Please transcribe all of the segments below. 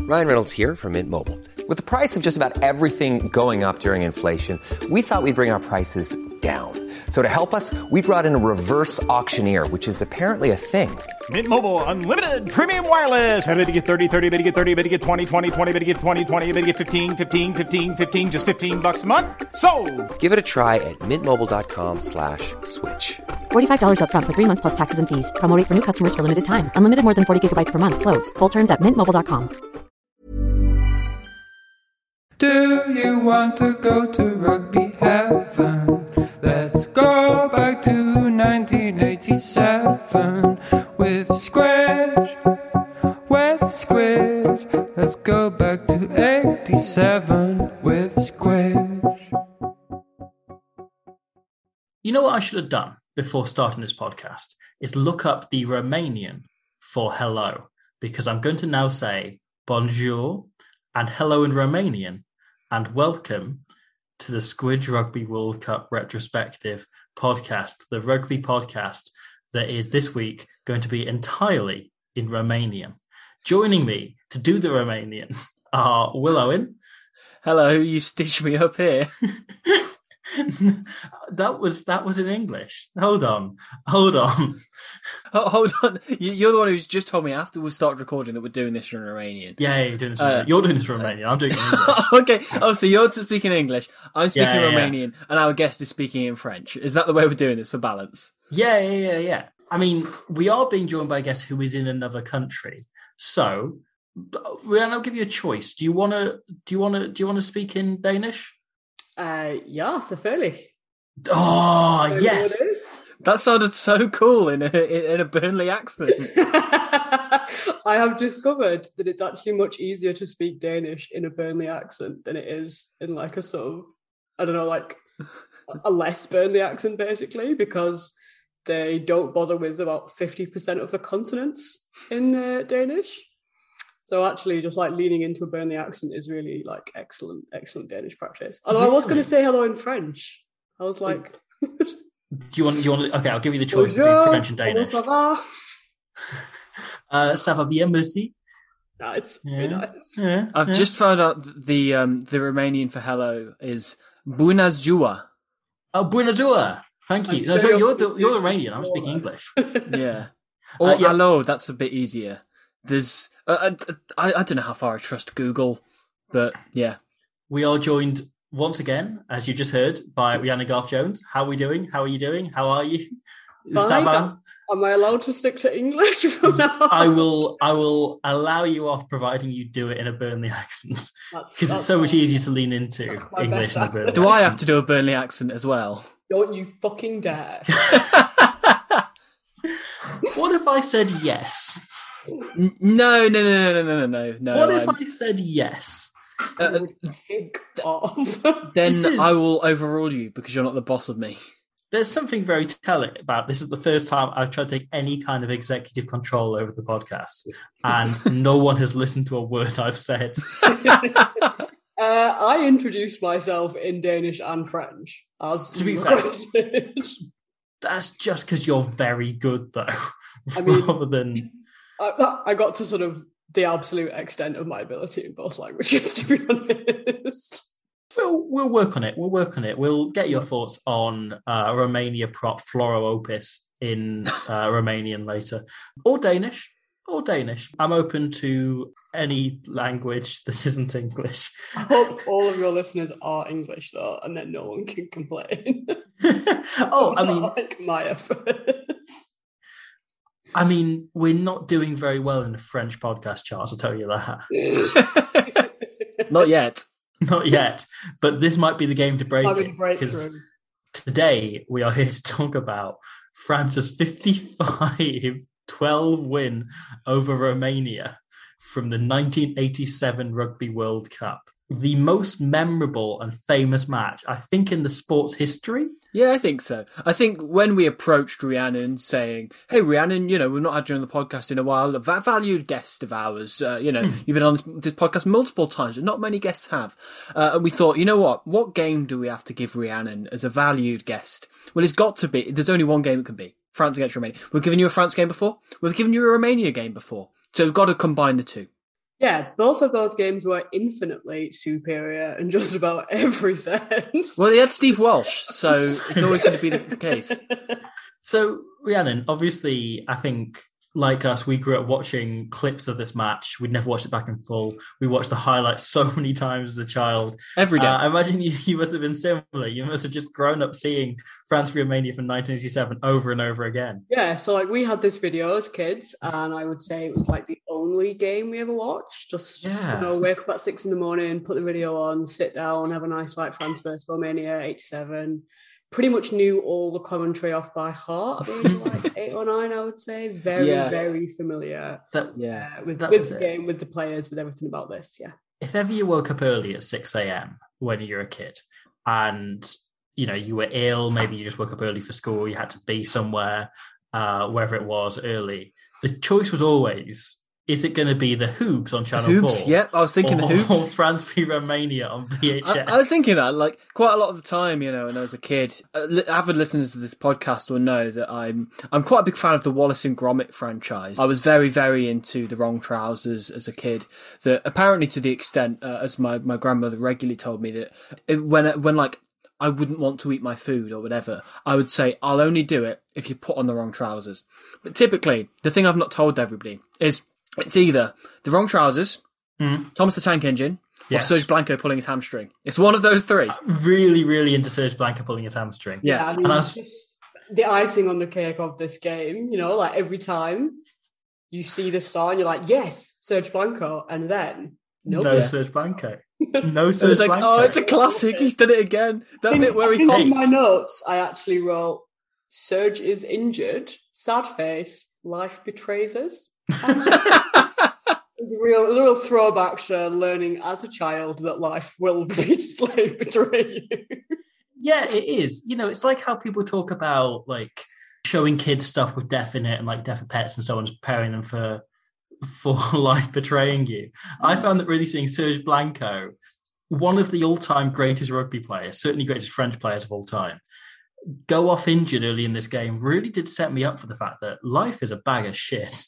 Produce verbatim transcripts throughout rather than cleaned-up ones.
Ryan Reynolds here from Mint Mobile. With the price of just about everything going up during inflation, we thought we'd bring our prices down. So to help us, we brought in a reverse auctioneer, which is apparently a thing. Mint Mobile Unlimited Premium Wireless. How to get thirty, thirty, how to get thirty, how to get twenty, twenty, twenty, how to get twenty, twenty, how to get fifteen, fifteen, fifteen, fifteen, just fifteen bucks a month? Sold! Give it a try at mintmobile.com slash switch. forty-five dollars up front for three months plus taxes and fees. Promo rate for new customers for limited time. Unlimited more than forty gigabytes per month. Slows full terms at mint mobile dot com. Do you want to go to rugby heaven? Let's go back to nineteen eighty-seven with Squidge, with Squidge. Let's go back to eighty-seven with Squidge. You know what I should have done before starting this podcast is look up the Romanian for hello, because I'm going to now say bonjour and hello in Romanian. And welcome to the Squidge Rugby World Cup retrospective podcast, the rugby podcast that is this week going to be entirely in Romanian. Joining me to do the Romanian are Will Owen. Hello, you stitched me up here. that was that was in English. Hold on, hold on, oh, hold on. You're the one who's just told me after we started recording that we're doing this in Romanian. Yeah, yeah you're doing this. In uh, you're doing this in Romanian. I'm doing it in English. Okay. Oh, so you're speaking English. I'm speaking yeah, yeah, Romanian, yeah. and our guest is speaking in French. Is that the way we're doing this for balance? Yeah, yeah, yeah, yeah. I mean, we are being joined by a guest who is in another country. So, Rihanna, I'll give you a choice. Do you want to? Do you want to? Do you want to speak in Danish? Uh, ja, selvfølgelig. Oh, yes. That sounded so cool in a, in a Burnley accent. I have discovered that it's actually much easier to speak Danish in a Burnley accent than it is in like a sort of, I don't know, like a less Burnley accent basically, because they don't bother with about fifty percent of the consonants in uh, Danish. So actually just like leaning into a Burnley accent is really like excellent, excellent Danish practice. Although really? I was going to say hello in French. I was like... do you want, do you want, okay, I'll give you the choice between French and Danish. Comment ça va? Uh, ça va bien, merci. No, it's yeah. very nice. Yeah. I've yeah. just found out the um, the Romanian for hello is Bună ziua. Oh, Bună ziua. Thank you. No, so you're the, you're Romanian. I'm speaking English. Yeah. Or uh, yeah. hello, that's a bit easier. There's, uh, I, I don't know how far I trust Google, but yeah. We are joined once again, as you just heard, by Rihanna Garth-Jones. How are we doing? How are you doing? How are you? Fine. Am I allowed to stick to English from now on? I will. I will allow you off, providing you do it in a Burnley accent, because it's so much easier to lean into English in a Burnley Do accent. I have to do a Burnley accent as well? Don't you fucking dare! What if I said yes? No, no, no, no, no, no, no, no. What if I'm... I said yes? Uh, Kick off. Then is... I will overrule you because you're not the boss of me. There's something very telling about this. Is the first time I've tried to take any kind of executive control over the podcast, and no one has listened to a word I've said. uh, I introduced myself in Danish and French. As to be fair, that's just because you're very good, though. I mean, rather than. I, I got to sort of the absolute extent of my ability in both languages, to be honest. We'll, we'll work on it. We'll work on it. We'll get your thoughts on uh, Romania prop Floro Opus in uh, Romanian later. Or Danish. Or Danish. I'm open to any language that isn't English. I hope all of your listeners are English, though, and then no one can complain. oh, I mean... like my efforts. I mean, we're not doing very well in the French podcast charts, I'll tell you that. Not yet. Not yet. But this might be the game to break it. Because today we are here to talk about France's fifty-five twelve win over Romania from the nineteen eighty-seven Rugby World Cup. The most memorable and famous match, I think, in the sport's history. Yeah, I think so. I think when we approached Rhiannon saying, hey, Rhiannon, you know, we've not had you on the podcast in a while, a valued guest of ours, uh, you know, mm. you've been on this, this podcast multiple times, but not many guests have. Uh, and we thought, you know what, what game do we have to give Rhiannon as a valued guest? Well, it's got to be, there's only one game it can be, France against Romania. We've given you a France game before, we've given you a Romania game before, so we've got to combine the two. Yeah, both of those games were infinitely superior in just about every sense. Well, they had Steve Walsh, so it's always going to be the, the case. So, Rhiannon, obviously, I think, like us, we grew up watching clips of this match. We'd never watched it back in full. We watched the highlights so many times as a child. Every day. Uh, I imagine you, you must have been similar. You must have just grown up seeing France v Romania from nineteen eighty-seven over and over again. Yeah, so like we had this video as kids, and I would say it was like the only game we ever watched. Just, Yeah. you know, wake up at six in the morning, put the video on, sit down, have a nice like France versus Romania, eighty-seven. Pretty much knew all the commentary off by heart. I mean, like eight or nine, I would say. Very, Yeah. very familiar That, Yeah. uh, with, That with was the it. game, with the players, with everything about this. Yeah. if ever you woke up early at six a.m. when you're a kid and, you know, you were ill, maybe you just woke up early for school, you had to be somewhere, uh, wherever it was early, the choice was always, is it going to be the Hoobs on Channel Hoops, four? yep. I was thinking or, the Hoops. Or France v Romania on V H S? I, I was thinking that, like, quite a lot of the time, you know, when I was a kid, uh, li- avid listeners to this podcast will know that I'm I'm quite a big fan of the Wallace and Gromit franchise. I was very, very into The Wrong Trousers as a kid, that apparently to the extent, uh, as my, my grandmother regularly told me, that it, when, when, like, I wouldn't want to eat my food or whatever, I would say, I'll only do it if you put on the wrong trousers. But typically, the thing I've not told everybody is it's either The Wrong Trousers, Mm. Thomas the Tank Engine, Yes. or Serge Blanco pulling his hamstring. It's one of those three. Really, really into Serge Blanca pulling his hamstring. Yeah. I mean, And I was- just the icing on the cake of this game, you know, like every time you see the star and you're like, yes, Serge Blanco, and then nope. No Yeah. Serge Blanco. No And Serge it's like, Blanco. oh, it's a classic. He's done it again. That In, bit where I he think in my hops. notes, I actually wrote, Serge is injured, sad face, life betrays us. It's a real, it's a real throwback to learning as a child that life will repeatedly betray you. Yeah, it is. You know, it's like how people talk about like showing kids stuff with death in it and like death of pets and so on, preparing them for for life betraying you. I found that really seeing Serge Blanco, one of the all-time greatest rugby players, certainly greatest French players of all time, go off injured early in this game really did set me up for the fact that life is a bag of shit.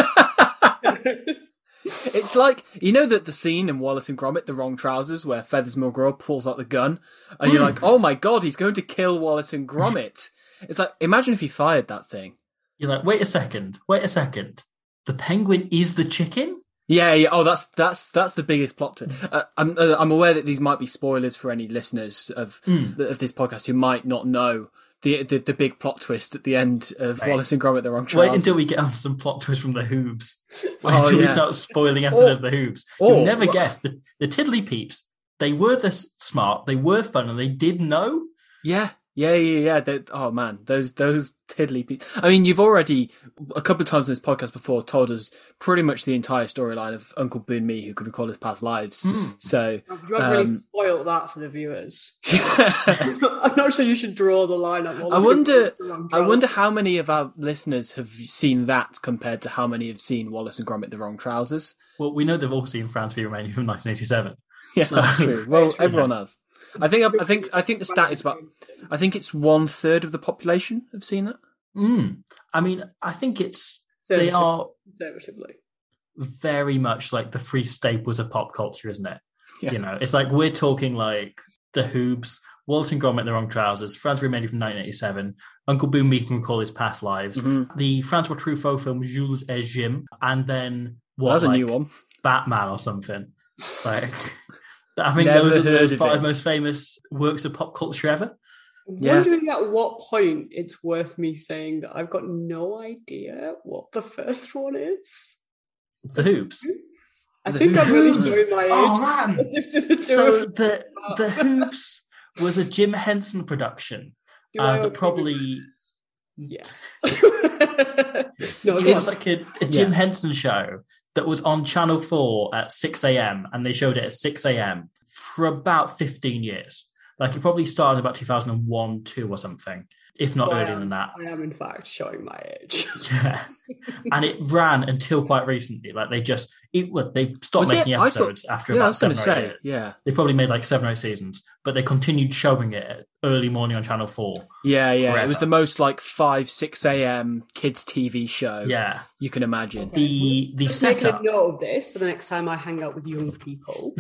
It's like, you know that the scene in Wallace and Gromit, The Wrong Trousers, where Feathers Mulgrew pulls out the gun, and you're like, oh my god, he's going to kill Wallace and Gromit. It's like, imagine if he fired that thing. You're like, wait a second, wait a second. The penguin is the chicken? Yeah, yeah. Oh, that's that's that's the biggest plot twist. Uh, I'm uh, I'm aware that these might be spoilers for any listeners of Mm. of this podcast who might not know the the, the big plot twist at the end of Right. Wallace and Gromit: The Wrong Trousers. Wait until we get on some plot twist from the Hoobs. Wait Oh, until we yeah. start spoiling episodes Or- of the Hoobs. or- You'll never guess the, the Tiddly Peeps. They were this smart, they were fun, and they did know. Yeah, yeah, yeah, yeah. They, oh man, those those tiddly people. I mean, you've already a couple of times in this podcast before told us pretty much the entire storyline of Uncle Boon Me, who could recall his past lives. Mm. So I've not really Um, spoiled that for the viewers. I'm not sure you should draw the line at I wonder, I wonder how many of our listeners have seen that compared to how many have seen Wallace and Gromit: The Wrong Trousers. Well, we know they've all seen France v Romania from nineteen eighty-seven. Yeah, So- that's true. Well, true. everyone has. I think. I think. I think the stat is about. I think it's one third of the population have seen that. Mm. I mean, I think it's they are Conservatively. very much like the three staples of pop culture, isn't it? Yeah. You know, it's like we're talking like the Hoobs, Wallace and Gromit: The Wrong Trousers, France v Romania from nineteen eighty-seven, Uncle Boon Me Can Recall His Past Lives, Mhm. the Francois Truffaut film Jules et Jim, and then what? That's a like, new one. Batman or something. Like, I think Never those are heard the of five it. most famous works of pop culture ever. I'm Yeah. wondering at what point it's worth me saying that I've got no idea what the first one is. The Hoobs. I The think I'm really Hoobs. showing my age. Oh man! As if to the two So of the the Hoobs was a Jim Henson production. Do uh, I that agree with probably this? Yes. no, It go was on. like a, a Jim Yeah. Henson show that was on Channel four at six a.m. and they showed it at six a.m. for about fifteen years. Like it probably started about two thousand one, two or something. if not Well, I earlier am- than that. I am, in fact, showing my age. Yeah, and it ran until quite recently. Like they just it, well, they stopped Was it? making I thought- episodes after yeah, I about was going seven to or say, eight years. yeah. They probably made like seven or eight seasons, but they continued showing it early morning on Channel Four. Yeah, yeah. It Forever. was the most like five, six a.m. kids' T V show Yeah, you can imagine. the the Just making a setup. note of this for the next time I hang out with young people.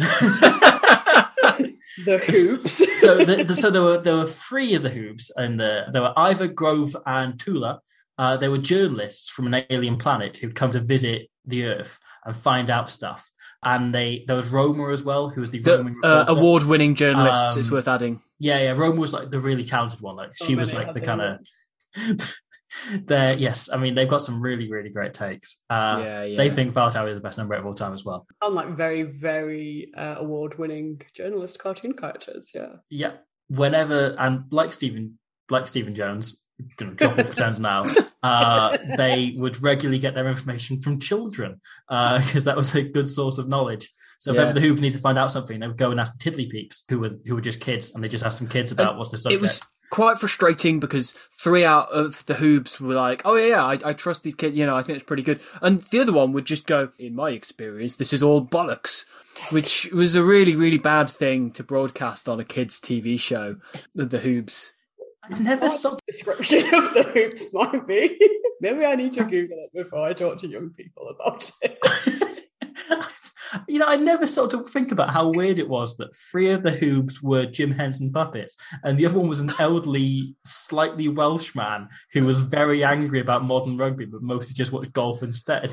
The hoops. so, the, the, so there were there were three of the Hoops, and the, there were Ivor, Grove, and Tula. Uh, they were journalists from an alien planet who'd come to visit the Earth and find out stuff. And they there was Roma as well, who was the, The roaming uh, reporter. award-winning journalists, Um, it's worth adding. Yeah, yeah. Roma was like the really talented one. Like she Oh, was many like the have kind they of. There, yes. I mean, they've got some really, really great takes. Uh, Yeah, yeah. They think Valtower is the best number eight of all time as well. Sound like very, very uh, award-winning journalist cartoon characters. Yeah. Yeah. Whenever and like Stephen, like Stephen Jones, going to drop all pretends now. Uh, they would regularly get their information from children because uh, that was a good source of knowledge. So if Yeah. ever the Hoops need to find out something, they would go and ask the Tiddly Peeps, who were who were just kids, and they just asked some kids about And what's the subject. It was quite frustrating because three out of the Hoobs were like, oh, yeah, yeah, I, I trust these kids, you know, I think it's pretty good. And the other one would just go, in my experience, this is all bollocks, which was a really, really bad thing to broadcast on a kids' T V show, the, the Hoobs. I never saw. Description of the hoops might be. Maybe I need to Google it before I talk to young people about it. You know, I never sort of think about how weird it was that three of the Hoobs were Jim Henson puppets, and the other one was an elderly, slightly Welsh man who was very angry about modern rugby, but mostly just watched golf instead.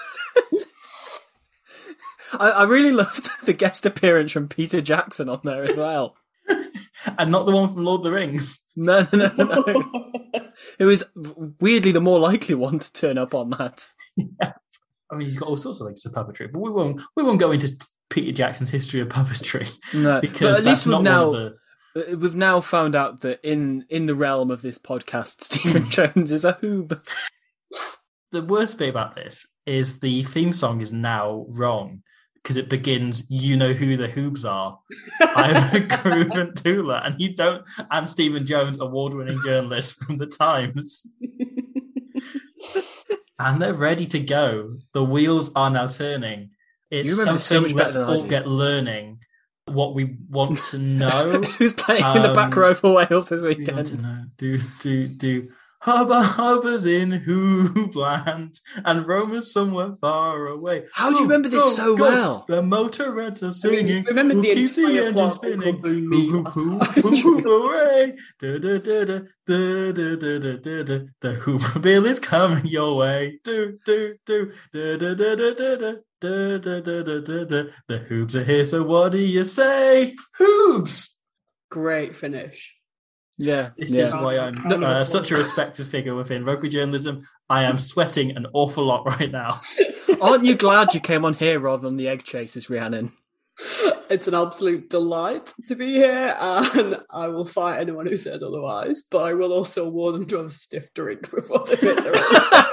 I, I really loved the guest appearance from Peter Jackson on there as well. And not the one from Lord of the Rings. No, no, no, no. It was weirdly the more likely one to turn up on that. Yeah. I mean, he's got all sorts of links to puppetry, but we won't we won't go into Peter Jackson's history of puppetry. No, because but at that's least we've not now one of the... we've now found out that in in the realm of this podcast, Stephen Jones is a Hoob. The worst bit about this is the theme song is now wrong because it begins, you know who the Hoobs are. I'm Groove and Tula, and you don't, and Stephen Jones, award-winning journalist from the Times. And they're ready to go. The wheels are now turning. It's You remember this so something much let's better than I all do. get learning what we want to know. Who's playing in the back Um, row for Wales this we want to weekend? know. Do, do, do. Hubba Hubba's in Hoobland, and Roma's somewhere far away. How do you remember this so well? The motorheads are I mean, singing. remember Who the keeps the entire engine plot of spinning? Kaboom Hoo, Me. hoo, hoo, hoo, away. Da, da, da, da, da, da, da, da, da, da. The Hooper Bill is coming your way. Do, do, do. Da, da, da, da, da, da. Da, da, da, da, da, da. The Hoobs are here, so what do you say? Hoobs! Great finish. Yeah, This yeah. is why I'm No. uh, such a respected figure within rugby journalism. I am sweating an awful lot right now. Aren't you glad you came on here rather than the Egg Chasers, Rhiannon? It's an absolute delight to be here, and I will fight anyone who says otherwise, but I will also warn them to have a stiff drink before they make their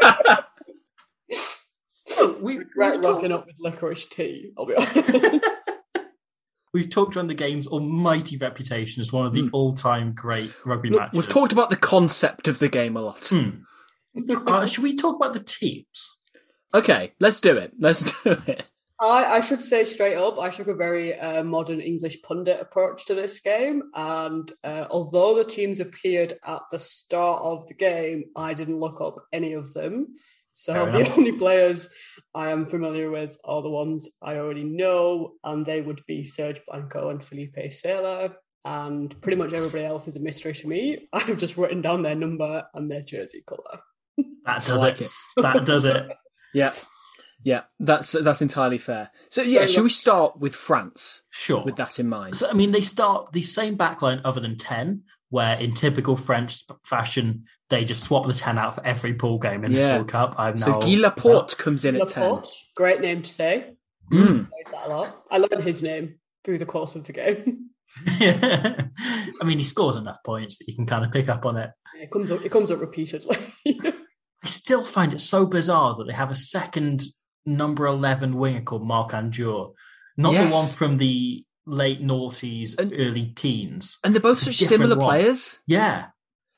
We, regret we've, rocking talked, up with licorice tea, I'll be honest. we've talked around the game's almighty reputation as one of the Hmm. all-time great rugby Look, matches. we've talked about the concept of the game a lot. Hmm. Uh, should we talk about the teams? Okay, let's do it. Let's do it. I, I should say straight up, I took a very uh, modern English pundit approach to this game, and uh, although the teams appeared at the start of the game, I didn't look up any of them. So Fair the enough. only players I am familiar with are the ones I already know, and they would be Serge Blanco and Felipe Sela, and pretty much everybody else is a mystery to me. I've just written down their number and their jersey colour. That I does like it. it. That does it. Yeah, yeah, that's that's entirely fair. So yeah, So, shall we start with France Sure. with that in mind? So, I mean, they start the same backline other than ten, where in typical French fashion, they just swap the ten out for every pool game in this Yeah. World Cup. I've So now Guy Laporte comes in at ten. Laporte, great name to say. Mm. I that a lot. I learned his name through the course of the game. I mean, he scores enough points that you can kind of pick up on it. It comes up. It comes up repeatedly. I still find it so bizarre that they have a second number eleven winger called Marc Anjour, not Yes. the one from the late noughties, And- early teens. And they're both It's a such different similar one. players. Yeah,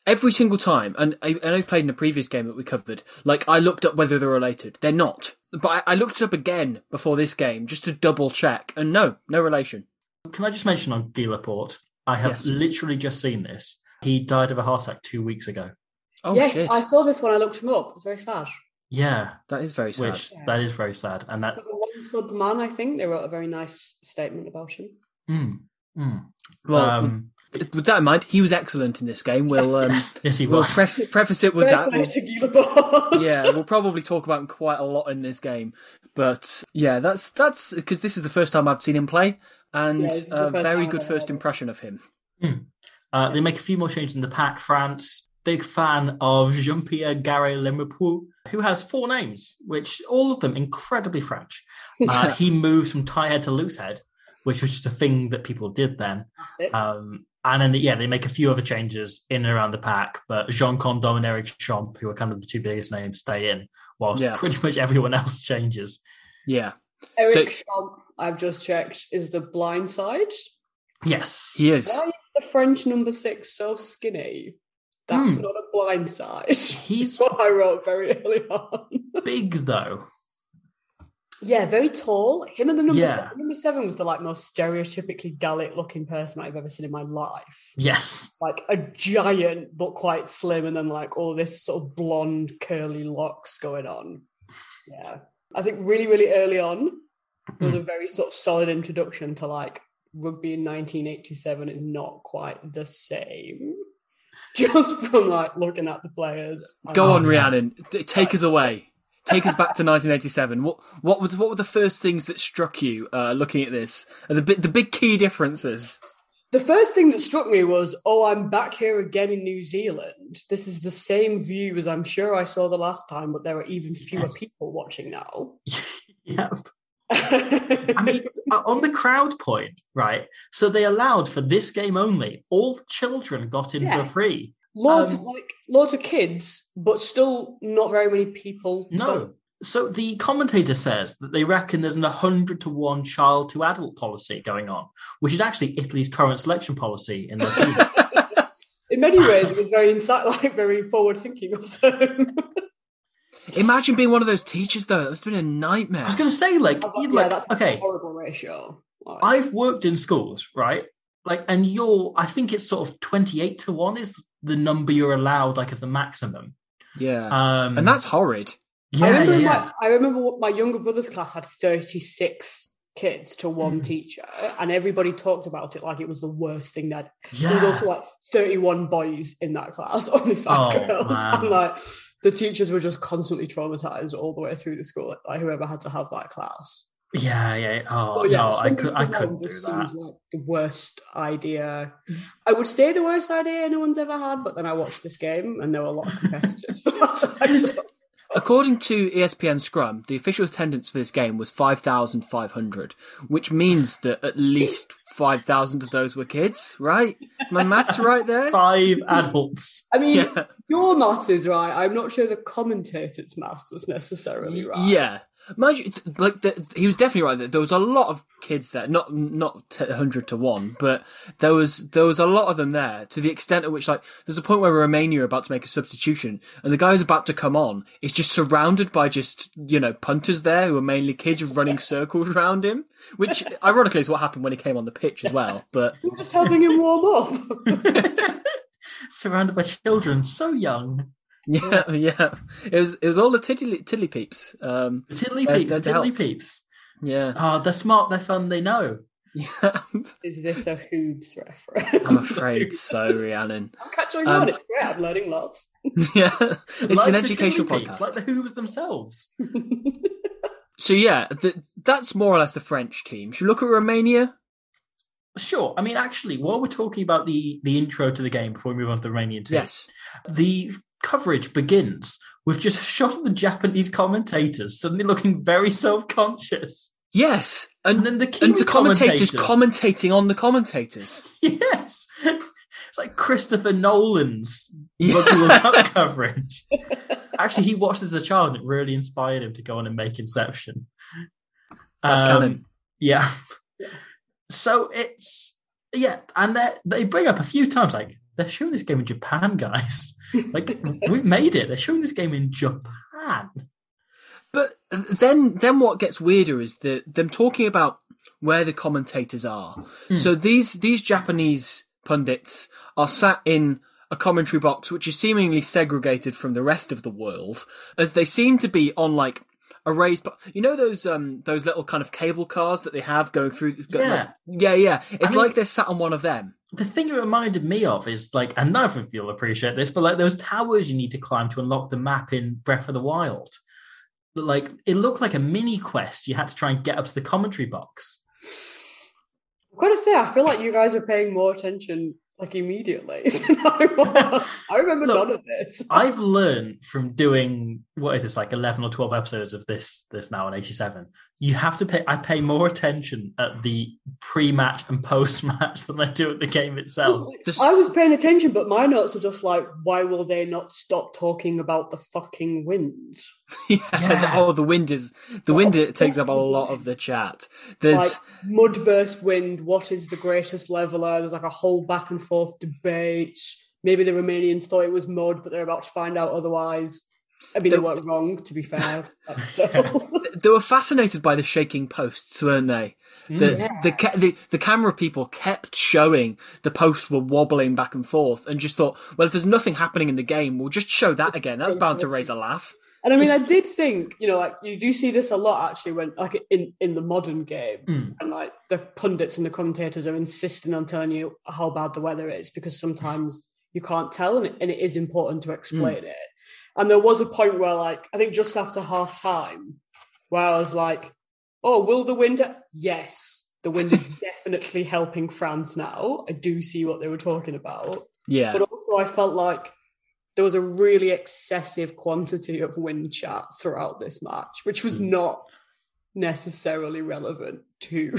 every single time, and I, and I played in a previous game that we covered, like, I looked up whether they're related. They're not. But I, I looked it up again before this game, just to double check, and no, no relation. Can I just mention on Guy Laporte? I have Yes. literally just seen this. He died of a heart attack two weeks ago. Oh, yes, shit. I saw this when I looked him up. It's very sad. Yeah, That is very sad. which that is very sad. And that, Like a one club man, I think they wrote a very nice statement about him. mm, mm. Well, Um, with, with that in mind, he was excellent in this game. We'll, um, yes, yes, he we'll was. pref- preface it with Very that. play We'll- to Guy Laporte. yeah, we'll probably talk about him quite a lot in this game. But yeah, that's that's because this is the first time I've seen him play, and Yeah, this is the a first very time good I've first ever- impression of him. Uh, they make a few more changes in the pack. France, big fan of Jean-Pierre Garret Lemerpoux, who has four names, which all of them incredibly French. Uh, he moves from tie head to loose head, which was just a thing that people did then. That's it. Um, and then, yeah, they make a few other changes in and around the pack, but Jean Condom and Eric Champ, who are kind of the two biggest names, stay in, whilst Yeah. pretty much everyone else changes. Yeah, Eric so- Champ, I've just checked, is the blind side. Yes. he is. Why is the French number six so skinny? That's Hmm. not a blind side. He's That's what I wrote very early on. big, though. Yeah, very tall. Him and the number Yeah. seven. Number seven was the like most stereotypically Gallic looking person I've ever seen in my life. Yes. Like a giant but quite slim, and then like all this sort of blonde curly locks going on. Yeah, I think really, really early on was a very sort of solid introduction to like rugby in nineteen eighty-seven is not quite the same. Just from like looking at the players. Go Oh, on, yeah. Rhiannon. D- Take us away. Take us back to nineteen eighty-seven. What what was what were the first things that struck you uh, looking at this? And the big the big key differences. The first thing that struck me was, oh, I'm back here again in New Zealand. This is the same view as I'm sure I saw the last time, but there are even fewer Yes. people watching now. Yep. I mean, uh, on the crowd point, right? So they allowed for this game only. All children got in Yeah. for free. loads Um, of like loads of kids, but still not very many people. No. So the commentator says that they reckon there's an one hundred to one child to adult policy going on, which is actually Italy's current selection policy in their team. In many ways, it was very insight, like very forward thinking of them. Imagine being one of those teachers, though. That must have been a nightmare. I was going to say, like, yeah, like that's a okay, horrible ratio. Like, I've worked in schools, right? Like, and you're, I think it's sort of twenty-eight to one is the number you're allowed, like, as the maximum. Yeah, Um, and that's horrid. yeah, I remember, yeah, in yeah. My, I remember what my younger brother's class had thirty-six kids to one teacher, and everybody talked about it like it was the worst thing that. There was Yeah. also like thirty-one boys in that class, only five Oh, girls, man. and like the teachers were just constantly traumatized all the way through the school. Like whoever had to have that class. Yeah, yeah. Oh, Oh yeah, no, I, hundred could, to I one couldn't do just that. seems like the worst idea. I would say the worst idea anyone's ever had, but then I watched this game and there were a lot of competitors for that side. According to E S P N Scrum, the official attendance for this game was five thousand five hundred, which means that at least five thousand of those were kids, right? Is my maths right there? Five adults. I mean, Yeah. your maths is right. I'm not sure the commentator's maths was necessarily right. Yeah. Mind you, like the, he was definitely right. That there was a lot of kids there, not not a hundred to one, but there was there was a lot of them there. To the extent at which, like, there's a point where Romania are about to make a substitution, and the guy who's about to come on is just surrounded by just you know punters there who are mainly kids running circles around him. Which, ironically, is what happened when he came on the pitch as well. But You're just helping him warm up. Surrounded by children so young. yeah, yeah, it was it was all the tiddly tiddly peeps. Um, Tiddly Uh, peeps, they're to tiddly help. peeps. yeah, Oh, they're smart, they're fun, they know. yeah. Is this a Hoobs reference? I'm afraid so, Rhiannon. I'm catching Um, on. It's great. I'm learning lots. Yeah, it's Like an the educational Tiddly peeps, podcast. like the Who's themselves. So yeah, th- that's more or less the French team. Should we look at Romania? Sure. I mean, actually, while we're talking about the, the intro to the game before we move on to the Romanian team, Yes. the coverage begins with just a shot of the Japanese commentators suddenly looking very self-conscious. Yes, and, And then the and Kiwi the commentators, commentators. commentating on the commentators. Yes. It's like Christopher Nolan's Yeah. Rugby World Cup coverage. Actually, he watched as a child and it really inspired him to go on and make Inception. That's canon. Yeah. So it's, yeah, and they they bring up a few times, like, they're showing this game in Japan, guys. Like, we've made it. They're showing this game in Japan. But then, then what gets weirder is the them talking about where the commentators are. Mm. So these these Japanese pundits are sat in a commentary box which is seemingly segregated from the rest of the world, as they seem to be on like a raised, you know those um those little kind of cable cars that they have going through. Yeah, like, yeah, yeah. It's I mean, like they're sat on one of them. The thing it reminded me of is like, and none of you'll appreciate this, but like those towers you need to climb to unlock the map in Breath of the Wild. Like, it looked like a mini quest. You had to try and get up to the commentary box. I've got to say, I feel like you guys are paying more attention like immediately. I remember Look, none of this. I've learned from doing, what is this, like eleven or twelve episodes of this this now on eighty-seven. You have to pay, I pay more attention at the pre-match and post-match than I do at the game itself. I was paying attention, but my notes are just like, why will they not stop talking about the fucking wind? yeah. yeah. Oh, the wind is, the what wind it takes up a lot of the chat. There's like mud versus wind. What is the greatest leveler? There's like a whole back and forth debate. Maybe the Romanians thought it was mud, but they're about to find out otherwise. I mean, they, they weren't wrong, to be fair. Still... they were fascinated by the shaking posts, weren't they? The, yeah. the, the, the, the camera people kept showing the posts were wobbling back and forth and just thought, well, if there's nothing happening in the game, we'll just show that again. That's bound to raise a laugh. And I mean, I did think, you know, like you do see this a lot actually when, like, in, in the modern game, mm. and like the pundits and the commentators are insisting on telling you how bad the weather is because sometimes you can't tell, and it, and it is important to explain mm. it. And there was a point where, like, I think just after half time, where I was like, oh, will the wind? Yes, the wind is definitely helping France now. I do see what they were talking about. Yeah. But also I felt like there was a really excessive quantity of wind chat throughout this match, which was mm. not necessarily relevant to,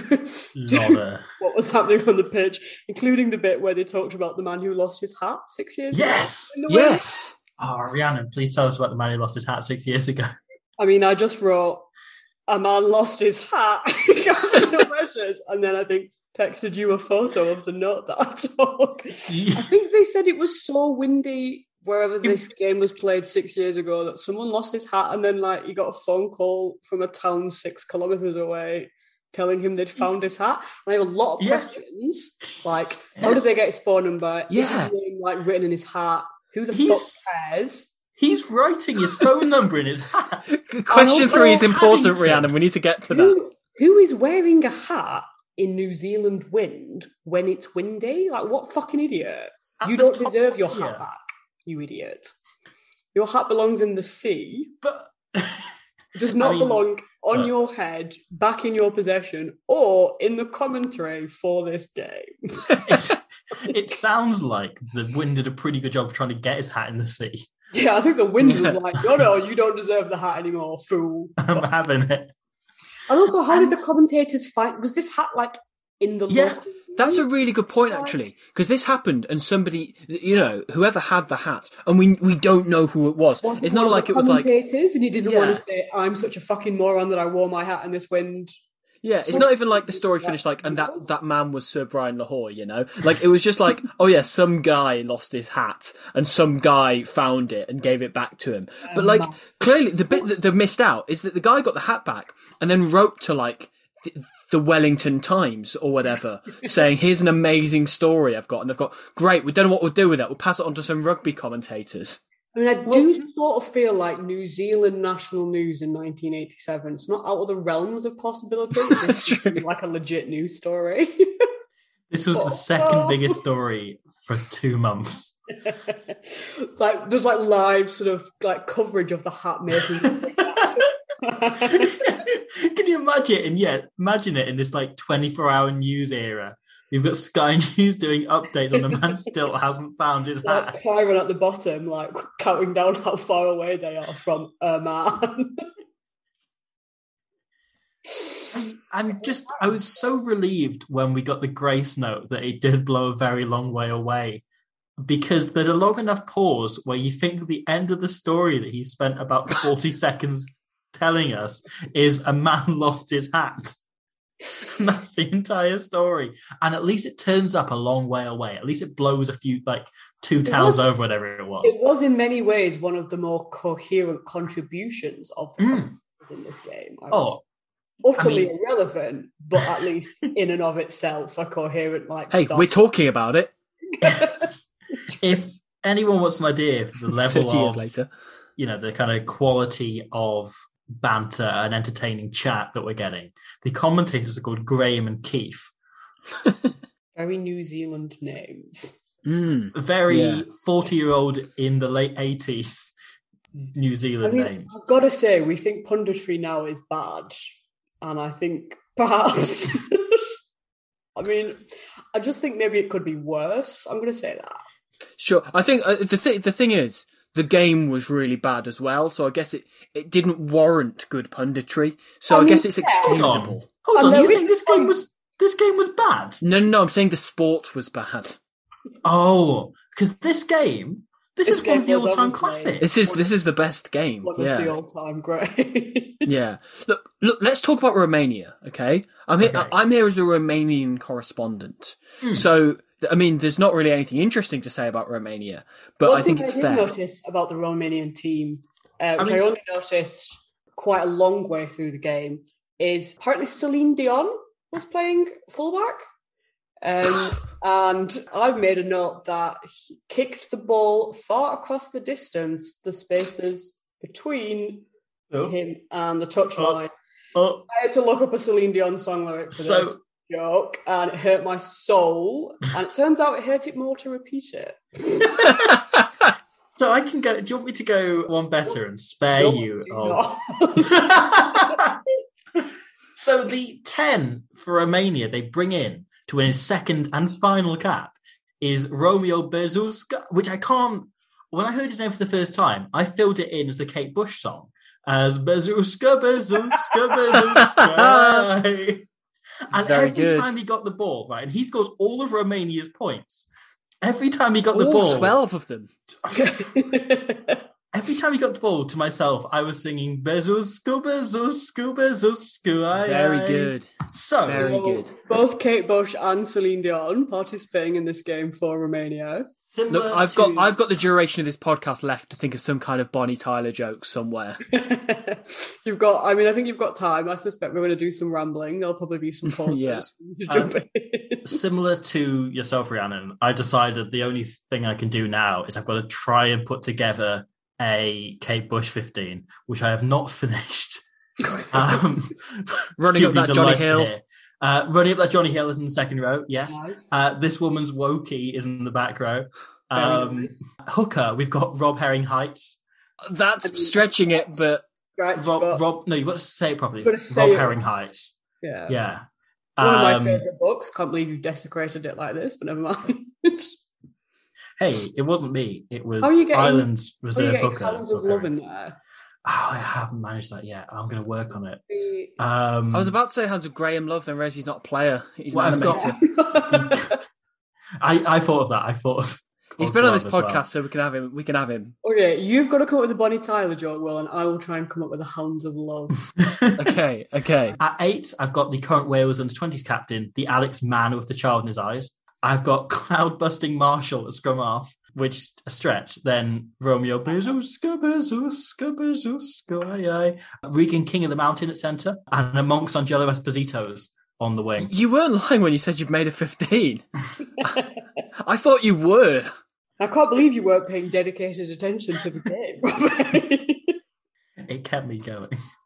to what was happening on the pitch, including the bit where they talked about the man who lost his hat six years yes. ago. Yes. Oh, Rhiannon, please tell us about the man who lost his hat six years ago. I mean, I just wrote, a man lost his hat, measures, and then I think texted you a photo of the note that I took. Yeah. I think they said it was so windy wherever this game was played six years ago that someone lost his hat, and then like he got a phone call from a town six kilometres away telling him they'd found his hat. And I have a lot of yes. questions, like yes. how did they get his phone number? Yeah. Is his name like written in his hat? Who the He's... fuck cares? He's writing his phone number in his hat. Question three is important, Rhiannon. We need to get to who, that. Who is wearing a hat in New Zealand wind when it's windy? Like, what fucking idiot? At you don't deserve your here. hat back, you idiot. Your hat belongs in the sea. But it does not I mean, belong on but... your head, back in your possession, or in the commentary for this game. It sounds like the wind did a pretty good job trying to get his hat in the sea. Yeah, I think the wind was like, no, no, you don't deserve the hat anymore, fool. I'm having it. And also, how and... did the commentators find... Was this hat, like, in the... Yeah, local... that's a really good point, actually. Because this happened, and somebody, you know, whoever had the hat, and we we don't know who it was. was it's it not like it was like... commentators, and he didn't yeah. want to say, I'm such a fucking moron that I wore my hat in this wind... Yeah, it's not even like the story finished like, and that, that man was Sir Brian Lahore, you know? Like, it was just like, oh yeah, some guy lost his hat, and some guy found it and gave it back to him. But like, clearly, the bit that they missed out is that the guy got the hat back, and then wrote to like, the, the Wellington Times or whatever, saying, here's an amazing story I've got, and they've got, great, we don't know what we'll do with it, we'll pass it on to some rugby commentators. I mean, I do well, sort of feel like New Zealand national news in nineteen eighty-seven. It's not out of the realms of possibility. That's true. Like a legit news story. This was the second biggest story for two months. Like there's like live sort of like coverage of the hat making. Can you imagine? And yeah, imagine it in this like twenty-four hour news era. You've got Sky News doing updates on the man still hasn't found his hat. Like Kyron at the bottom, like counting down how far away they are from a man. I'm just, I was so relieved when we got the grace note that it did blow a very long way away, because there's a long enough pause where you think the end of the story that he spent about forty seconds telling us is a man lost his hat. And that's the entire story. And at least it turns up a long way away. At least it blows a few, like two towns over, whatever it was. It was in many ways one of the more coherent contributions of the Mm. in this game. I Oh, was utterly I mean- irrelevant, but at least in and of itself, a coherent like. Hey, story. we're talking about it. If anyone wants an idea of the level Thirty years of, later. you know, the kind of quality of banter and entertaining chat that we're getting, the commentators are called Graham and Keith. Very New Zealand names. Mm. Very forty-year-old in the late eighties New I Zealand mean, names. I've got to say, we think punditry now is bad, and I think perhaps. I mean, I just think maybe it could be worse. I'm going to say that. Sure. I think uh, the th- the thing is, the game was really bad as well, so I guess it, it didn't warrant good punditry. So I I, mean, guess it's yeah. excusable. Hold And on, there you is saying this some- game was this game was bad? No, no, no, I'm saying the sport was bad. Oh, because this game, this, This is one of the game was all-time obviously- classics. This is this is the best game. One of Yeah. the all-time greats. Yeah. Look, look. Let's talk about Romania, okay? I'm here. Okay. I'm here as the Romanian correspondent. So, I mean, there's not really anything interesting to say about Romania, but One I think thing it's I did fair. notice about the Romanian team, uh, which I, mean- only noticed quite a long way through the game, is apparently Celine Dion was playing fullback. Um, and I've made a note that he kicked the ball far across the distance, the spaces between Oh. him and the touchline. Oh, I had to look up a Celine Dion song lyric for So- this joke, and it hurt my soul. And it turns out it hurt it more to repeat it. so I can go. Do you want me to go one better and spare No, you? do Of... not. So the ten for Romania they bring in to win his second and final cap is Romeo Bezuska, which I can't. When I heard his name for the first time, I filled it in as the Kate Bush song, as Bezuska, Bezuska, Bezuska. And very every good. time he got the ball, right, and he scores all of Romania's points. Every time he got the All ball, twelve of them. every time he got the ball to myself, I was singing Bezuska, Bezuska, Bezuska. aye, Very aye. good. So, Very good. Both Kate Bush and Celine Dion participating in this game for Romania. similar Look, I've to- got I've got the duration of this podcast left to think of some kind of Bonnie Tyler joke somewhere. You've got, I mean, I think you've got time. I suspect we're going to do some rambling. There'll probably be some pauses. Yeah. to jump Um, in. similar to yourself, Rhiannon, I decided the only thing I can do now is I've got to try and put together a Kate Bush fifteen, which I have not finished. Um, Running up Scooby that Johnny delighted Hill. here. Uh, running up that Johnny Hill is in the second row, yes. Nice. Uh, this woman's Wokey is in the back row. Very Um, nice. Hooker, we've got Rob Herring Heights. That's stretching it, but Scratch, Rob, but- Rob, no, you've got to say it properly. Gotta say Rob it. Herring Heights. yeah. Yeah. One of my Um, favourite books. Can't believe you desecrated it like this, but never mind. Hey, it wasn't me. It was How are you getting- Ireland's Are you reserve getting hooker. Hounds of Rob Love Herring. in there? Oh, I haven't managed that yet. I'm going to work on it. The- Um, I was about to say Hands of Graham Love, then realised he's not a player. He's Well, an I've got- animator. I, I thought of that. I thought of. He's of been on Rob this as well. podcast, so we can have him. We can have him. Okay, you've got to come up with a Bonnie Tyler joke, Will, and I will try and come up with a Hounds of Love. Okay, okay. At eight, I've got the current Wales under twenties captain, the Alex man with the child in his eyes. I've got cloud busting Marshall at scrum half, which is a stretch. Then Romeo Bezuska, Bezuska, Bezuska, aye, aye. Regan King of the Mountain at centre, and amongst Angelo Esposito's on the wing. You weren't lying when you said you'd made a fifteen. I thought you were. I can't believe you weren't paying dedicated attention to the game, Robert. It kept me going.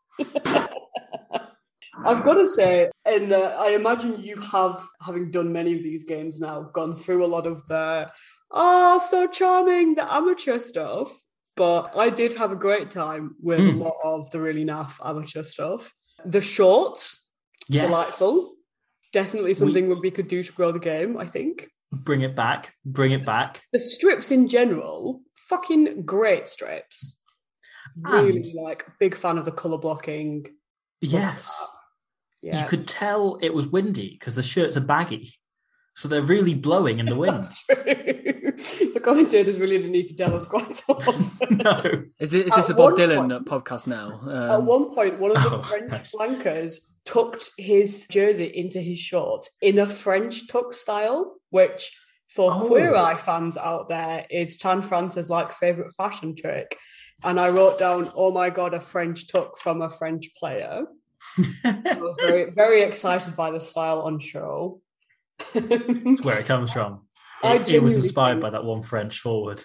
I've got to say, and uh, I imagine you have, having done many of these games now, gone through a lot of the, oh, so charming, the amateur stuff. But I did have a great time with Mm. a lot of the really naff amateur stuff. The shorts, Yes. delightful. Definitely something we could do to grow the game, I think. Bring it back. Bring it back. The strips in general, fucking great strips. Really, And- like, big fan of the colour blocking. Yes. Yeah. You could tell it was windy because the shirts are baggy. So they're really blowing in the wind. That's true. The commentators really didn't need to tell us quite often. No. Is, it, is At this a Bob one Dylan point- podcast now? At Um, one point, one of the Oh, French nice. flankers tucked his jersey into his shorts in a French tuck style, which for Oh. Queer Eye fans out there is Tan France's like favourite fashion trick. And I wrote down, oh my God, a French tuck from a French player. I was very, very excited by the style on show. That's where it comes from. I It, it was genuinely inspired think- by that one French forward.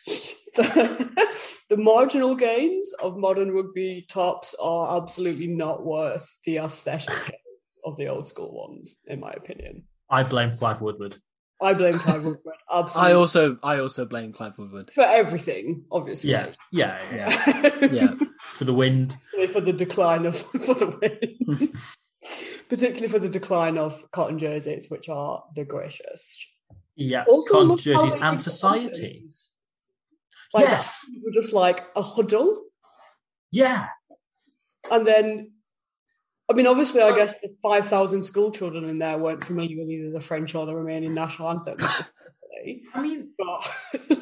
the, the marginal gains of modern rugby tops are absolutely not worth the aesthetic of the old school ones, in my opinion. I blame Clive Woodward. I blame Clive Woodward absolutely I also, I also blame Clive Woodward. for everything, obviously. Yeah, yeah, yeah. Yeah. For the wind. For the decline of for the win. Particularly for the decline of cotton jerseys, which are the greatest. Yeah, Also, cotton look how jerseys they and use society. anthems. Like, Yes. we were just like a huddle. Yeah. And then, I mean, obviously, I So- guess the five thousand school children in there weren't familiar with either the French or the Romanian national anthems. personally. I mean, But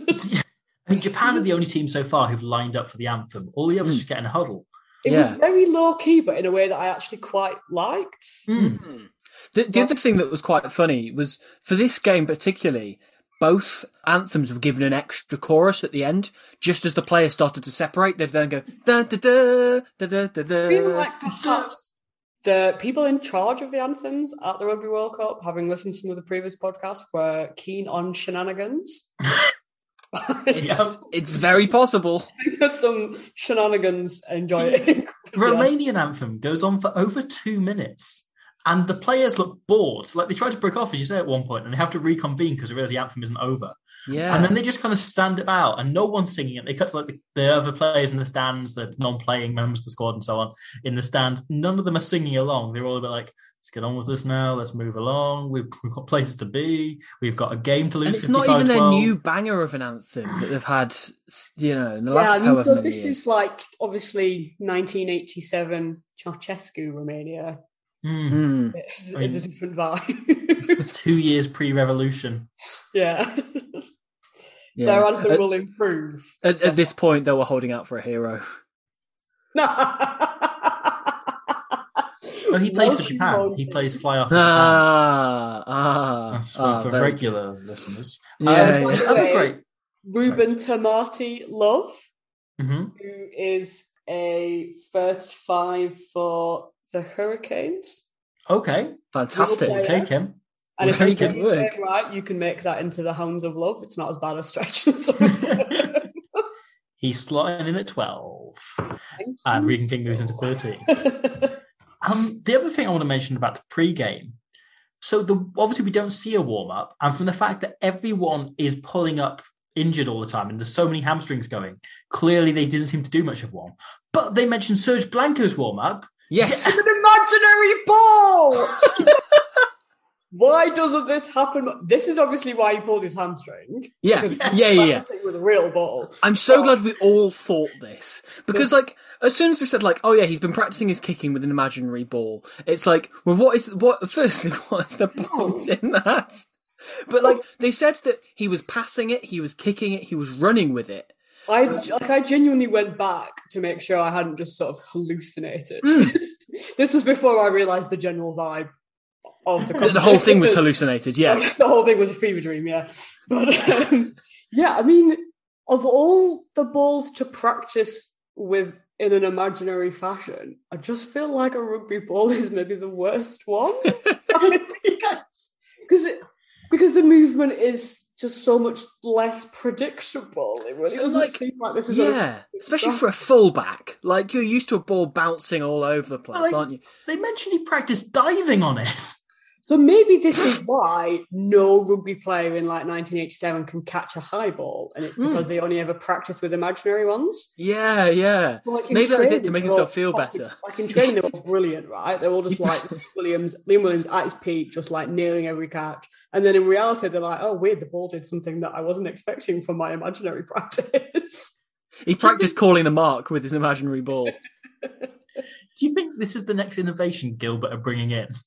I mean, Japan are the only team so far who've lined up for the anthem. All the others Mm. just get in a huddle. it Yeah. was very low key, but in a way that I actually quite liked. Mm. The, the other thing that was quite funny was for this game particularly, both anthems were given an extra chorus at the end, just as the players started to separate. They'd then go da da da da da da da. I feel like perhaps the people in charge of the anthems at the Rugby World Cup, having listened to some of the previous podcasts, were keen on shenanigans. It's, it's very possible. There's some shenanigans enjoying. The Romanian anthem goes on for over two minutes. And the players look bored. Like they try to break off, as you say, at one point, and they have to reconvene because they realise the anthem isn't over. Yeah. And then they just kind of stand about, and no one's singing it. They cut to like the, the other players in the stands, the non-playing members of the squad, and so on in the stands. None of them are singing along. They're all a bit like, "Let's get on with this now. Let's move along. We've, we've got places to be. We've got a game to lose." And it's not even their new banger of an anthem that they've had, you know, in the Yeah, last I mean, however so many this years. is like obviously nineteen eighty-seven Ceausescu Romania. Mm. Mm. It's, I mean- it's a different vibe. Two years pre-revolution. yeah. Yeah. Their anthem At- will improve. At, at this point, they were holding out for a hero. Oh, he plays for Welsh Japan. emoji. He plays fly off for Japan. Ah, ah, That's for, ah, for very regular listeners. Yeah, Um, yeah. the other great. Ruben Tamati Love, hmm who is a first five for the Hurricanes. Okay, Fantastic. Little take him. And if Very you good get your work. name right, you can make that into the Hounds of Love. It's not as bad a stretch as some. He's slotting in at twelve, and Regan King moves into thirteen. Um, the other thing I want to mention about the pre-game, so the obviously we don't see a warm-up, and from the fact that everyone is pulling up injured all the time, and there's so many hamstrings going, clearly they didn't seem to do much of one. But they mentioned Serge Blanco's warm-up. Yes. It's an imaginary ball! Why doesn't this happen? This is obviously why he pulled his hamstring. Yeah. Because Yeah, he's yeah, yeah. practicing with a real ball. I'm so But- glad we all thought this. Because, like, as soon as they said, like, oh yeah, he's been practicing his kicking with an imaginary ball, it's like, well, what is, what, firstly, what is the point in that? But, like, they said that he was passing it, he was kicking it, he was running with it. I like. I genuinely went back to make sure I hadn't just sort of hallucinated. Mm. this, this was before I realised the general vibe of the The, the whole thing was competition. hallucinated, yes. The whole thing was a fever dream, yeah. But um, yeah, I mean, of all the balls to practice with in an imaginary fashion, I just feel like a rugby ball is maybe the worst one. Because it, because the movement is just so much less predictable. It really doesn't Like, seem like this is Yeah, especially for a fullback. Like, you're used to a ball bouncing all over the place, Like, aren't you? They mentioned he practiced diving on it. So maybe this is why no rugby player in like nineteen eighty-seven can catch a high ball, and it's because Mm. they only ever practice with imaginary ones. Yeah, yeah. Like in Maybe that was it training, to make they're all himself feel fucking- better. Like in training, they were brilliant, right? They're all just like Williams, Liam Williams at his peak, just like nailing every catch. And then in reality, they're like, "Oh, weird, the ball did something that I wasn't expecting from my imaginary practice." He practiced calling the mark with his imaginary ball. Do you think this is the next innovation Gilbert are bringing in?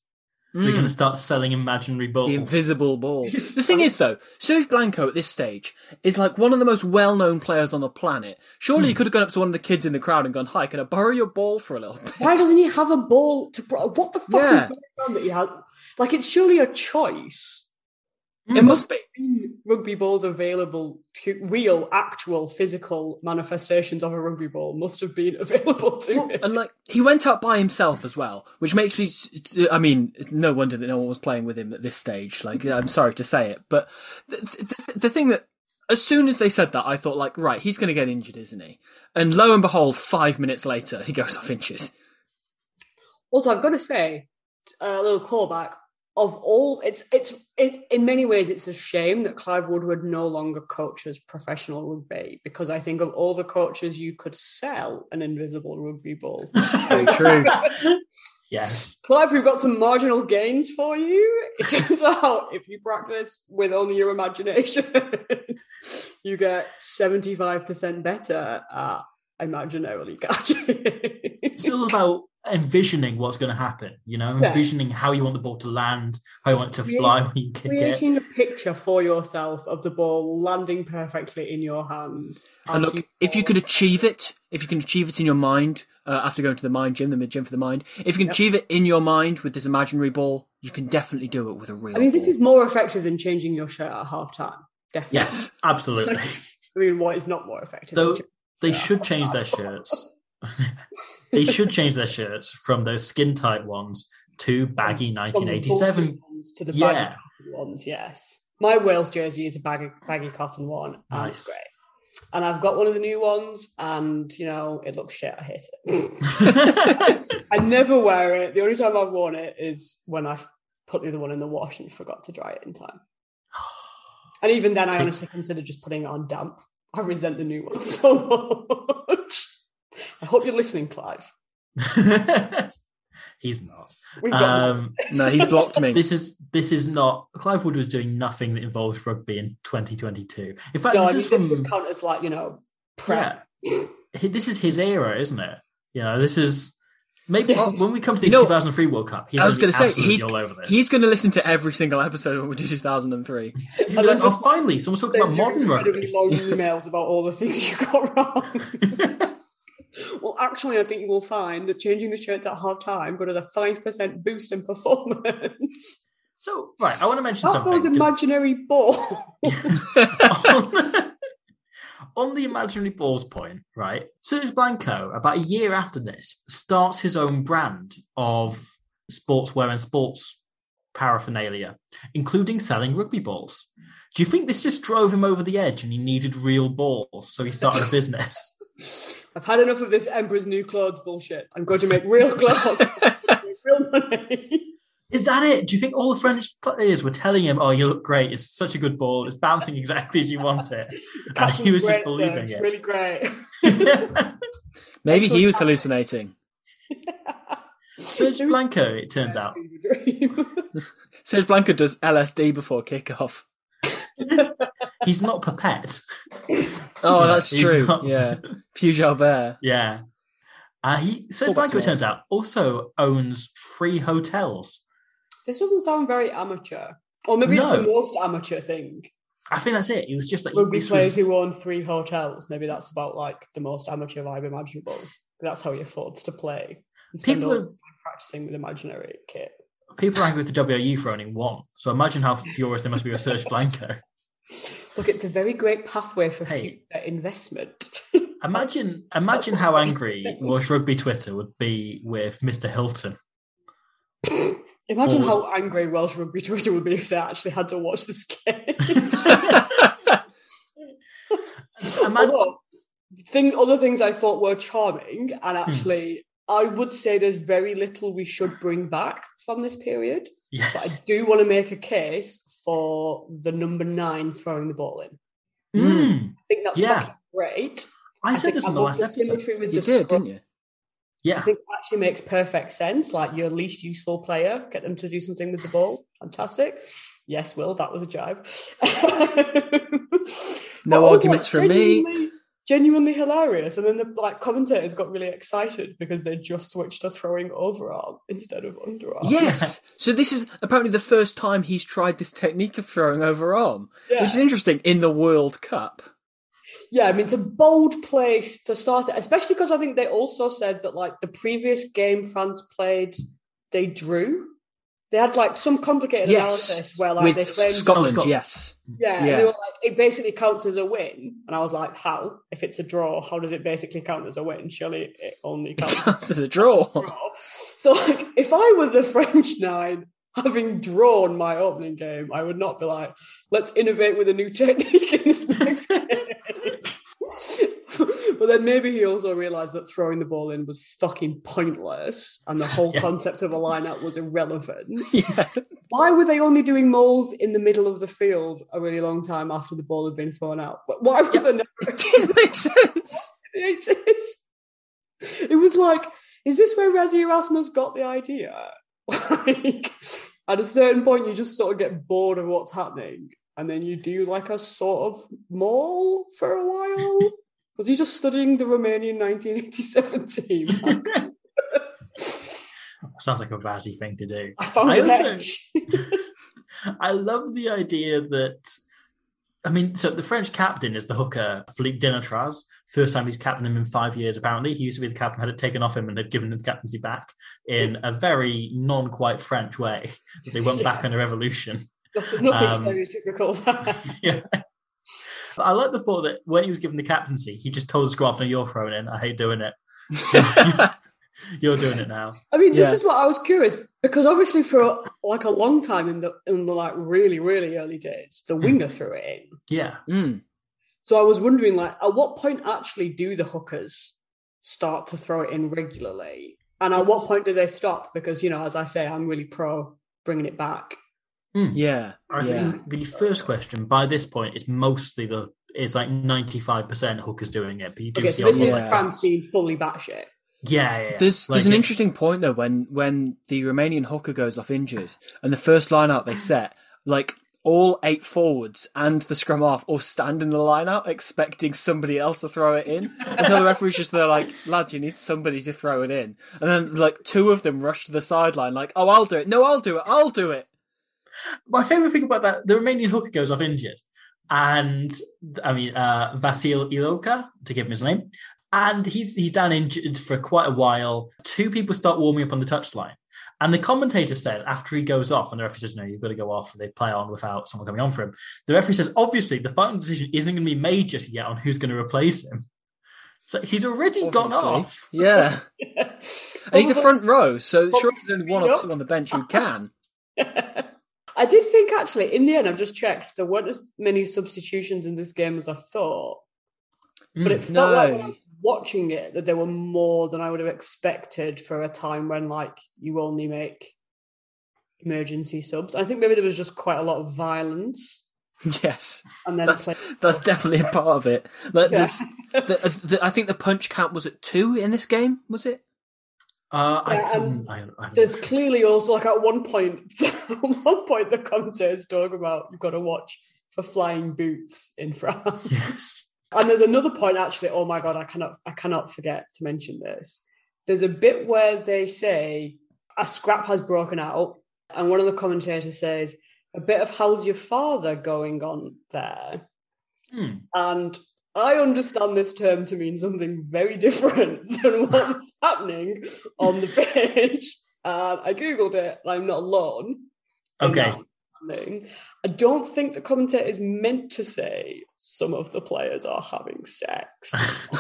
They're going to start selling imaginary balls. The invisible ball. The thing is, though, Serge Blanco at this stage is like one of the most well-known players on the planet. Surely he could have gone up to one of the kids in the crowd and gone, "Hi, can I borrow your ball for a little bit?" Why doesn't he have a ball to... Bro- what the fuck Yeah. is going on that he has? Like, it's surely a choice. It must be. Rugby balls available to real, actual, physical manifestations of a rugby ball must have been available to Well, him. and like he went out by himself as well, which makes me. I mean, no wonder that no one was playing with him at this stage. Like, I'm sorry to say it, but the, the, the thing that, as soon as they said that, I thought, like, right, he's going to get injured, isn't he? And lo and behold, five minutes later, he goes off injured. Also, I've got to say, a little callback. Of all, it's it's it, in many ways, it's a shame that Clive Woodward no longer coaches professional rugby, because I think of all the coaches you could sell an invisible rugby ball. Very true. Yes. Clive, we've got some marginal gains for you. It turns out if you practice with only your imagination, you get seventy-five percent better at imaginarily catching. It's all about envisioning what's going to happen, you know, Yeah. envisioning how you want the ball to land, how you want it to Create- fly when you kick it. Creating a picture for yourself of the ball landing perfectly in your hands. And as look, if you could achieve it, if you can achieve it in your mind, uh, after going to the mind gym, the mid gym for the mind, if you can achieve it in your mind with this imaginary ball, you can definitely do it with a real I mean, this ball. is more effective than changing your shirt at half time. Definitely. Yes, absolutely. I mean, what is not more effective? Though than they should change their shirts. They should change their shirts from those skin tight ones to baggy From nineteen the eighty-seven. bulky ones to the Yeah. baggy cotton ones, yes. My Wales jersey is a baggy, baggy cotton one, and Nice. it's great. And I've got one of the new ones, and, you know, it looks shit. I hate it. I never wear it. The only time I've worn it is when I put the other one in the wash and forgot to dry it in time. And even then, I honestly considered just putting it on damp. I resent the new one so much. I hope you're listening, Clive. He's not. We've got Um, No, he's blocked me. this is this is not. Clive Wood was doing nothing that involves rugby in twenty twenty-two. In fact, no, I this mean, is this from would count as like, you know, prep. yeah. He- This is his era, isn't it? You know, this is maybe Yes. when we come to the You know, two thousand three World Cup. He's I was going going to to say, he's all over this. he's going to listen to every single episode when we do two thousand three. He's gonna be like, oh, finally, someone's talking about Send you modern incredibly rugby. long emails about all the things you got wrong. Well, actually, I think you will find that changing the shirts at half time got us a five percent boost in performance. So, right, I want to mention Not something. those 'cause imaginary balls. on, on the imaginary balls point, right? Serge Blanco, about a year after this, starts his own brand of sportswear and sports paraphernalia, including selling rugby balls. Do you think this just drove him over the edge and he needed real balls, so he started a business? I've had enough of this Emperor's New Clothes bullshit. I'm going to make real clothes. Make real money. Is that it? Do you think all the French players were telling him, oh, you look great, it's such a good ball, it's bouncing exactly as you want it? And Catching he was just great, believing sir. It's it. really great. Maybe he was hallucinating. Serge Blanco, it turns out. Serge Blanco does L S D before kickoff. He's not Pipette. Oh, that's He's true. not- Yeah. Puig Albert. Yeah. Uh, he Serge Call back Blanco, to it turns out, also owns three hotels. This doesn't sound very amateur. Or maybe it's the No. most amateur thing. I think that's it. It was just like Rugby this players was, who own three hotels. Maybe that's about like the most amateur vibe imaginable. That's how he affords to play and spend People all are- his time practicing with imaginary kit. people are angry with the W O U for owning one. So imagine how furious they must be with Serge Blanco. Look, it's a very great pathway for Hey. future investment. Imagine, imagine how angry Welsh Rugby Twitter would be with Mister Hilton. Imagine Or- how angry Welsh Rugby Twitter would be if they actually had to watch this game. Imagine, Although, thing, other things I thought were charming, and Hmm. actually, I would say there's very little we should bring back from this period. But I yes. do want to make a case for the number nine throwing the ball in. Mm. I think that's Yeah. fucking great. I said think this I in the love last the episode. symmetry with You the did, scrum. didn't you? Yeah. I think it actually makes perfect sense. Like your least useful player, get them to do something with the ball. Fantastic. Yes, Will, that was a jibe. No But also, arguments from me. genuinely- genuinely hilarious. And then the like commentators got really excited because they just switched to throwing overarm instead of underarm. Yes. So this is apparently the first time he's tried this technique of throwing overarm, Yeah. which is interesting in the World Cup. Yeah, I mean, it's a bold place to start it, especially because I think they also said that, like, the previous game France played, they drew. They had, like, some complicated Yes. analysis where, like, With they claimed... Scotland, Scotland. yes. Yeah, and Yeah. they were like, it basically counts as a win. And I was like, how? If it's a draw, how does it basically count as a win? Surely it only counts This is a draw. as a draw. So, like, if I were the French nine, having drawn my opening game, I would not be like, let's innovate with a new technique in this next game. But then maybe he also realised that throwing the ball in was fucking pointless and the whole Yeah. concept of a line-out was irrelevant. Yeah. Why were they only doing moles in the middle of the field a really long time after the ball had been thrown out? But why was there never It didn't make sense. it, it was like, is this where Razzie Erasmus got the idea? Like, at a certain point, you just sort of get bored of what's happening, and then you do like a sort of mole for a while. Was he just studying the Romanian nineteen eighty-seven team? Sounds like a Razzie thing to do. I found I an also- edge. I love the idea that, I mean, so the French captain is the hooker, Philippe Denatraz. First time he's captained him in five years, apparently. He used to be the captain, had it taken off him and had given him the captaincy back in a very non-quite French way. They went back on the revolution. Nothing, nothing Um, stereotypical there. Yeah. But I like the thought that when he was given the captaincy, he just told us, go off and you're thrown in. I hate doing it. You're doing it now. I mean, this Yeah. is what I was curious, because obviously for like a long time in the in the like really, really early days, the winger threw it in. Yeah. Mm. So I was wondering, like, at what point actually do the hookers start to throw it in regularly? And at what point do they stop? Because, you know, as I say, I'm really pro bringing it back. Yeah. I yeah. think the first question by this point is mostly the, it's like ninety-five percent hookers doing it. But you do Okay, see so this a lot is of Yeah. France being fully batshit. Yeah, yeah, yeah. There's Like, there's an it's- interesting point though when when the Romanian hooker goes off injured and the first line out they set, like all eight forwards and the scrum half all stand in the line out expecting somebody else to throw it in until the referee's just there like, lads, you need somebody to throw it in. And then like two of them rush to the sideline like, oh, I'll do it. No, I'll do it. I'll do it. My favourite thing about that, the Romanian hooker goes off injured. And, I mean, uh, Vasil Iloka, to give him his name, and he's he's down injured for quite a while. Two people start warming up on the touchline. And the commentator says, after he goes off, and the referee says, no, you've got to go off, and they play on without someone coming on for him. The referee says, obviously, the final decision isn't going to be made just yet on who's going to replace him. So he's already gone Obviously. off. Yeah. And he's a front row, so Well, sure there's only one or two on the bench who can. I did think, actually, in the end, I've just checked, there weren't as many substitutions in this game as I thought. But it felt no. like when I was watching it that there were more than I would have expected for a time when, like, you only make emergency subs. I think maybe there was just quite a lot of violence. Yes. And then That's it's like, that's definitely a part of it. Like, Yeah. there's, the, the, I think the punch count was at two in this game, was it? Uh, I Yeah, couldn't. I, I, there's clearly also, like, at one point, at one point, the commentators talk about you've got to watch for flying boots in France. yes. And there's another point, actually. Oh my god, I cannot, I cannot forget to mention this. There's a bit where they say a scrap has broken out, and one of the commentators says, "A bit of how's your father going on there?" Hmm. And I understand this term to mean something very different than what's happening on the page. And I googled it, and I'm not alone. in Okay. that happening. I don't think the commentator is meant to say some of the players are having sex,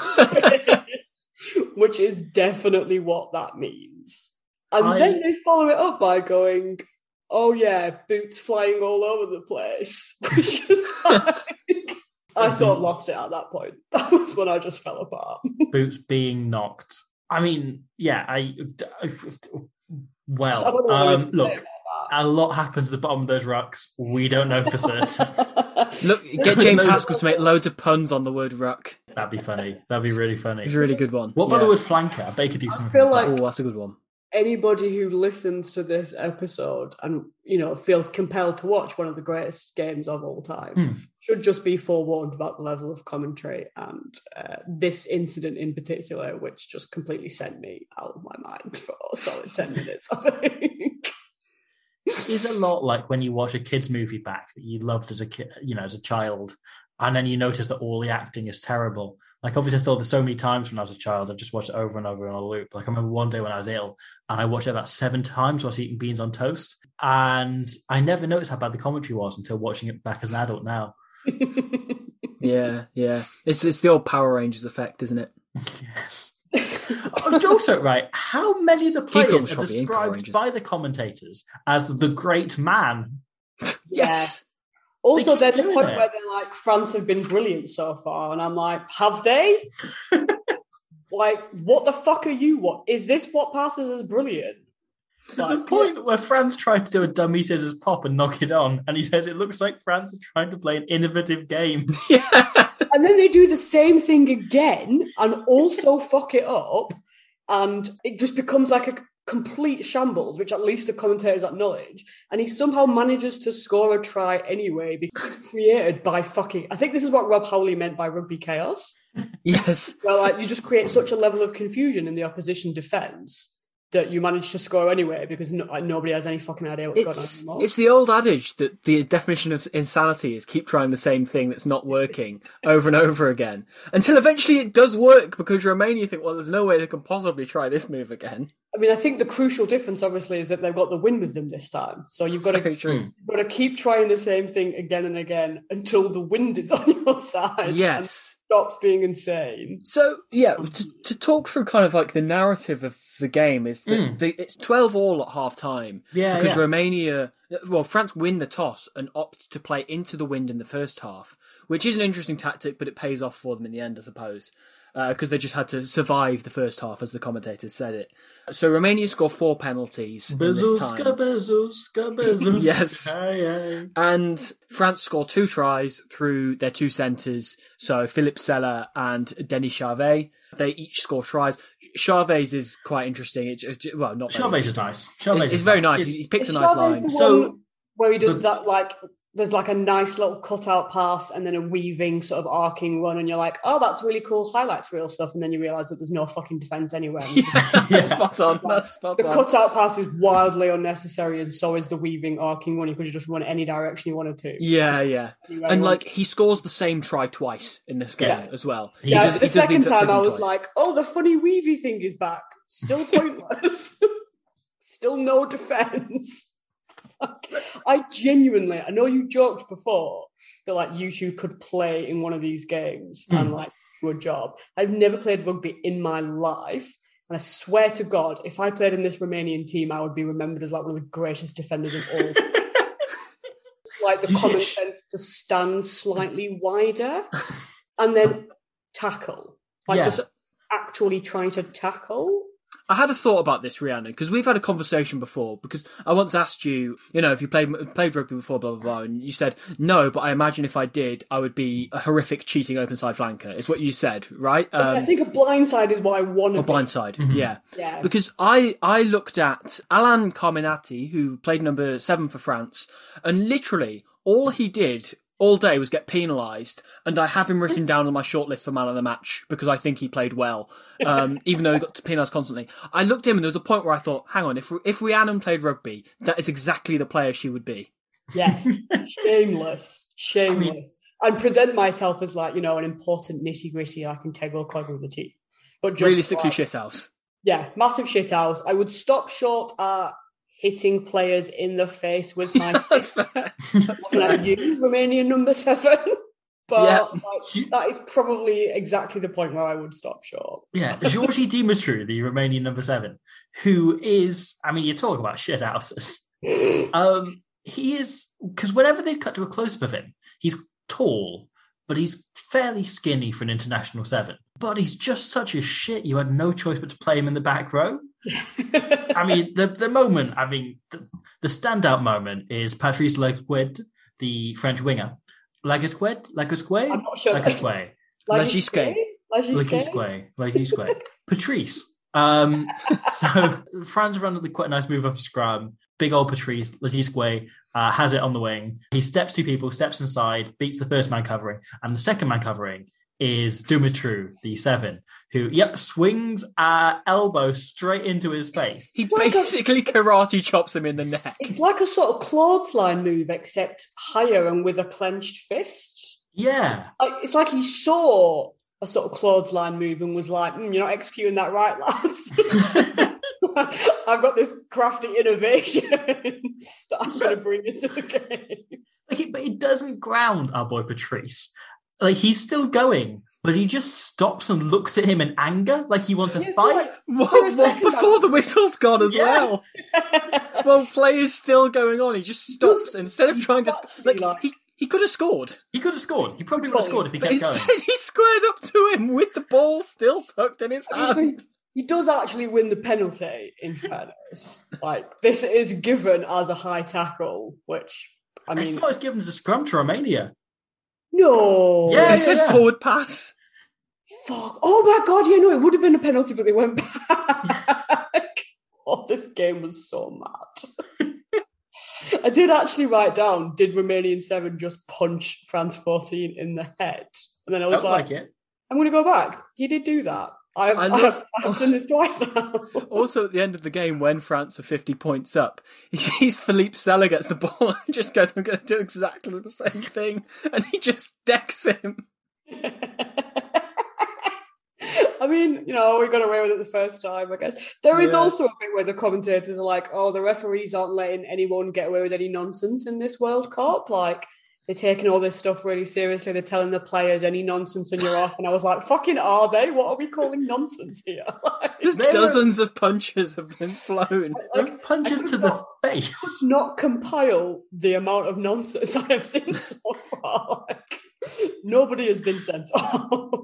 which is definitely what that means. And I- then they follow it up by going, "Oh yeah, boots flying all over the place," which is like, I sort of lost it at that point. That was when I just fell apart. Boots being knocked. I mean, yeah, I. I well, I don't know what um, else to say look, about a lot happened to the bottom of those rucks. We don't know for certain. that. Look, get James Haskell to make loads of puns on the word ruck. That'd be funny. That'd be really funny. It's a really good one. What about Yeah. the word flanker? I bet he could do something. feel like like- Oh, that's a good one. anybody who listens to this episode and, you know, feels compelled to watch one of the greatest games of all time Mm. should just be forewarned about the level of commentary and uh, this incident in particular, which just completely sent me out of my mind for a solid ten minutes, I think. It is a lot like when you watch a kid's movie back that you loved as a kid, you know, as a child, and then you notice that all the acting is terrible. Like, obviously, I saw this so many times when I was a child. I just watched it over and over on a loop. Like, I remember one day when I was ill, and I watched it about seven times while I was eating beans on toast. And I never noticed how bad the commentary was until watching it back as an adult now. Yeah, yeah. It's it's the old Power Rangers effect, isn't it? Yes. Oh, also, right, how many of the Kiko players was are probably in Power described Rangers. by the commentators as the great man? Yes. Also, They keep there's a doing point it. where they're like, France have been brilliant so far. And I'm like, have they? Like, what the fuck are you? What is this what passes as brilliant? There's a Like, point where Franz tried to do a dummy scissors pop and knock it on, and he says it looks like France are trying to play an innovative game. Yeah. And then they do the same thing again and also fuck it up. And it just becomes like a complete shambles, which at least the commentators acknowledge. And he somehow manages to score a try anyway because it's created by fucking... I think this is what Rob Howley meant by rugby chaos. Yes. Well, like, you just create such a level of confusion in the opposition defence that you manage to score anyway because no, like, nobody has any fucking idea what's It's, going on anymore. it's the old adage that the definition of insanity is keep trying the same thing that's not working over and over again until eventually it does work because Romania think, well, there's no way they can possibly try this move again. I mean, I think the crucial difference, obviously, is that they've got the win with them this time. So you've got to, Very true. you've got to keep trying the same thing again and again until the wind is on your side. Yes. And stops being insane. So, yeah, to, to talk through kind of like the narrative of the game is that Mm. the, it's twelve all at half time. Yeah, Because yeah. Romania, well, France win the toss and opt to play into the wind in the first half, which is an interesting tactic, but it pays off for them in the end, I suppose. Because they just had to survive the first half, as the commentators said it. So Romania score four penalties in this time. Bezos, Bezos, Bezos. Yes. Aye, aye. And France score two tries through their two centres, so Philippe Sella and Denis Charvet. They each score tries. Charvet's is quite interesting. It, it- well, not very Charvet is interesting. nice. Charvet It's, is it's very nice. It's- He, he picks a Is nice Chavez line. the So- one where he does the- that, like, there's like a nice little cutout pass and then a weaving sort of arcing run, and you're like, oh, that's really cool highlights reel stuff, and then you realise that there's no fucking defence anywhere. Yeah, spot on. That's spot The on. cutout pass is wildly unnecessary, and so is the weaving arcing one. You could just run any direction you wanted to. Yeah, yeah. Anywhere And you like he scores the same try twice in this game Yeah. as well. He Yeah, does- he the does the second exact time same I was twice. like, oh, the funny weavy thing is back. Still pointless. Still no defence. I genuinely, I know you joked before that like YouTube could play in one of these games Hmm. and like do a job. I've never played rugby in my life. And I swear to God, if I played in this Romanian team, I would be remembered as like one of the greatest defenders of all. Like the Do you see common it? sense to stand slightly wider and then tackle. Like Yeah. just actually trying to tackle. I had a thought about this, Rhiannon, because we've had a conversation before. Because I once asked you, you know, if you played played rugby before, blah blah blah, and you said no, but I imagine if I did, I would be a horrific cheating open side flanker. Is what you said, right? I Um, think a blindside is what I want to or be. blindside, Mm-hmm. yeah. Yeah. Because I I looked at Alan Carminati, who played number seven for France, and literally all he did all day was get penalised, and I have him written down on my shortlist for man of the match because I think he played well, um, even though he got penalised constantly. I looked at him and there was a point where I thought, hang on, if if Rhiannon played rugby, that is exactly the player she would be. Yes. Shameless. Shameless. And present myself as like, you know, an important nitty gritty, like integral cog of the team. But just Realistically, like, shithouse. yeah, massive shithouse. I would stop short at hitting players in the face with my That's fist. fair. That's Looking at fair. you, Romanian number seven. But Yeah. like, that is probably exactly the point where I would stop short. Yeah, Georgi Dimitru, the Romanian number seven, who is, I mean, you talk about shit houses. Um, he is, because whenever they cut to a close-up of him, he's tall, but he's fairly skinny for an international seven. But he's just such a shit, you had no choice but to play him in the back row. I mean, the the moment, I mean, the, the standout moment is Patrice Lagued, the French winger. Lagued? Lagued? I'm not sure. Lagued. Lagisquet. Lagisquet? Lagisquet. Lagisquet. Patrice. Um, so France run the quite a nice move off scrum. Big old Patrice, Legisque, uh, has it on the wing. He steps two people, steps inside, beats the first man covering, and the second man covering is Dumitru, the seven, who, yep, swings uh, elbow straight into his face. He basically karate chops him in the neck. It's like a sort of clothesline move, except higher and with a clenched fist. Yeah. It's like he saw a sort of clothesline move and was like, mm, you're not executing that right, lads. I've got this crafty innovation that I'm so, going to bring into the game. Like it, but it doesn't ground our boy Patrice. Like, he's still going, but he just stops and looks at him in anger, like he wants to yeah, fight. Like, what, what, before the whistle's gone as yeah. well. Well, play is still going on. He just stops. Instead of trying to... Like, like, he, he could have scored. He could have scored. He probably would have scored if he but kept instead, going. he squared up to him with the ball still tucked in his hand. I mean, he does actually win the penalty, in fairness. Like, this is given as a high tackle, which, I mean... I thought it was given as a scrum to Romania. No. Yeah, he yeah, said yeah. forward pass. Fuck. Oh my god, yeah, no, it would have been a penalty, but they went back. Oh, this game was so mad. I did actually write down, did Romanian seven just punch France fourteen in the head? And then I was Don't like, like it. I'm going to go back. He did do that. I have, I I love- have, I have seen this twice now. Also, at the end of the game, when France are fifty points up, he sees Philippe Sella gets the ball and just goes, I'm going to do exactly the same thing. And he just decks him. I mean, you know, we got away with it the first time, I guess. There is Yeah. also a bit where the commentators are like, oh, the referees aren't letting anyone get away with any nonsense in this World Cup. Like, they're taking all this stuff really seriously. They're telling the players any nonsense and you're off. And I was like, fucking are they? What are we calling nonsense here? Like, Just There dozens of punches have been flown. like, Punches I could to the not- face. could not compile the amount of nonsense I have seen so far. Like, nobody has been sent off.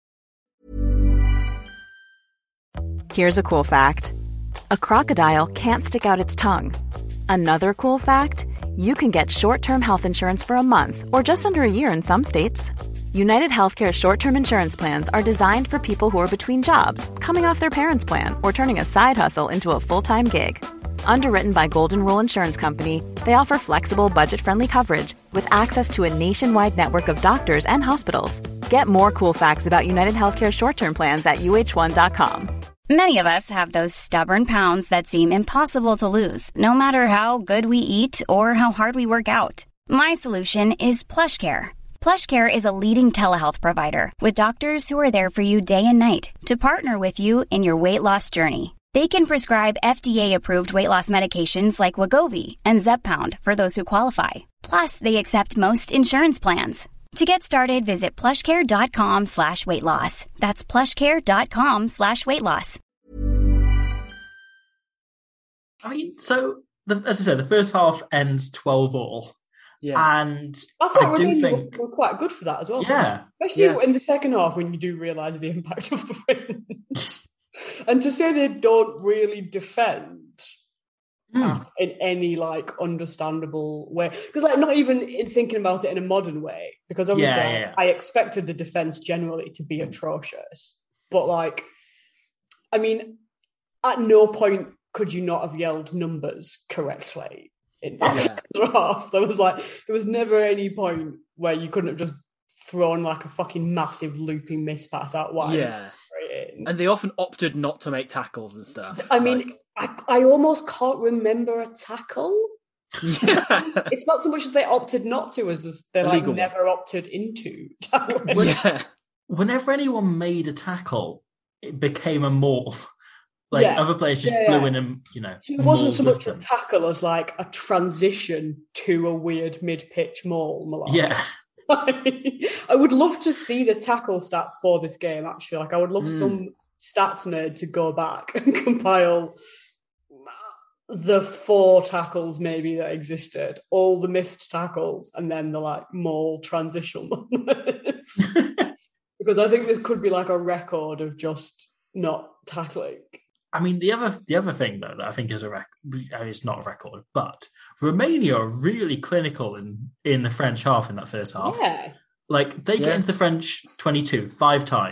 Here's a cool fact. A crocodile can't stick out its tongue. Another cool fact, you can get short-term health insurance for a month or just under a year in some states. United Healthcare short-term insurance plans are designed for people who are between jobs, coming off their parents' plan, or turning a side hustle into a full-time gig. Underwritten by Golden Rule Insurance Company, they offer flexible, budget-friendly coverage with access to a nationwide network of doctors and hospitals. Get more cool facts about United Healthcare short-term plans at U H one dot com. Many of us have those stubborn pounds that seem impossible to lose, no matter how good we eat or how hard we work out. My solution is PlushCare. PlushCare is a leading telehealth provider with doctors who are there for you day and night to partner with you in your weight loss journey. They can prescribe F D A-approved weight loss medications like Wegovy and Zepbound for those who qualify. Plus, they accept most insurance plans. To get started, visit plushcare.com slash weight loss. That's plushcare.com slash weight loss. I mean, so, the, as I said, the first half ends twelve all. Yeah. And I thought I do Romania think... were, were quite good for that as well. Yeah. Especially Yeah. in the second half when you do realise the impact of the wind. And to say they don't really defend Mm. in any like understandable way, because like not even in thinking about it in a modern way, because obviously Yeah, yeah, yeah. I, I expected the defense generally to be atrocious, but like, I mean, at no point could you not have yelled numbers correctly in that Yeah. draft. There was like, there was never any point where you couldn't have just thrown like a fucking massive looping miss pass out wide. Yeah. Straight in. And they often opted not to make tackles and stuff. I mean, Like, I, I almost can't remember a tackle. yeah. It's not so much that they opted not to as this- they like Illegal one. never opted into tackling. yeah. Whenever anyone made a tackle, it became a maul. Like, Yeah. other players just Yeah, flew yeah. in and, you know, So it wasn't so mauled much with a them. tackle as like a transition to a weird mid-pitch maul. Malak. Yeah. I would love to see the tackle stats for this game, actually. Like, I would love Mm. some stats nerd to go back and compile the four tackles maybe that existed, all the missed tackles, and then the like maul transition moments. Because I think this could be like a record of just not tackling. I mean, the other the other thing, though, that I think is a record, I mean, it's not a record, but Romania are really clinical in, in the French half in that first half. Yeah. Like, they get Yeah. into the French twenty-two five times,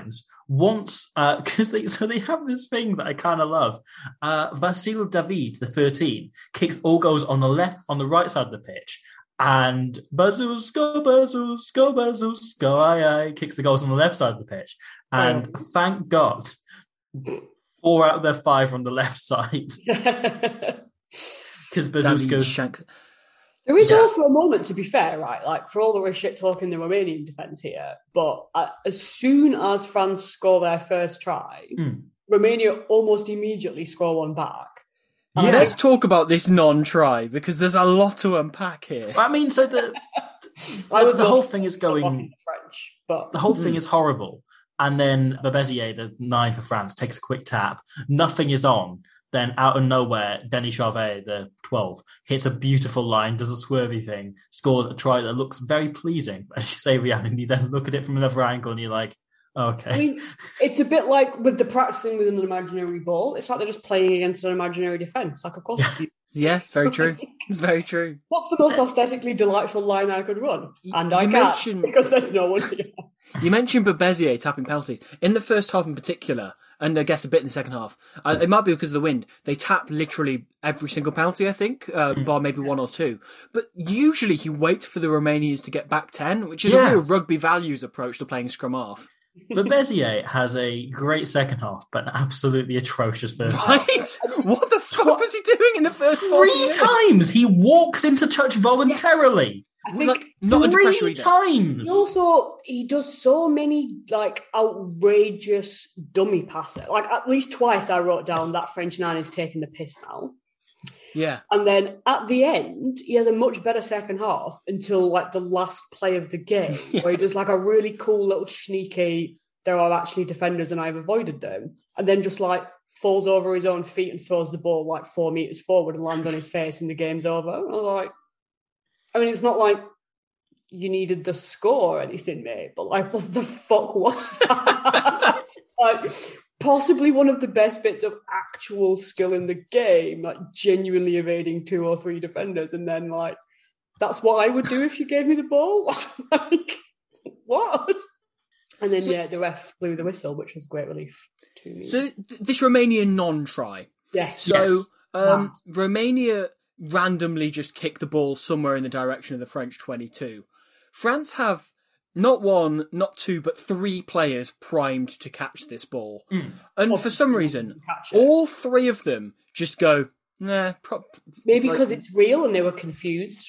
once, because uh, they so they have this thing that I kind of love. Uh, Vasil David, the thirteen, kicks all goals on the left, on the right side of the pitch. And Bazuz, go Bazuz, go Bazuz, go aye aye, kicks the goals on the left side of the pitch. And oh. thank God, four out of their five are on the left side. Because Bazuz goes... Shank- There is yeah. also a moment, to be fair, right? Like, for all the we're shit talking the Romanian defence here, but uh, as soon as France score their first try, mm. Romania almost immediately score one back. Yeah. Let's talk about this non-try, because there's a lot to unpack here. I mean, so the I was the whole thing is going... French, but... The whole thing is horrible. And then Bebezier, the nine for France, takes a quick tap. Nothing is on. Then out of nowhere, Denis Charvet, the twelve, hits a beautiful line, does a swervy thing, scores a try that looks very pleasing. As you say, Rhiannon, you then look at it from another angle and you're like, okay. I mean, it's a bit like with the practicing with an imaginary ball. It's like they're just playing against an imaginary defence. Like, of course you do. Yeah, very true. Very true. What's the most aesthetically delightful line I could run? And you I can't, mentioned... because there's no one here. You mentioned Bebezier tapping penalties. In the first half in particular, and I guess a bit in the second half, uh, it might be because of the wind, they tap literally every single penalty, I think, uh, bar maybe one or two. But usually he waits for the Romanians to get back ten, which is yeah. a real rugby values approach to playing scrum half. But Bezier has a great second half, but an absolutely atrocious first right? half. What the fuck what? was he doing in the first Three times he walks into touch voluntarily. Yes. I think like, not three times. He also, he does so many like outrageous dummy passes. Like at least twice I wrote down yes. that French nine is taking the piss now. Yeah. And then at the end, he has a much better second half until like the last play of the game, yeah. where he does like a really cool little sneaky, there are actually defenders and I've avoided them. And then just like falls over his own feet and throws the ball like four metres forward and lands on his face and the game's over. And I was like, I mean, it's not like you needed the score or anything, mate, but like, what the fuck was that? Like, possibly one of the best bits of actual skill in the game, like genuinely evading two or three defenders, and then like, that's what I would do if you gave me the ball. Like, what? And then so, yeah, the ref blew the whistle, which was great relief to me. So th- this Romanian non-try. Yes. So yes. Um, wow. Romania randomly just kick the ball somewhere in the direction of the French twenty-two. France have not one, not two, but three players primed to catch this ball. Mm. And well, for some reason, all three of them just go, nah. Pro- Maybe like, because it's real and they were confused.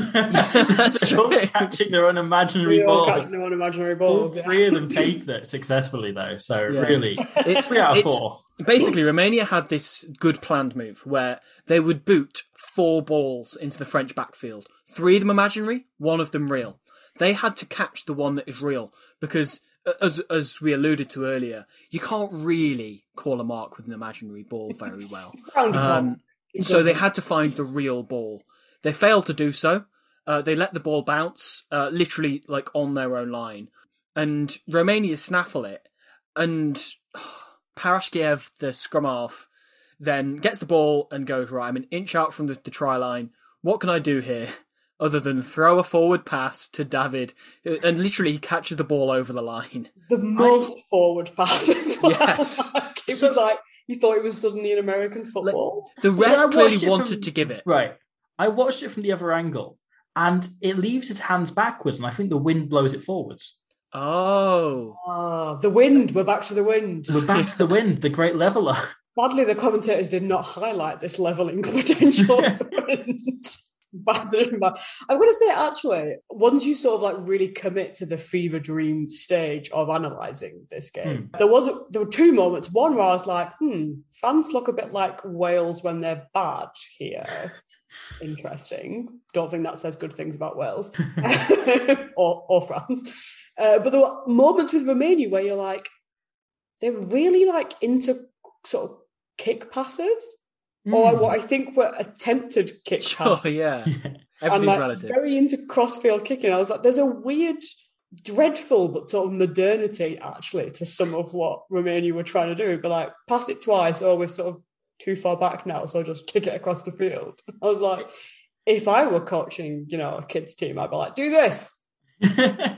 That's true. Catching their own imaginary ball. Catching their own imaginary balls. All yeah. three of them take that successfully, though. So yeah. really, it's three out of it's, four. Basically, Romania had this good planned move where they would boot four balls into the French backfield. Three of them imaginary, one of them real. They had to catch the one that is real because, as as we alluded to earlier, you can't really call a mark with an imaginary ball very well. Um, so they had to find the real ball. They failed to do so. Uh, they let the ball bounce, uh, literally like on their own line. And Romania snaffle it. And oh, Parashkiev, the scrum half, then gets the ball and goes, right, I'm an inch out from the, the try line. What can I do here? Other than throw a forward pass to David, and literally he catches the ball over the line. The most I... forward pass as well. Yes. Like, it so, was like, you thought it was suddenly an American football. Like, the ref well, clearly wanted from... to give it. Right. I watched it from the other angle, and it leaves his hands backwards, and I think the wind blows it forwards. Oh. Oh, the wind. We're back to the wind. We're back to the wind, the great leveller. Sadly, the commentators did not highlight this levelling potential of the wind. I'm going to say, actually, once you sort of like really commit to the fever dream stage of analysing this game, mm. there was a, there were two moments. One where I was like, hmm, France look a bit like Wales when they're bad here. Interesting. Don't think that says good things about Wales or, or France. Uh, but there were moments with Romania where you're like, they're really like into sort of kick passes. Mm. Or what I think were attempted kick passes. Oh, yeah. yeah. Everything's and, like, relative. Very into crossfield kicking. I was like, there's a weird, dreadful, but sort of modernity, actually, to some of what Romania were trying to do. But, like, pass it twice, or we're sort of too far back now, so just kick it across the field. I was like, if I were coaching, you know, a kids' team, I'd be like, do this.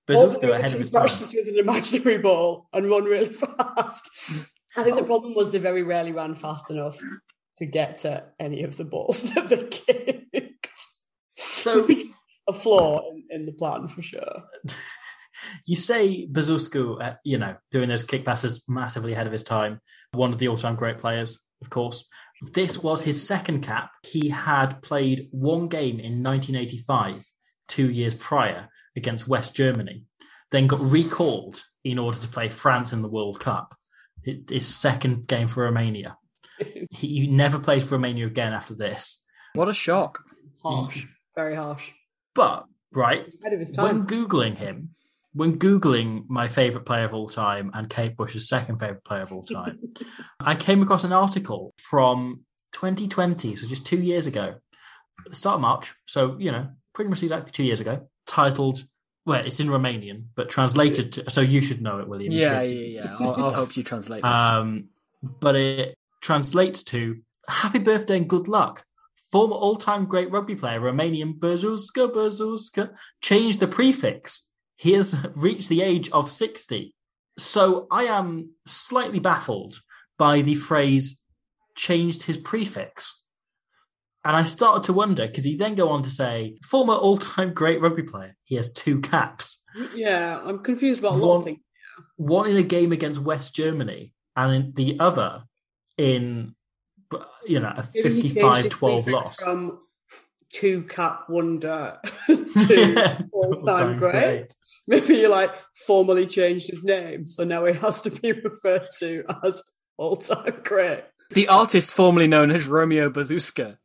Bezuska ahead of his time. This with an imaginary ball and run really fast. I think the problem was they very rarely ran fast enough to get to any of the balls that they kicked. So a flaw in, in the plan for sure. You say Bezuska, uh, you know, doing those kick passes massively ahead of his time. One of the all-time great players, of course. This was his second cap. He had played one game in nineteen eighty-five, two years prior, against West Germany, then got recalled in order to play France in the World Cup. His second game for Romania. He never played for Romania again after this. What a shock. Harsh. Very harsh. But, right, Ahead of his time. when Googling him, when Googling my favourite player of all time and Kate Bush's second favourite player of all time, I came across an article from twenty twenty, so just two years ago, at the start of March, so, you know, pretty much exactly two years ago, titled, well, it's in Romanian, but translated to, so you should know it, William. Yeah, yeah, yeah. I'll, I'll help you translate this. Um, but it translates to, happy birthday and good luck. Former all-time great rugby player, Romanian Bezuska, Bezuska, changed the prefix. He has reached the age of sixty. So I am slightly baffled by the phrase, changed his prefix. And I started to wonder, because he then go on to say, former all-time great rugby player. He has two caps. Yeah, I'm confused about a lot one, of things. One in a game against West Germany, and in the other in, you know, a fifty-five twelve loss. From two-cap wonder to all-time great. great. Maybe he, like, formally changed his name, so now he has to be referred to as all-time great. The artist formerly known as Romeo Bezuska.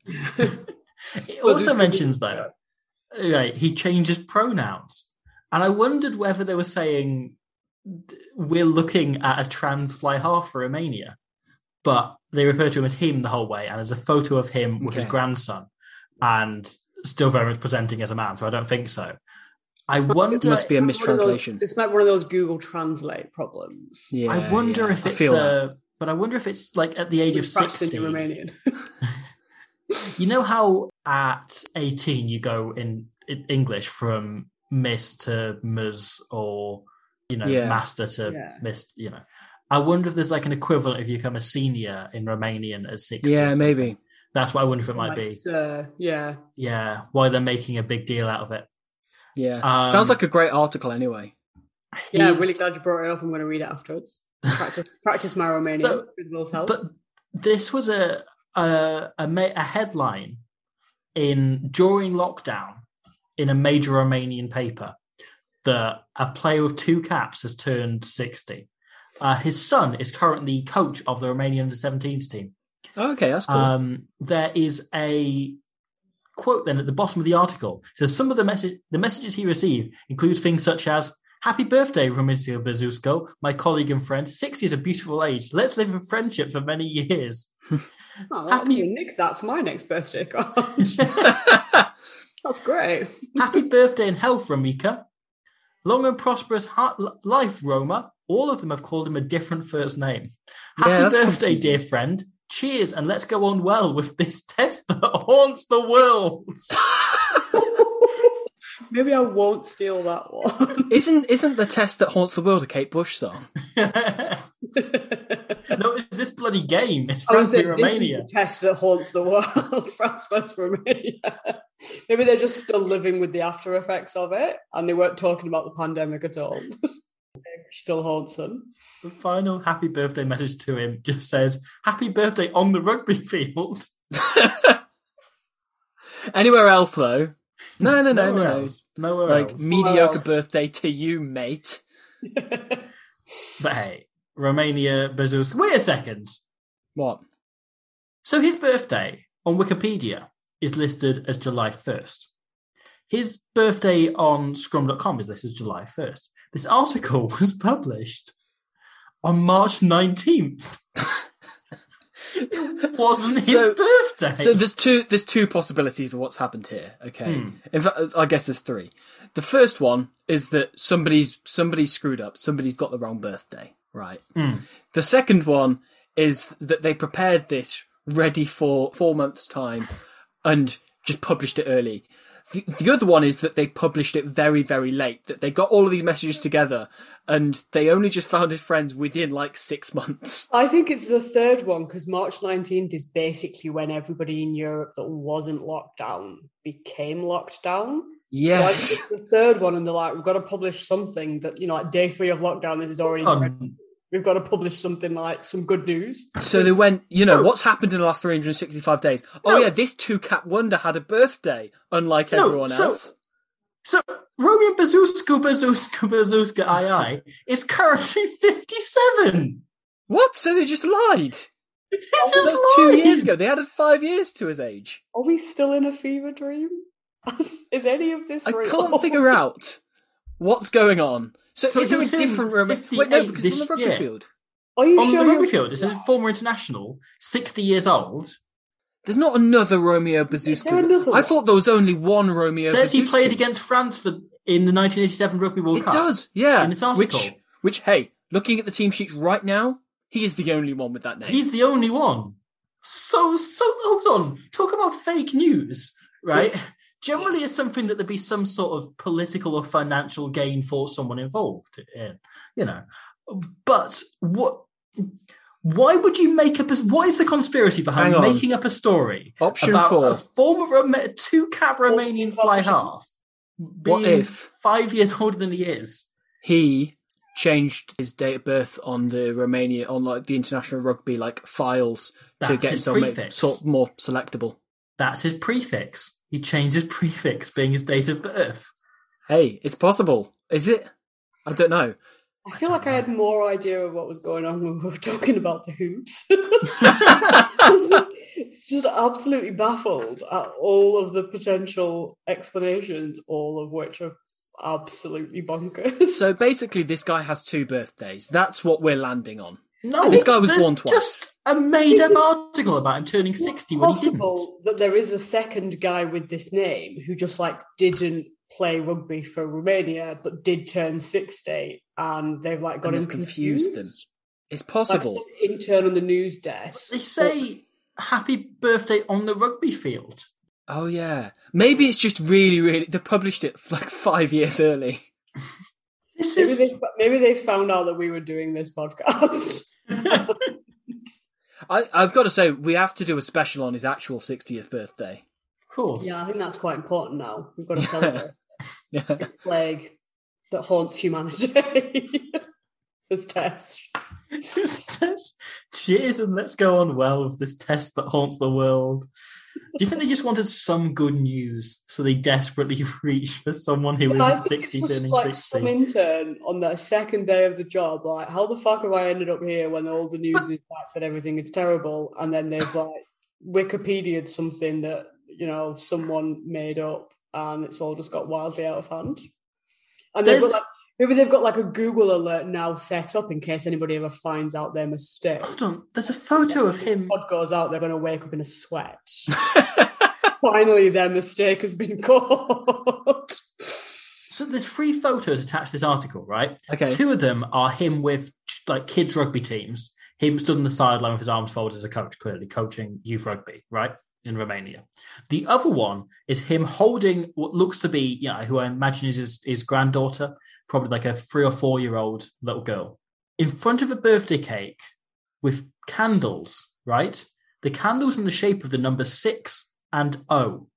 It also mentions, though, right, he changes pronouns. And I wondered whether they were saying, we're looking at a trans fly half for Romania. But they refer to him as him the whole way, and there's a photo of him with Okay. his grandson, and still very much presenting as a man, so I don't think so. I wonder... It must be a One of those- mistranslation. It's like one of those Google Translate problems. Yeah, I wonder yeah. if I it's... feel that. Uh, but I wonder if it's, like, at the age of Practicing sixty... in Romanian. You know how at eighteen you go in, in English from Miss to Ms or, you know, Yeah. Master to Yeah. Miss, you know. I wonder if there's like an equivalent if you become a senior in Romanian at sixty. Yeah, or something. maybe. That's what I wonder if it might be. That's, uh, yeah. Yeah, why they're making a big deal out of it. Yeah. Um, Sounds like a great article anyway. Yeah, I'm He's- really glad you brought it up. I'm going to read it afterwards. Practice, practice my Romanian So- with Will's help. But this was a a, a ma- a headline in during lockdown in a major Romanian paper that a player with two caps has turned sixty. Uh, his son is currently coach of the Romanian under seventeens team. Oh, okay, that's cool. Um, there is a quote then at the bottom of the article. It says some of the message the messages he received includes things such as "Happy birthday, Romeo Bezuska, my colleague and friend. Sixty is a beautiful age. Let's live in friendship for many years." Oh, happy- I'm going to nix that for my next birthday card. That's great. Happy birthday and health, Romika. Long and prosperous heart- life, Roma. All of them have called him a different first name. Happy Yeah, that's birthday, confusing. dear friend. Cheers, and let's go on well with this test that haunts the world. Maybe I won't steal that one. Isn't isn't the test that haunts the world a Kate Bush song? No, it's this bloody game. It's I was France v saying, this is Romania. the test that haunts the world. France versus Romania. Maybe they're just still living with the after effects of it, and they weren't talking about the pandemic at all. It still haunts them. The final happy birthday message to him just says, "Happy birthday on the rugby field." Anywhere else though? No, no, no, Nowhere no. else. Nowhere Like else. mediocre else. birthday to you, mate. But hey, Romania, Bezuska. Wait a second. What? So his birthday on Wikipedia is listed as July first. His birthday on scrum dot com is listed as July first. This article was published on March nineteenth. It wasn't his So- birthday. So there's two there's two possibilities of what's happened here. Okay, Hmm. in fact, I guess there's three. The first one is that somebody's somebody's screwed up. Somebody's got the wrong birthday, right? Hmm. The second one is that they prepared this ready for four months time and just published it early. The, the other one is that they published it very, very late, that they got all of these messages together and they only just found his friends within like six months. I think it's the third one because March nineteenth is basically when everybody in Europe that wasn't locked down became locked down. Yes. So I think it's the third one and they're like, we've got to publish something that, you know, like day three of lockdown, this is already... Um, We've got to publish something like some good news. So they went, you know, no. what's happened in the last three hundred sixty-five days? Oh no. yeah, this two-cat wonder had a birthday, unlike no, everyone so, else. So Romeo Bazooska Bazooska Bazooska I I is currently fifty-seven. What? So they just lied? They oh, just that was lied. two years ago. They added five years to his age. Are we still in a fever dream? Is any of this I real? can't figure out what's going on. So, so is there a different Romeo? Wait, no, because it's on the rugby year. field. Are you on sure the rugby you're... field, it's a former international, sixty years old. There's not another Romeo Bazooska. I thought there was only one Romeo. Says Bazooska. he played against France for in the nineteen eighty-seven Rugby World it Cup. It does, yeah. In this article. Which, which, hey, looking at the team sheets right now, he is the only one with that name. He's the only one. So, so hold on. Talk about fake news, right? Generally, it's something that there'd be some sort of political or financial gain for someone involved in, you know. But what? Why would you make up a? What is the conspiracy behind making up a story Option about four. a former two-cap Romanian fly half being what if five years older than he is? He changed his date of birth on the Romania on like the international rugby like files That's to get his himself prefix. sort more selectable. That's his prefix. He changed his prefix being his date of birth. Hey, it's possible. Is it? I don't know. I feel I like know. I had more idea of what was going on when we were talking about the hoops. It's just absolutely baffled at all of the potential explanations, all of which are absolutely bonkers. So basically, this guy has two birthdays. That's what we're landing on. No, this guy was born twice. Just a made-up article about him turning sixty when he didn't. Possible that there is a second guy with this name who just like didn't play rugby for Romania but did turn sixty, and they've like got and him confused. confused them. It's possible. Like some intern on the news desk. They say but... happy birthday on the rugby field. Oh yeah, maybe it's just really, really. They published it like five years early. This maybe, is... they, maybe they found out that we were doing this podcast. I, I've got to say, we have to do a special on his actual sixtieth birthday. Of course. Yeah, I think that's quite important now. We've got to celebrate yeah. this plague that haunts humanity. This test. This test. Cheers and let's go on well with this test that haunts the world. Do you think they just wanted some good news, so they desperately reached for someone who yeah, was sixty just turning like sixty? Some intern on their second day of the job, like, how the fuck have I ended up here when all the news but, is back and everything is terrible? And then they've like Wikipedia'd something that, you know, someone made up, and it's all just got wildly out of hand. And they've got like, maybe they've got like a Google alert now set up in case anybody ever finds out their mistake. Hold on, there's a photo of him. If the pod goes out, they're going to wake up in a sweat. Finally, their mistake has been caught. So there's three photos attached to this article, right? Okay. Two of them are him with like kids rugby teams. Him stood on the sideline with his arms folded as a coach, clearly coaching youth rugby, right? In Romania. The other one is him holding what looks to be, you know, who I imagine is his, his granddaughter, probably like a three or four year old little girl, in front of a birthday cake with candles, right? The candles in the shape of the number six and O.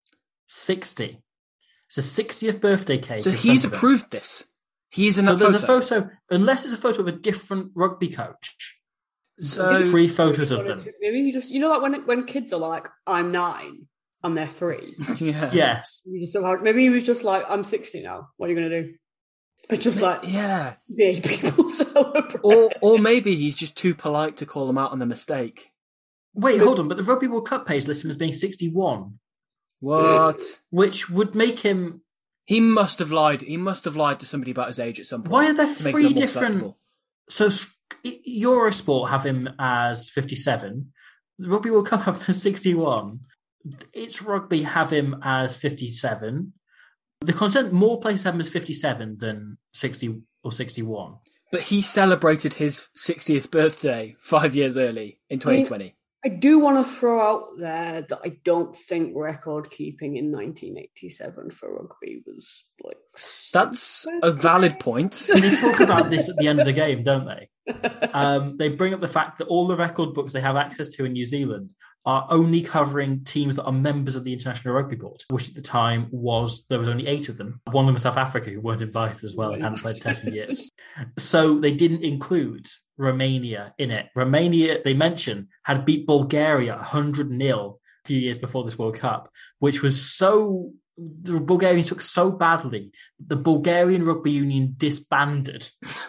sixty. It's a sixtieth birthday cake. So he's approved this. He's in so that photo. So there's a photo, unless it's a photo of a different rugby coach. So three photos of them. Maybe you just, you know, like when when kids are like, I'm nine and they're three. Yeah. Yes. You just somehow, maybe he was just like, I'm sixty now. What are you going to do? It's just like, yeah, big people celebrate. Or, or maybe he's just too polite to call them out on the mistake. Wait, hold on. But the Rugby World Cup page lists him as being sixty-one. What? Which would make him. He must have lied. He must have lied to somebody about his age at some point. Why are there three different? So Eurosport have him as fifty-seven. The Rugby World Cup have him as sixty-one. It's Rugby have him as fifty-seven. The content more places have him as fifty-seven than sixty or sixty-one. But he celebrated his sixtieth birthday five years early in twenty twenty. I do want to throw out there that I don't think record keeping in nineteen eighty-seven for rugby was like. That's a valid point. They talk about this at the end of the game, don't they? Um, they bring up the fact that all the record books they have access to in New Zealand are only covering teams that are members of the International Rugby Board, which at the time was, there was only eight of them. One of them was South Africa, who weren't invited as well and hadn't played Test in years. So they didn't include Romania in it. Romania, they mention, had beat Bulgaria one hundred nil a few years before this World Cup, which was so, the Bulgarians took so badly, the Bulgarian Rugby Union disbanded.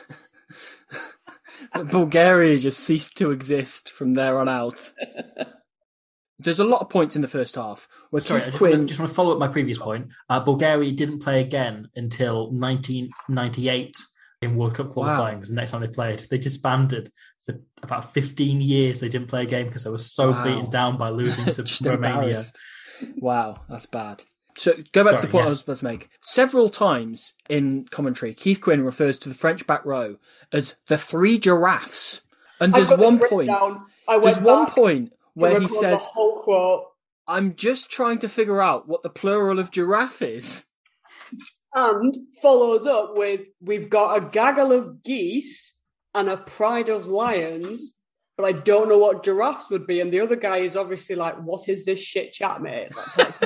Bulgaria just ceased to exist from there on out. There's a lot of points in the first half where Sorry, Keith I just, Quinn... want to, just want to follow up my previous point. Uh, Bulgaria didn't play again until nineteen ninety-eight in World Cup qualifying. Wow. Was the next time they played. They disbanded for about fifteen years. They didn't play a game because they were so wow. beaten down by losing to just Romania. Wow, that's bad. So go back Sorry, to the point yes. I was supposed to make. Several times in commentary, Keith Quinn refers to the French back row as the three giraffes. And there's one point. There's one point where he says, the whole quote. I'm just trying to figure out what the plural of giraffe is. And follows up with, we've got a gaggle of geese and a pride of lions, but I don't know what giraffes would be. And the other guy is obviously like, what is this shit chat, mate? Like,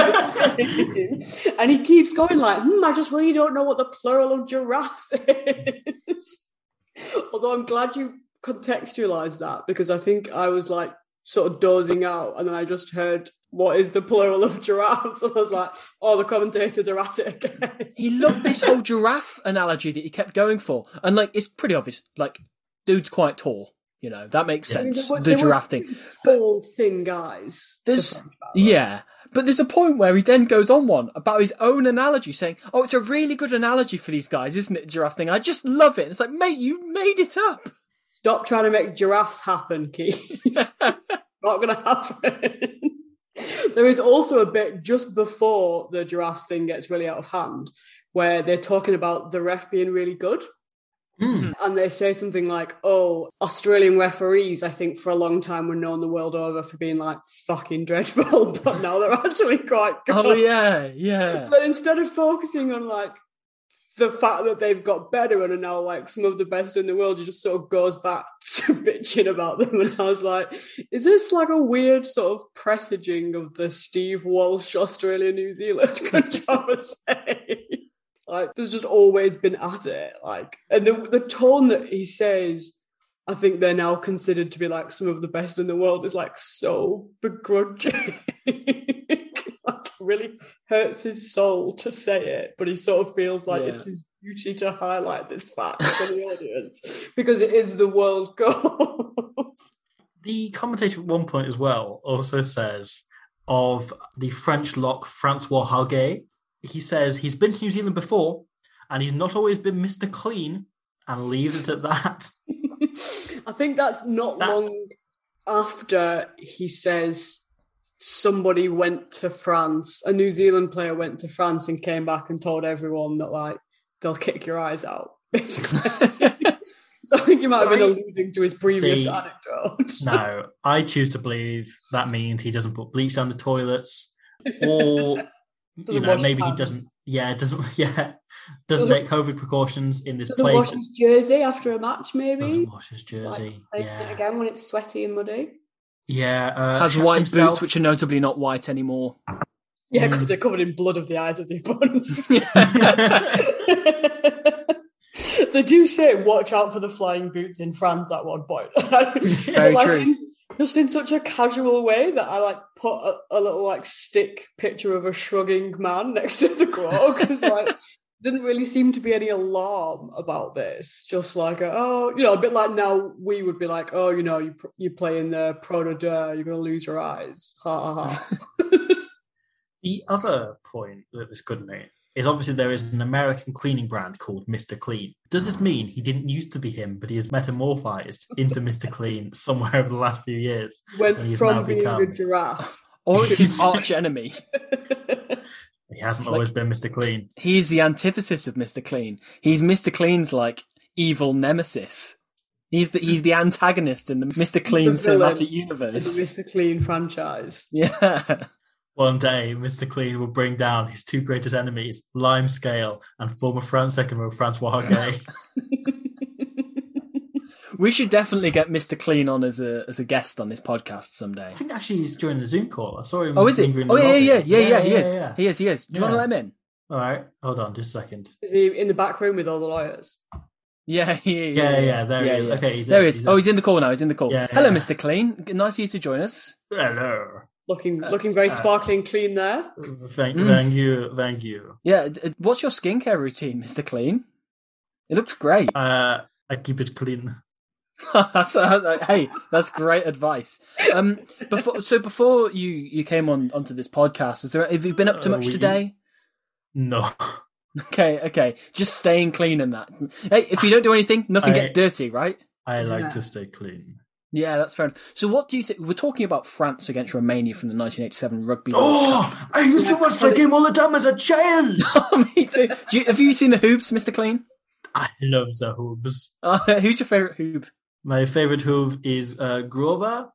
and he keeps going like, hmm, I just really don't know what the plural of giraffes is. Although I'm glad you contextualised that, because I think I was like sort of dozing out and then I just heard, what is the plural of giraffes? And I was like, oh, the commentators are at it again. He loved this whole giraffe analogy that he kept going for. And like, it's pretty obvious. Like, dude's quite tall. You know, that makes sense. I mean, the giraffe thing. Tall, thin guys. There's, yeah. But there's a point where he then goes on one about his own analogy, saying, oh, it's a really good analogy for these guys, isn't it, giraffe thing? I just love it. And it's like, mate, you made it up. Stop trying to make giraffes happen, Keith. Not going to happen. There is also a bit just before the giraffes thing gets really out of hand where they're talking about the ref being really good. Mm. And they say something like, oh, Australian referees, I think for a long time were known the world over for being like fucking dreadful, but now they're actually quite good. Oh, yeah, yeah. But instead of focusing on like the fact that they've got better and are now like some of the best in the world, you just sort of goes back to bitching about them. And I was like, is this like a weird sort of presaging of the Steve Walsh Australia-New Zealand controversy? Like, there's just always been at it. Like, and the the tone that he says, I think they're now considered to be like some of the best in the world, is like so begrudging. Like, it really hurts his soul to say it, but he sort of feels like yeah. it's his duty to highlight this fact for the audience because it is the world goal. The commentator at one point as well also says of the French lock Francois Harguet, he says he's been to New Zealand before and he's not always been Mister Clean, and leaves it at that. I think that's not that... long after he says somebody went to France, a New Zealand player went to France and came back and told everyone that, like, they'll kick your eyes out, basically. So I think he might have been alluding to his previous See, anecdote. No, I choose to believe that means he doesn't put bleach down the toilets, or... You know, maybe he doesn't. Yeah, doesn't. Yeah, doesn't, doesn't make COVID precautions in this doesn't play. Wash his jersey after a match, maybe. Doesn't wash his jersey. Like, yeah. it again when it's sweaty and muddy. Yeah, uh, has white himself. boots, which are notably not white anymore. Yeah, because mm. they're covered in blood of the eyes of the opponents. They do say, "Watch out for the flying boots" in France at one point. Very like, true. In, just in such a casual way that I like put a, a little like stick picture of a shrugging man next to the quote, because like didn't really seem to be any alarm about this. Just like a, oh, you know, a bit like now we would be like, oh, you know, you you play in the Pro de Deux, you're gonna lose your eyes. Ha ha ha. The other point that this could make is obviously there is an American cleaning brand called Mister Clean. Does this mean he didn't used to be him, but he has metamorphized into Mister Clean somewhere over the last few years? Went from being become... a giraffe. Or it's his arch enemy. He hasn't like, always been Mister Clean. He's the antithesis of Mister Clean. He's Mister Clean's like evil nemesis. He's the he's the antagonist in the Mister Clean The villain cinematic in universe. the Mister Clean franchise. Yeah. One day, Mister Clean will bring down his two greatest enemies, Limescale and former France second row Francois Gay. We should definitely get Mister Clean on as a as a guest on this podcast someday. I think actually he's joining the Zoom call. I saw him. Oh, is it? lingering in Oh, the yeah, lobby. yeah, yeah, yeah, he yeah, is. yeah. He is, he is. Do you want to Yeah. let him in? All right, hold on, just a second. Is he in the back room with all the lawyers? Yeah, yeah, yeah. Yeah, yeah, there he is. Okay, he's there in, he is. he's Oh, in. he's in the call now. He's in the call. Yeah, Hello, yeah. Mister Clean. Nice of you to join us. Hello. Looking looking very sparkling clean there. Thank, Mm. thank you, thank you. Yeah, d- what's your skincare routine, Mister Clean? It looks great. Uh, I keep it clean. that's, uh, hey, that's great advice. Um, before, so before you, you came on onto this podcast, is there, have you been up to Uh, much we- today? No. Okay, okay, just staying clean and that. Hey, if you don't do anything, nothing I- gets dirty, right? I like Yeah. to stay clean. Yeah, that's fair enough. So what do you think? We're talking about France against Romania from the nineteen eighty-seven Rugby World Cup. Oh, I used to watch that game all the time as a child. Me too. Do you, have you seen the hoops, Mister Clean? I love the hoops. Uh, who's your favourite hoop? My favorite hoop is uh, Grover.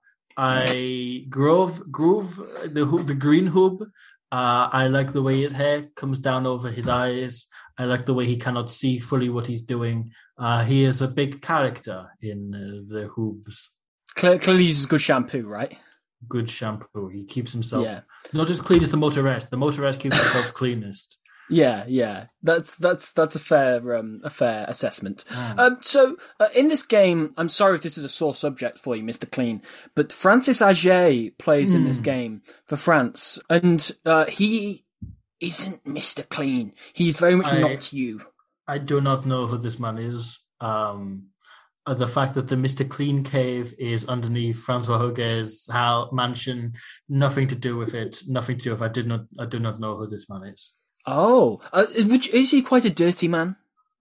I Grove Groove the hoop, the green hoop. Uh, I like the way his hair comes down over his eyes. I like the way he cannot see fully what he's doing. Uh, he is a big character in uh, the hoops. Cle- Clearly uses good shampoo, right? Good shampoo. He keeps himself Yeah. not as clean as the motorist. The motorist keeps himself cleanest. Yeah, yeah. That's that's that's a fair um, a fair assessment. Mm. Um, so uh, in this game, I'm sorry if this is a sore subject for you, Mister Clean, but Francis Ager plays in this Mm. game for France, and uh, he isn't Mister Clean. He's very much I- not you. I do not know who this man is. Um, uh, the fact that the Mister Clean cave is underneath Francois Huguet's house, mansion, nothing to do with it. Nothing to do with. I did not. I do not know who this man is. Oh, uh, which, is he quite a dirty man?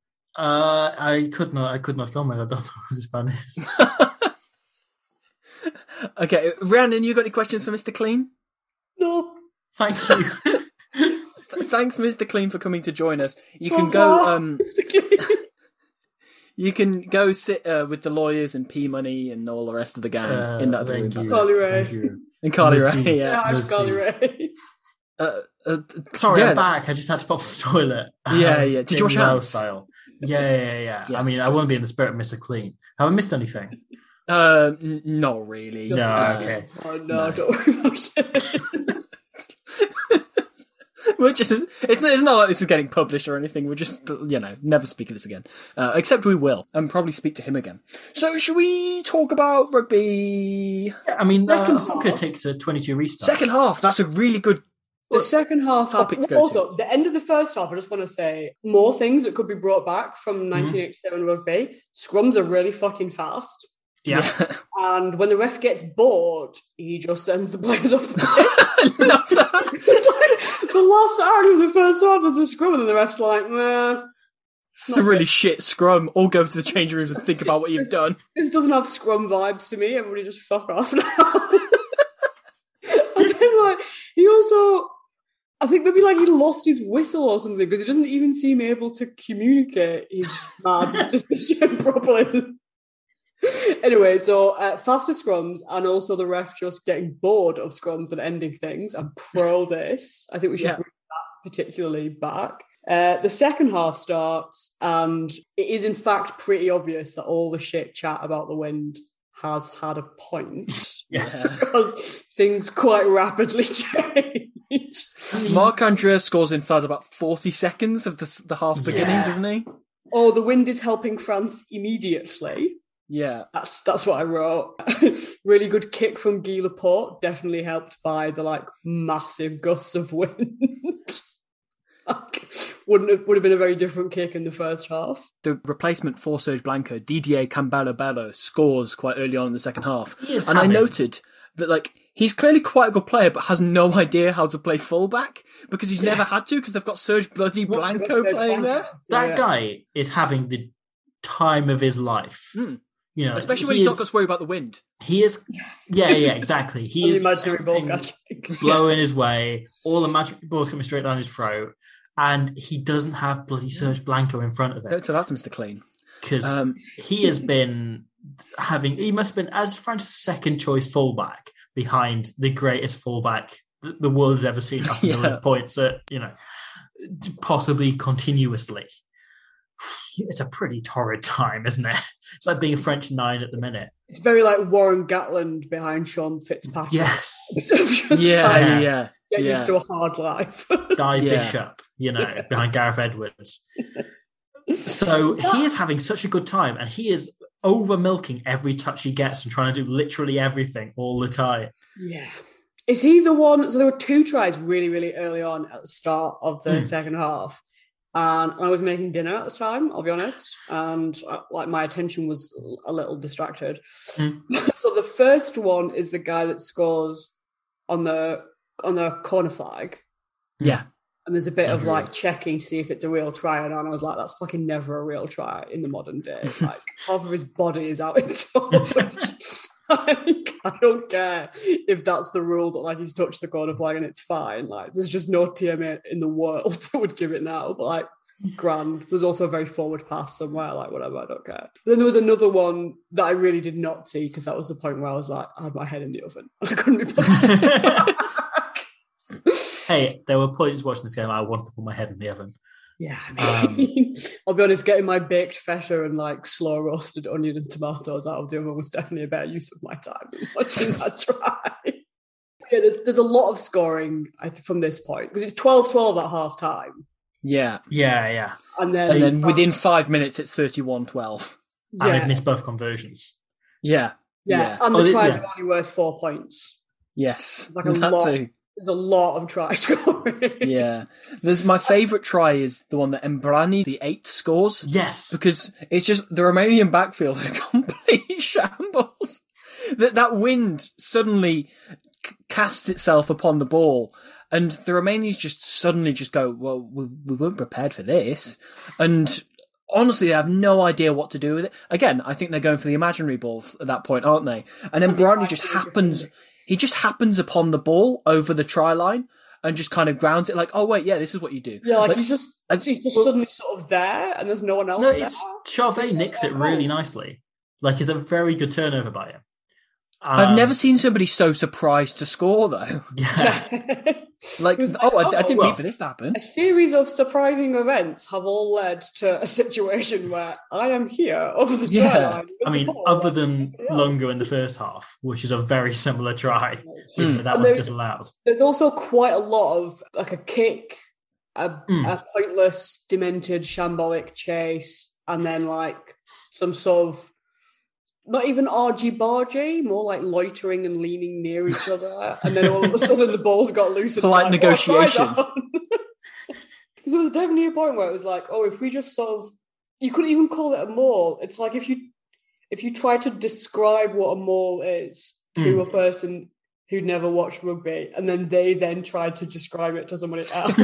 Uh, I could not. I could not comment. I don't know who this man is. Okay, Rhiannon, you got any questions for Mister Clean? No. Thank you. Thanks, Mister Clean, for coming to join us. You can go. Um, Mister Clean. you can go sit uh, with the lawyers and P Money and all the rest of the gang Uh, in that other room. thank back you. there. Carly Rae. Thank you. And Carly Merci. Rae, yeah. Yeah, Let's Carly see. Rae. Uh, uh, Sorry, yeah. I'm back. I just had to pop to the toilet. Yeah, yeah. Did you wash In Well hands? Style. Yeah, yeah, yeah, yeah, Yeah. I mean, I want to be in the spirit of Mister Clean. Have I missed anything? Uh, n- not really. No, Uh, okay. Oh no, No. don't worry about it. We're just, it's, not- it's not like this is getting published or anything. We're just, you know, never speak of this again. Uh, except we will, and probably speak to him again. So, should we talk about rugby? Yeah, I mean, uh, Second Hooker half. takes a twenty-two restart. Second half, that's a really good. The second half. Topic to go also, the end of the first half, I just want to say more things that could be brought back from nineteen eighty-seven rugby. Scrums are really fucking fast. Yeah. And when the ref gets bored, he just sends the players off the pitch. I love that. It's like the last act of the first half was a scrum, and then the ref's like, man, It's a really shit scrum. All go to the changing rooms and think about what you've done. this doesn't have scrum vibes to me. Everybody just fuck off now. And then, like, he also, I think maybe like he lost his whistle or something because he doesn't even seem able to communicate his mad decision properly. Anyway, so uh, faster scrums and also the ref just getting bored of scrums and ending things. I'm pro this. I think we should Yeah. bring that particularly back. Uh, the second half starts, and it is in fact pretty obvious that all the shit chat about the wind has had a point. Yes. Because things quite rapidly change. Marc Andrea scores inside about forty seconds of the, the half beginning, Yeah. doesn't he? Oh, the wind is helping France immediately. Yeah. That's that's what I wrote. Really good kick from Guy Laporte, definitely helped by the like massive gusts of wind. Like, wouldn't have, would have been a very different kick in the first half. The replacement for Serge Blanco, Didier Cambello scores quite early on in the second half. He is And I having- noted that, like, he's clearly quite a good player, but has no idea how to play fullback because he's never had to because they've got Serge bloody What- Blanco Serge playing Blanco. there. That Yeah. guy is having the time of his life. Hmm. You know, Especially when he he's is, not got to worry about the wind. He is, yeah, yeah, exactly. He On the is imaginary ball everything catching. blowing his way. All the magic balls coming straight down his throat, and he doesn't have bloody Serge Blanco in front of Don't him. tell that to Mister Clean. because Um, he has been having, he must have been, as France's second choice fullback behind the greatest fullback the world has ever seen up until Yeah. this point. So, you know, possibly continuously. It's a pretty torrid time, isn't it? It's like being a French nine at the minute. It's very like Warren Gatland behind Sean Fitzpatrick. Yes. Just Yeah, like, yeah, yeah. Get yeah. used to a hard life. Guy Yeah. Bishop, you know, behind Gareth Edwards. So he is having such a good time, and he is over milking every touch he gets and trying to do literally everything all the time. Yeah. Is he the one? So there were two tries really, really early on at the start of the Mm. second half. And I was making dinner at the time, I'll be honest. And uh, like my attention was a little distracted. Mm. So the first one is the guy that scores on the on the corner flag. Yeah. And there's a bit Sounds of like checking to see if it's a real try or not. And I was like, that's fucking never a real try in the modern day. Like half of his body is out in touch. Like, I don't care if that's the rule that like he's touched the corner flag and it's fine. Like there's just no T M A in the world that would give it now. But like grand. There's also a very forward pass somewhere, like whatever, I don't care. Then there was another one that I really did not see because that was the point where I was like, I had my head in the oven. I couldn't be bothered. Hey, there were points watching this game I wanted to put my head in the oven. Yeah, I mean, um, I'll be honest, getting my baked feta and like slow roasted onion and tomatoes out of the oven was definitely a better use of my time than watching that try. Yeah, there's there's a lot of scoring I think, from this point because it's twelve twelve at half time. Yeah. Yeah, yeah. And then, and then within five minutes, it's thirty-one twelve. Yeah. And they've missed both conversions. Yeah. Yeah, Yeah. and the Oh, tries yeah. are only worth four points. Yes. Like a that lot. too. There's a lot of try scoring. Yeah. There's my favourite try is the one that Embrani, the eight, scores. Yes. Because it's just the Romanian backfield are complete shambles. That that wind suddenly c- casts itself upon the ball, and the Romanians just suddenly just go, well, we, we weren't prepared for this. And honestly, they have no idea what to do with it. Again, I think they're going for the imaginary balls at that point, aren't they? And then Brani just happens, he just happens upon the ball over the try line and just kind of grounds it like, oh, wait, yeah, this is what you do. Yeah, like, Like, he's just I- he's just suddenly sort of there, and there's no one else No, there. it's Charvet nicks it really nicely. Like, it's a very good turnover by him. I've Um, never seen somebody so surprised to score, though. Yeah. Like, It was oh, I, I oh, didn't well. mean for this to happen. A series of surprising events have all led to a situation where I am here over the Yeah. try line. with I mean, the ball, other like than everybody else. Lungo in the first half, which is a very similar try, Mm. that And was there- disallowed. There's also quite a lot of like a kick, a, Mm. a pointless, demented, shambolic chase, and then like some sort of not even argy-bargy, more like loitering and leaning near each other. And then all of a sudden the balls got loose. and Polite it's like, "Oh, try negotiation." that." Because there was definitely a point where it was like, oh, if we just sort of, you couldn't even call it a maul. It's like if you if you try to describe what a maul is to Mm. a person who'd never watched rugby, and then they then tried to describe it to somebody else.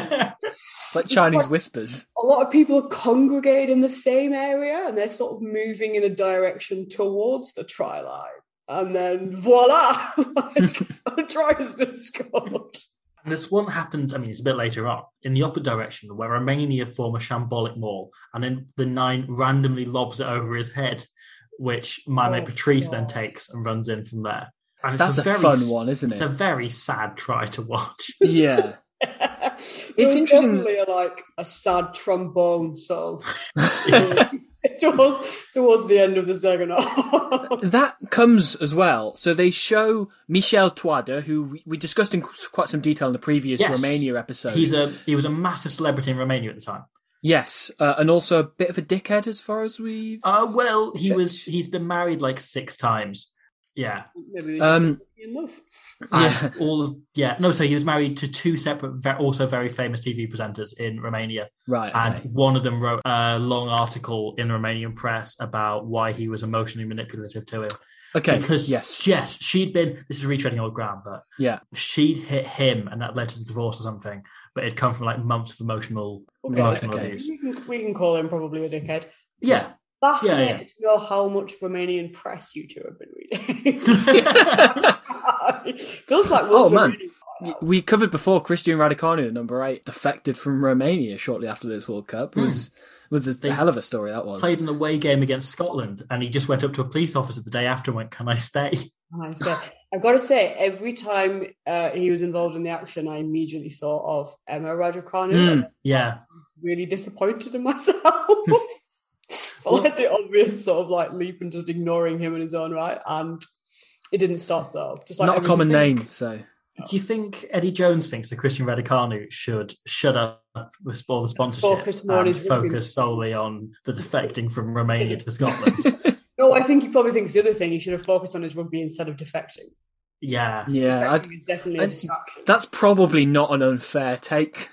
Like It's Chinese like- whispers. A lot of people are congregated in the same area, and they're sort of moving in a direction towards the try line. And then voila, like, a try has been scored. And this one happened, I mean, it's a bit later on, in the opposite direction, where Romania form a shambolic maul, and then the nine randomly lobs it over his head, which my Oh, mate Patrice then God. takes and runs in from there. And it's That's a very, fun s- one, isn't It's a it? very sad try to watch. Yeah. It's interesting- definitely a, like a sad trombone sort of towards, towards the end of the second half. That comes as well. So they show Michel Toader, who we- we discussed in qu- quite some detail in the previous Yes. Romania episode. He's a He was a massive celebrity in Romania at the time. Yes, uh, and also a bit of a dickhead as far as we've... Uh, well, he Checked. was, he's been married like six times. Yeah. Maybe he's Um, just in love. And Yeah. all of, yeah, no, so he was married to two separate, ve- also very famous T V presenters in Romania. Right, And okay. one of them wrote a long article in the Romanian press about why he was emotionally manipulative to him. Okay, Because, yes. yes, she'd been, this is retreading old ground, but Yeah. she'd hit him and that led to the divorce or something, but it'd come from like months of emotional, Okay, emotional okay. abuse. We can, we can call him probably a dickhead. Yeah. Fascinating Yeah, yeah. to know how much Romanian press you two have been reading. Feels like Oh, Will's man. Romanian We covered before Christian Radicanu at number eight defected from Romania shortly after this World Cup. It was, mm. was a they hell of a story, that was. Played an away game against Scotland, and he just went up to a police officer the day after and went, "Can I stay?" I say, I've got to say, every time uh, he was involved in the action, I immediately thought of Emma Raducanu. Mm, yeah. Really disappointed in myself. I like the obvious sort of like leap and just ignoring him in his own right, and it didn't stop though. Just like not a common think, name, so. Do you think Eddie Jones thinks that Christian Radicanu should shut up with all the sponsorship focus and focus solely on the defecting from Romania to Scotland? No, I think he probably thinks the other thing, he should have focused on his rugby instead of defecting. Yeah. Yeah. Defecting is definitely a distraction. That's probably not an unfair take.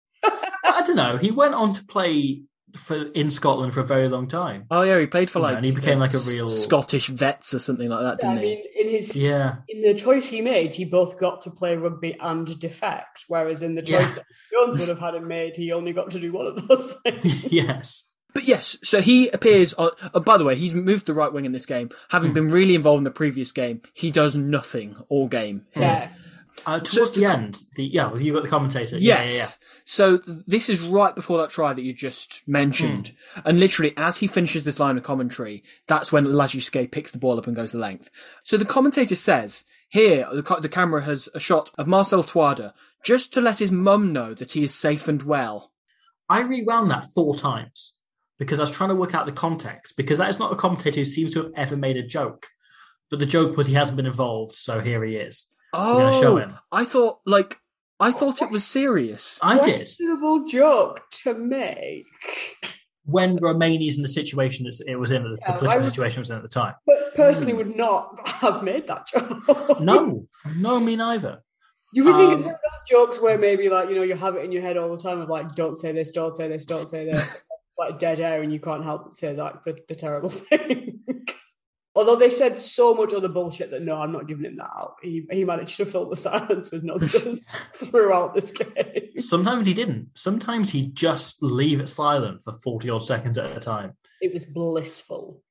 I don't know. He went on to play for in Scotland for a very long time. Oh yeah, he played for like yeah, and he became like a real Scottish Vets or something like that, didn't I mean, he? in his yeah, in the choice he made, he both got to play rugby and defect. Whereas in the choice yeah. that Jones would have had him made, he only got to do one of those things. Yes. But yes, so he appears on. Uh, by the way, he's moved to right wing in this game, having mm. been really involved in the previous game. He does nothing all game. Yeah. Uh, towards so, the end, the yeah, well, you got the commentator. Yes. Yeah, yeah, yeah. So this is right before that try that you just mentioned, mm. and literally as he finishes this line of commentary, that's when Lajuske picks the ball up and goes the length. So the commentator says here, the, the camera has a shot of Marcel Touada just to let his mum know that he is safe and well. I rewound that four times because I was trying to work out the context, because that is not a commentator who seems to have ever made a joke, but the joke was he hasn't been involved, so here he is. Oh, we're going to show him. I thought like. I thought it was serious. I did. Questionable joke to make. When Romania's in the situation that it was in, the yeah, political would, situation it was in at the time. But personally, mm. would not have made that joke. No, no, me neither. You would think um, it's one of those jokes where maybe, like, you know, you have it in your head all the time of like, don't say this, don't say this, don't say this, like dead air, and you can't help but say like the, the terrible thing. Although they said so much other bullshit that no, I'm not giving him that out. He he managed to fill the silence with nonsense throughout this game. Sometimes he didn't. Sometimes he'd just leave it silent for forty odd seconds at a time. It was blissful.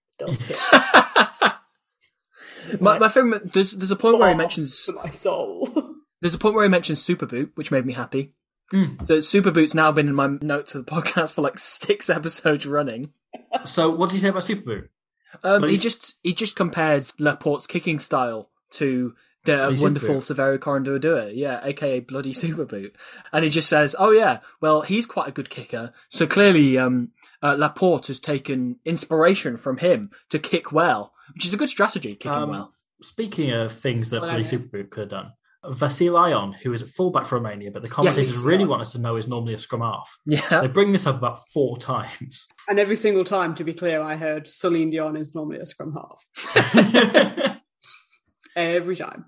my my favourite, there's there's a point where he mentions for my soul. There's a point where he mentions Superboot, which made me happy. Mm. So Superboot's now been in my notes of the podcast for like six episodes running. So what did he say about Superboot? Um, he just he just compares Laporte's kicking style to the Bloody wonderful Severo Coranduadua, yeah, aka Bloody Superboot, and he just says, "Oh yeah, well he's quite a good kicker, so clearly um, uh, Laporte has taken inspiration from him to kick well, which is a good strategy, kicking um, well." Speaking of things that Bloody Superboot could have done, Vasil Ion, who is at fullback for Romania, but the commentators yes. really want us to know is normally a scrum half. Yeah. They bring this up about four times. And every single time, to be clear, I heard Celine Dion is normally a scrum half. Every time.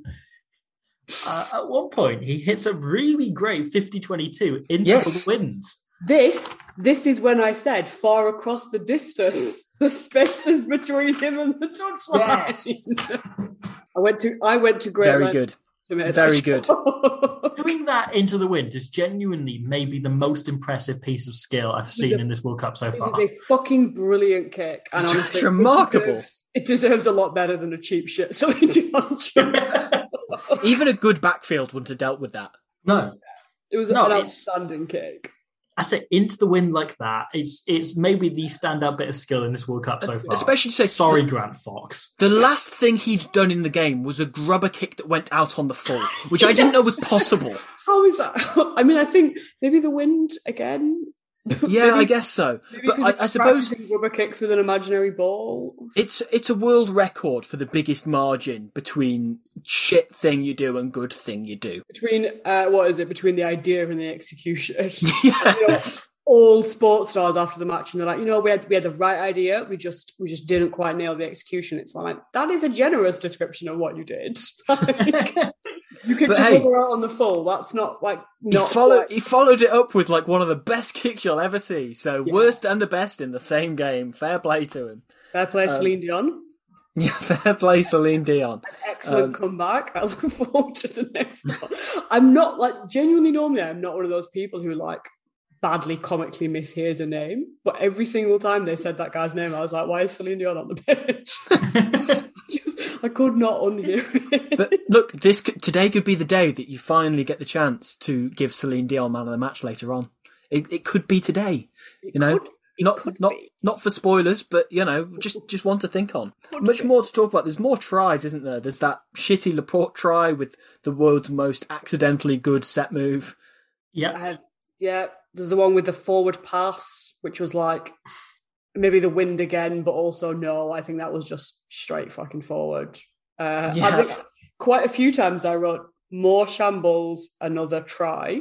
uh, at one point, he hits a really great fifty twenty-two into yes. the wind. This, this is when I said far across the distance, the spaces between him and the touchline. Yes. I went to, I went to great Very good. Very good. Doing that into the wind is genuinely maybe the most impressive piece of skill I've seen a, in this World Cup so far. It was a fucking brilliant kick. And it's honestly, remarkable. It deserves, it deserves a lot better than a cheap shit Celine Dion joke. Even a good backfield wouldn't have dealt with that. No. It was no, an outstanding kick. I say into the wind like that. It's it's maybe the standout bit of skill in this World Cup so far. Especially to say, sorry, the, Grant Fox. The last thing he'd done in the game was a grubber kick that went out on the full, which I didn't know was possible. How is that? I mean, I think maybe the wind again. Yeah, maybe, I guess so. But I, I suppose rubber kicks with an imaginary ball. It's it's a world record for the biggest margin between shit thing you do and good thing you do. Between uh, what is it? Between the idea and the execution. Yes. You know, all sports stars after the match, and they're like, you know, we had we had the right idea, we just we just didn't quite nail the execution. It's like that is a generous description of what you did. Like, you could deliver hey, out on the full. That's not like not. He followed. Quite... He followed it up with like one of the best kicks you'll ever see. So yeah. Worst and the best in the same game. Fair play to him. Fair play, um, Celine Dion. Yeah, fair play, Celine Dion. An excellent um, comeback. I look forward to the next one. I'm not like genuinely normally. I'm not one of those people who like. Badly comically mishears a name, but every single time they said that guy's name, I was like, why is Celine Dion on the pitch? I, just, I I could not unhear it. But look, this could, today could be the day that you finally get the chance to give Celine Dion man of the match later on. It, it could be today, you It know. could- it not could not be. not for spoilers, but you know, just just one to think on. Could Much be. more to talk about. There's more tries, isn't there? There's that shitty Laporte try with the world's most accidentally good set move. Yep. Uh, yeah, there's the one with the forward pass, which was like maybe the wind again, but also no, I think that was just straight fucking forward. Uh, Yeah. I think quite a few times I wrote more shambles, another try,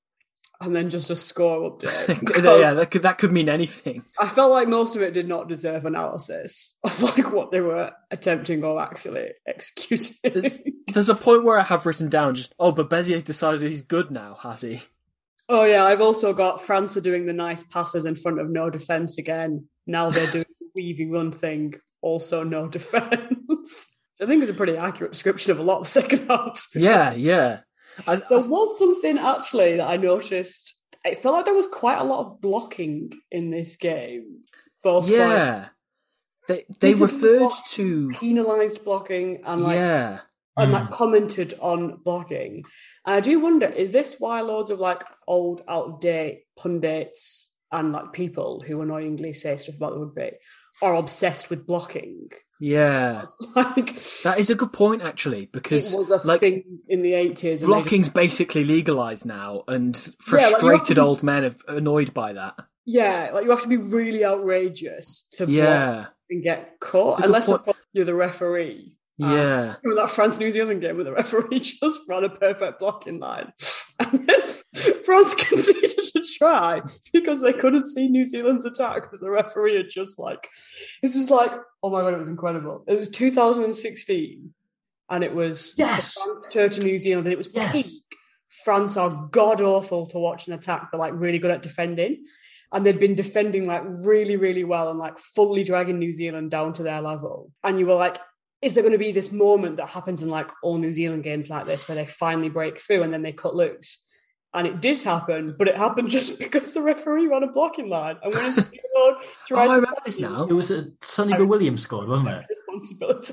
and then just a score update. because yeah, that could that could mean anything. I felt like most of it did not deserve analysis of like what they were attempting or actually executing. There's, there's a point where I have written down just, oh, but Bezier's decided he's good now, has he? Oh yeah, I've also got France are doing the nice passes in front of no defence again. Now they're doing the weaving run thing, also no defence. I think is a pretty accurate description of a lot of the second half. Yeah, yeah. I, There was something actually that I noticed. It felt like there was quite a lot of blocking in this game. Both yeah. They they Visible referred block, to like penalised blocking and like yeah. and Mm. like commented on blocking. And I do wonder, is this why loads of like old, out of date pundits and like people who annoyingly say stuff about the rugby are obsessed with blocking? Yeah. Like That is a good point, actually, it because was a like thing in the eighties. and they just- blocking's basically legalised now, and Yeah, like, you have frustrated to be- old men are annoyed by that. Yeah, like you have to be really outrageous to block Yeah, and get caught, It's a good unless point. of course you're the referee. Um, yeah. Remember that France New Zealand game where the referee just ran a perfect blocking line, and then France conceded a try because they couldn't see New Zealand's attack because the referee had just like this was like oh my god, it was incredible. It was two thousand sixteen, and it was Yes. the France tour to New Zealand, and it was Yes. peak. France are god awful to watch an attack, but like really good at defending. And they'd been defending like really, really well and like fully dragging New Zealand down to their level. And you were like, is there going to be this moment that happens in like all New Zealand games like this where they finally break through and then they cut loose? And it did happen, but it happened just because the referee ran a blocking line and went into the road. Oh, I remember this now. It was a Sonny Bill Williams scored, wasn't it? Responsibility.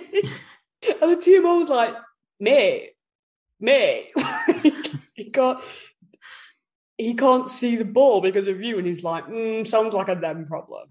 And the T M O was like, mate, mate, he can't, he can't see the ball because of you. And he's like, mm, sounds like a them problem.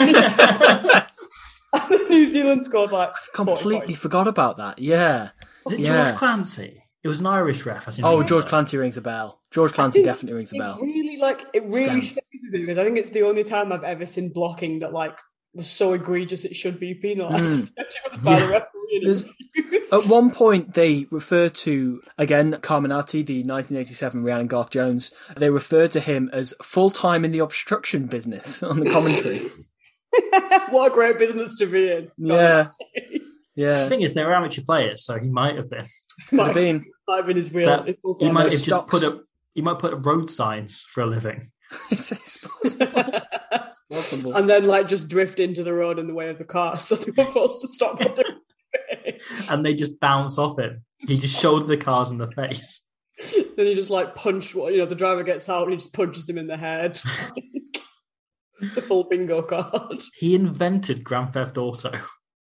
And the New Zealand scored like I've completely points. forgot about that. Yeah. Was it Yeah. George Clancy? It was an Irish ref. I seem to Oh, remember. George Clancy rings a bell. George I Clancy think definitely rings a it bell. really like it really Scans. stays with me because I think it's the only time I've ever seen blocking that like was so egregious it should be penalised. Mm. Especially with the by the Yeah. referee. There's- And At one point, they refer to, again, Carminati, the nineteen eighty-seven Rhiannon Garth Jones, they referred to him as full-time in the obstruction business on the commentary. what a great business to be in. Yeah. The Yeah. thing is, they were amateur players, so he might have been. Could have been. Might have been his real. That- his full He time. might have those just put stocks. up. He might put up road signs for a living. It's, it's possible. It's possible. And then like just drift into the road in the way of the car, so they were forced to stop. what they were doing. And they just bounce off him. He just shouldered the cars in the face. Then he just like punched. You know, the driver gets out and he just punches him in the head. The full bingo card. He invented Grand Theft Auto.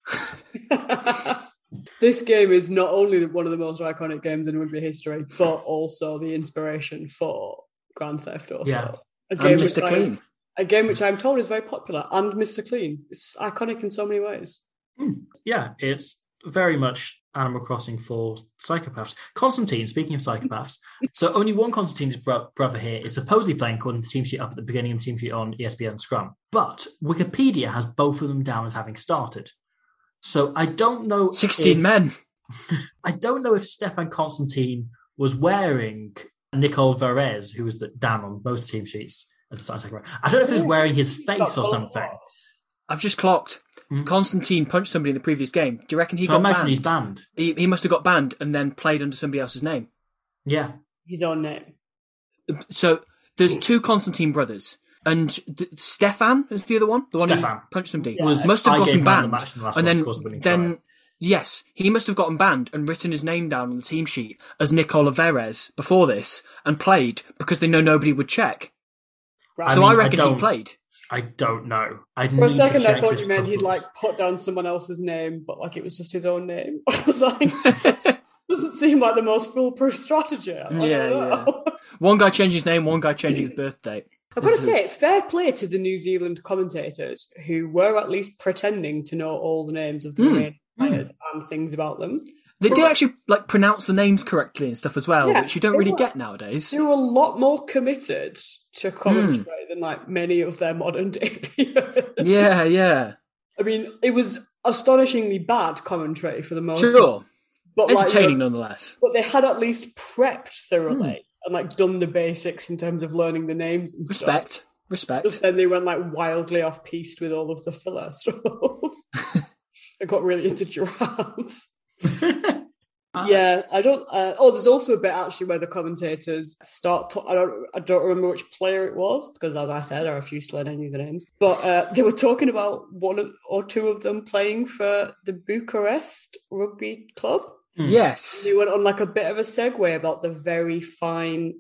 This game is not only one of the most iconic games in rugby history, but also the inspiration for Grand Theft Auto. Yeah. A And game Mister which I- Clean. a game which I'm told is very popular, and Mister Clean. It's iconic in so many ways. Yeah, it's very much Animal Crossing for psychopaths. Constantine, speaking of psychopaths, so only one Constantine's bro- brother here is supposedly playing according to team sheet up at the beginning of the team sheet on E S P N Scrum, but Wikipedia has both of them down as having started. So I don't know. sixteen if, men. I don't know if Stefan Constantine was wearing Nicole Varese, who was the down on both team sheets at the start of the second round. I don't know if he was wearing his face or something. I've just clocked. Hmm. Constantine punched somebody in the previous game. Do you reckon he So I got imagine banned? he's banned. He, he must have got banned and then played under somebody else's name. Yeah. His own name. So there's two Constantine brothers. And th- Stefan is the other one? The one Stefan. who punched somebody. Yeah. Was- Must have I gotten gave man of the banned. match in the last And one, then, scores the winning then try. yes, he must have gotten banned and written his name down on the team sheet as Nicola Verez before this and played because they know nobody would check. Right. So mean, I I reckon he don't- played. I don't know. I For a second, I thought you meant he'd like put down someone else's name, but like it was just his own name. I was like, doesn't seem like the most foolproof strategy. Like, yeah, yeah. One guy changing his name, one guy changing his birth date. I've got to say, fair play to the New Zealand commentators who were at least pretending to know all the names of the mm. main players mm. and things about them. They did actually like pronounce the names correctly and stuff as well, yeah, which you don't really were, get nowadays. They were a lot more committed to commentary mm. than like many of their modern day peers. Yeah, yeah. I mean, it was astonishingly bad commentary for the most part. Sure. But entertaining like, you know, nonetheless. But they had at least prepped thoroughly mm. and like done the basics in terms of learning the names and Respect. stuff. Respect. Just then they went like wildly off piste with all of the filler stuff. They got really into giraffes. Yeah, I don't. Uh, oh, there's also a bit actually where the commentators start. To, I don't. I don't remember which player it was because, as I said, I refuse to learn any of the names. But uh, they were talking about one or two of them playing for the Bucharest Rugby Club. Yes, and they went on like a bit of a segue about the very fine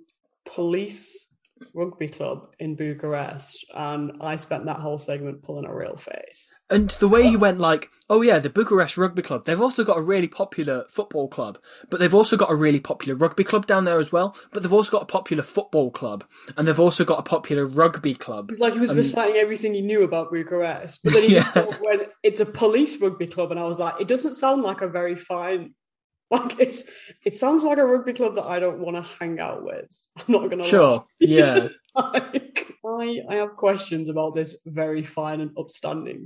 police rugby club in Bucharest, and I spent that whole segment pulling a real face. And the way he went like, oh yeah, the Bucharest Rugby Club, they've also got a really popular football club, but they've also got a really popular rugby club down there as well, but they've also got a popular football club, and they've also got a popular rugby club. It's like he was and... reciting everything he knew about Bucharest, but then he yeah. sort of went, it's a police rugby club, and I was like, it doesn't sound like a very fine... Like it's, it sounds like a rugby club that I don't want to hang out with. I'm not going to Sure, lie. yeah. like, I, I have questions about this very fine and upstanding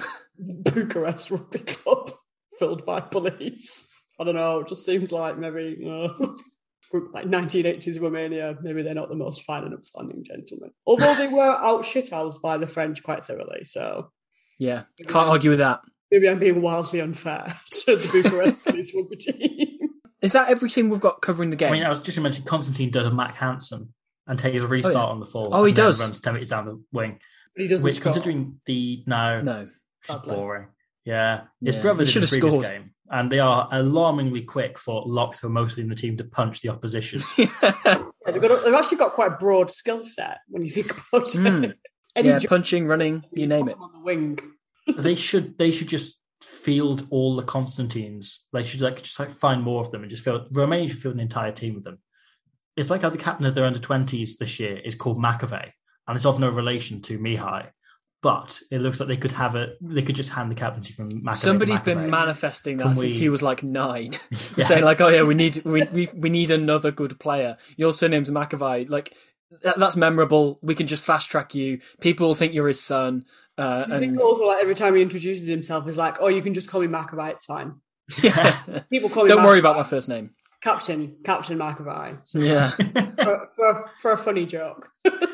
Bucharest rugby club filled by police. I don't know, it just seems like maybe, you know, like nineteen eighties Romania, maybe they're not the most fine and upstanding gentlemen. Although they were out shithoused by the French quite thoroughly, so... Yeah, can't argue with that. Maybe I'm being wildly unfair to the Bucharest police rugby team. Is that everything we've got covering the game? I mean, I was just going to mention Constantine does a Mac Hansen and takes a restart oh, yeah. on the full. Oh, he does. Runs ten metres down the wing. But he doesn't Which, score. considering the... No. No. It's boring. Yeah. His yeah. brother did the previous scored. game. And they are alarmingly quick for Locke, who are mostly in the team, to punch the opposition. yeah, they've, got a, they've actually got quite a broad skill set when you think about mm. it. Yeah, punching, running, you name it. On the wing. they should They should just... field all the Constantines. They should like just like find more of them and just field. Romania should field an entire team of them. It's like how the captain of their under twenties this year is called Macavé, and it's of no relation to Mihai. But it looks like they could have it. They could just hand the captaincy from Macavé. Somebody's to Macavé. been manifesting that Can since we... he was like nine, yeah. saying like, "Oh yeah, we need we we, we need another good player. Your surname's Macavé. Like that, that's memorable. We can just fast track you. People will think you're his son." Uh, I and... think also like every time he introduces himself, he's like, "Oh, you can just call me Macavé. It's fine." Yeah, people call me. Don't Macavé. worry about my first name, Captain Captain Macavé. So yeah, for, for for a funny joke.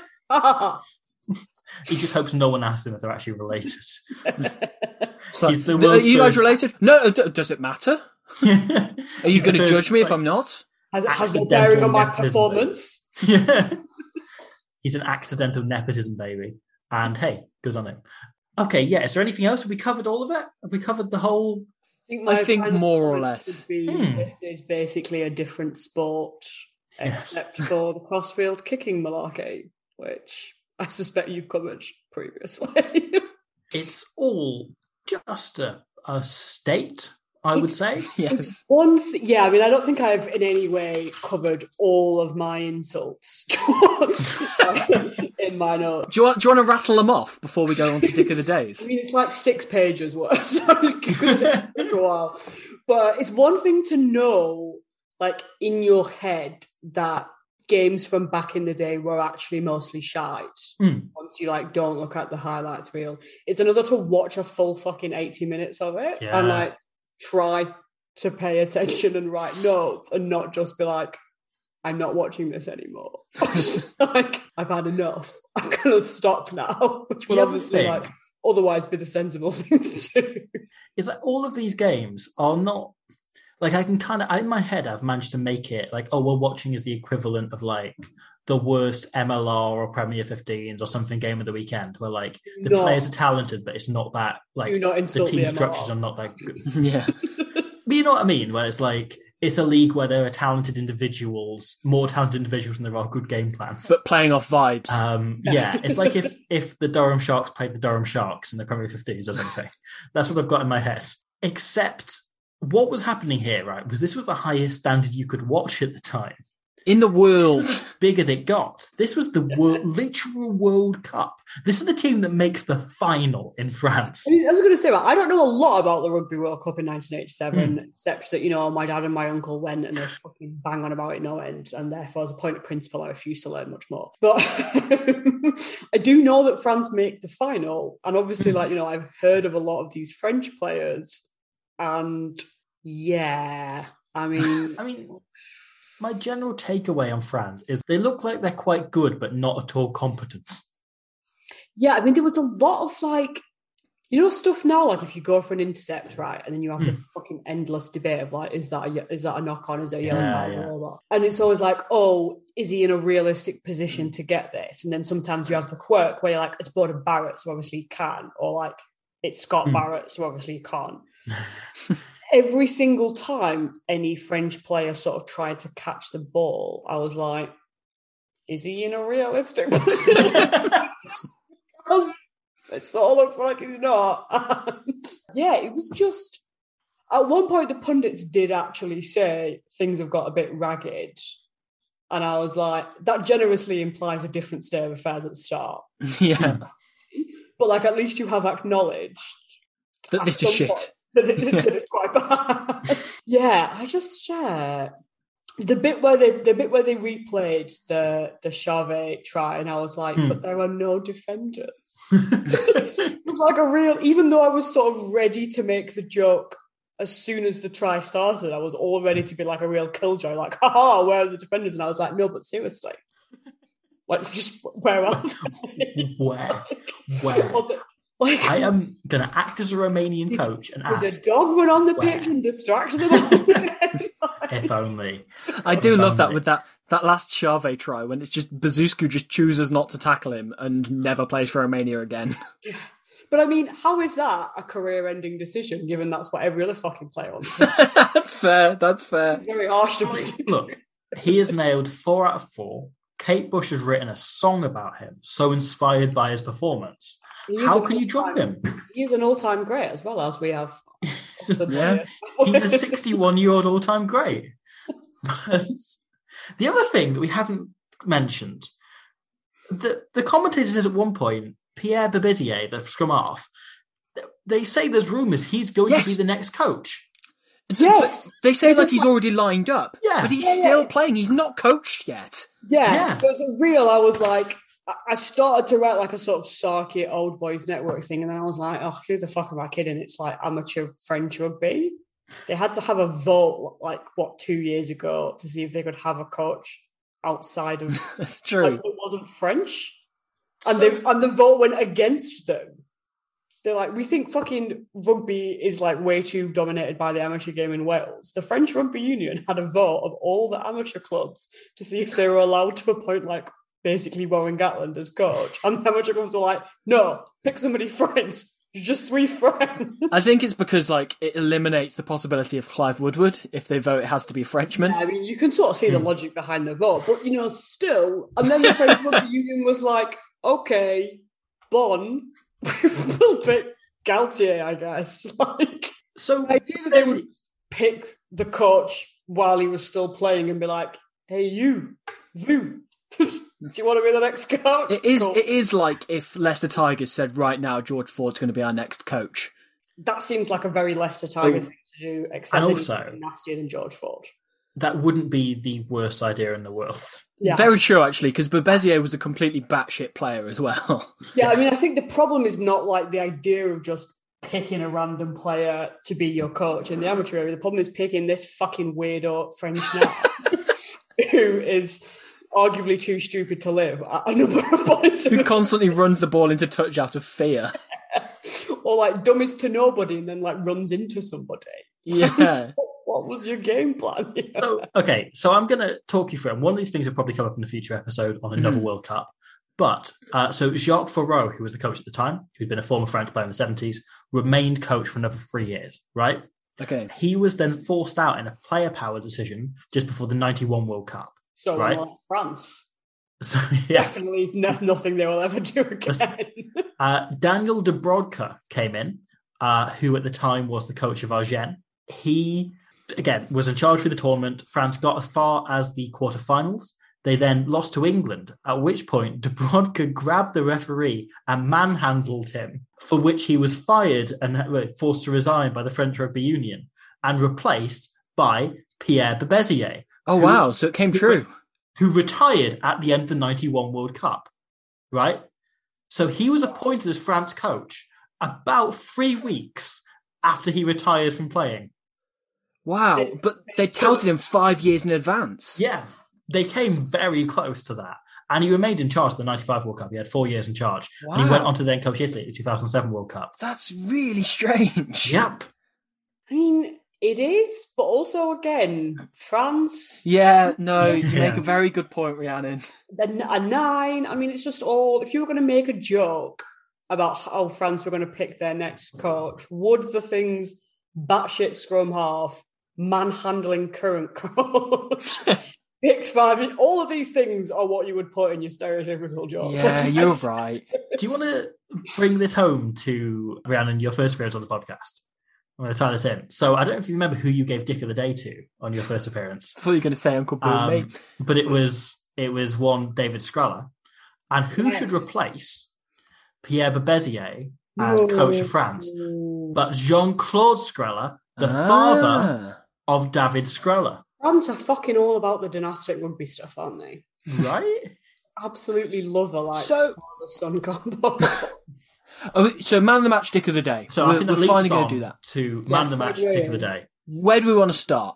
He just hopes no one asks him if they're actually related. Like, He's the are you guys related? No, d- does it matter? Are you going to judge me like, if I'm not? Has it has it bearing on my performance? Yeah, he's an accidental nepotism baby. And hey, good on him. Okay, yeah. Is there anything else? Have we covered all of it? Have we covered the whole? I think, I think more or less. Be, hmm. This is basically a different sport, yes. except for the crossfield kicking malarkey, which I suspect you've covered previously. It's all just a, a state, I would say. Yes. It's one th- yeah, I mean, I don't think I've in any way covered all of my insults in my notes. Do you want? Do you want to rattle them off before we go on to Dick of the Days? I mean, it's like six pages worth, so it could take a while. But it's one thing to know, like in your head, that games from back in the day were actually mostly shite. Mm. Once you like don't look at the highlights reel, it's another to watch a full fucking eighty minutes of it yeah. and like try to pay attention and write notes and not just be like, I'm not watching this anymore. Like, I've had enough. I'm gonna stop now, which will the obviously thing, like otherwise be the sensible thing to do. Is that all of these games are not like I can kind of in my head I've managed to make it like, oh, well, watching is the equivalent of like the worst M L R or Premier fifteens or something game of the weekend where like the no. players are talented but it's not that like Do not the insult team the structures M L R. are not that good. Yeah. But you know what I mean? Where it's like it's a league where there are talented individuals, more talented individuals than there are good game plans. But playing off vibes. Um, yeah, it's like if if the Durham Sharks played the Durham Sharks in the Premier fifteens or something. That's what I've got in my head. Except what was happening here, right, was this was the highest standard you could watch at the time. In the world. This was as big as it got. This was the world, literal World Cup. This is the team that makes the final in France. I, mean, I was going to say, I don't know a lot about the Rugby World Cup in nineteen eighty-seven, Hmm. except that, you know, my dad and my uncle went and they fucking bang on about it no end. And therefore, as a point of principle, I refuse to learn much more. But I do know that France make the final. And obviously, like, you know, I've heard of a lot of these French players. And yeah, I mean... I mean... My general takeaway on France is they look like they're quite good, but not at all competent. Yeah, I mean, there was a lot of, like, you know, stuff now, like if you go for an intercept, right, and then you have the fucking endless debate of, like, is that a, is that a knock-on, is it a yellow Yeah, card, yeah. blah, blah, blah. And it's always like, oh, is he in a realistic position to get this? And then sometimes you have the quirk where you're like, it's Borden Barrett, so obviously he can, or like, it's Scott Hmm. Barrett, so obviously he can't. Every single time any French player sort of tried to catch the ball, I was like, is he in a realistic position? Because it sort of looks like he's not. And yeah, it was just... At one point, the pundits did actually say things have got a bit ragged. And I was like, that generously implies a different state of affairs at the start. Yeah. But like, at least you have acknowledged That at this is some shit. point that, it, that it's quite bad. Yeah, I just uh, the bit where they the bit where they replayed the the Charvet try, and I was like, Hmm. but there are no defenders. It was like a real, even though I was sort of ready to make the joke as soon as the try started, I was all ready to be like a real killjoy, like, haha, where are the defenders? And I was like, no, but seriously. Like, just where are they? Where? Where? Or the- Like, I am going to act as a Romanian coach and Did ask, a dog run on the where? pitch and distract them all? if only. I do If love that only. with that, that last Charvet try when it's just Bazuscu just chooses not to tackle him and never plays for Romania again. But I mean, how is that a career-ending decision, given that's what every other fucking player wants? That's fair. That's fair. Very harsh. to Look, he has nailed four out of four. Kate Bush has written a song about him, so inspired by his performance. He is How an can you drop all-time- him? He's an all-time great, as well as we have. Yeah. He's a sixty-one-year-old all-time great. The other thing that we haven't mentioned, the, the commentator says at one point, Pierre Babizier, the scrum half, they say there's rumours he's going Yes. to be the next coach. Yes. They say like he's already lined up. Yeah. But he's Yeah, yeah. still playing. He's not coached yet. Yeah. Yeah. It was real. I was like, I- I started to write like a sort of sarky old boys network thing, and then I was like, oh, who the fuck am I kidding? It's like amateur French rugby. They had to have a vote, like, what, two years ago to see if they could have a coach outside of That's like, true. it wasn't French. And So- they and the vote went against them. They're like, we think fucking rugby is like way too dominated by the amateur game in Wales. The French Rugby Union had a vote of all the amateur clubs to see if they were allowed to appoint like basically Warren Gatland as coach. And the amateur clubs were like, no, pick somebody French. You just sweet French. I think it's because like it eliminates the possibility of Clive Woodward. If they vote, it has to be Frenchman. I mean, you can sort of see the logic behind the vote, but you know, still. And then the French Rugby Union was like, okay, Bon, we'll pick Galtier, I guess. Like, So the idea that they would pick the coach while he was still playing and be like, hey, you, you, do you want to be the next coach? It is. Cool. It is like if Leicester Tigers said, "Right now, George Ford's going to be our next coach." That seems like a very Leicester Tigers thing to do, except And that he's also- even nastier than George Ford. that wouldn't be the worst idea in the world. Yeah. Very true, actually, because Bezier was a completely batshit player as well. Yeah, I mean, I think the problem is not like the idea of just picking a random player to be your coach in the amateur area. The problem is picking this fucking weirdo French now who is arguably too stupid to live at a number of points. in Who the- constantly runs the ball into touch out of fear. or like dumbest to nobody and then like runs into somebody. Yeah. What, what was your game plan? So, okay, so I'm going to talk you through, and one of these things will probably come up in a future episode on another Mhm. World Cup. But, uh, so Jacques Fourreau, who was the coach at the time, who'd been a former French player in the seventies, remained coach for another three years, right? Okay. He was then forced out in a player power decision just before the ninety-one World Cup. So right? like France. So, yeah. Definitely no, nothing they will ever do again. uh, Daniel Dubravka came in, uh, who at the time was the coach of Agen. He, again, was in charge for the tournament. France got as far as the quarterfinals. They then lost to England, at which point Dubravka grabbed the referee and manhandled him, for which he was fired and forced to resign by the French Rugby Union and replaced by Pierre Bebezier. Oh, who, wow. So it came true. Who retired at the end of the ninety-one World Cup, right? So he was appointed as France coach about three weeks after he retired from playing. Wow. But they touted him five years in advance. Yeah. They came very close to that. And he remained in charge of the ninety-five World Cup. He had four years in charge. Wow. And he went on to then coach Italy at the two thousand seven World Cup. That's really strange. Yep. I mean, it is, but also, again, France. Yeah, no, you Yeah. make a very good point, Rhiannon. A, a nine. I mean, it's just all. If you were going to make a joke about how France were going to pick their next coach, would the things batshit scrum half, manhandling current coach, picked five, all of these things are what you would put in your stereotypical joke. Yeah, you're right. Do you want to bring this home to Rhiannon, your first appearance on the podcast? I'm going to tie this in. So I don't know if you remember who you gave Dick of the Day to on your first appearance. I thought you were going to say Uncle Boo, Um, mate. but it was it was one David Scralla. And who Yes. should replace Pierre Bebezier as coach of France? But Jean-Claude Scrella, the Ah. father of David Scrella. France are fucking all about the dynastic rugby stuff, aren't they? Right? Absolutely love a like So- father-son combo. Oh, so man of the match, Dick of the Day. So we're I think that we're leads finally us going on to do that. to man of the Yes, match, yeah, Dick yeah. of the Day. Where do we want to start?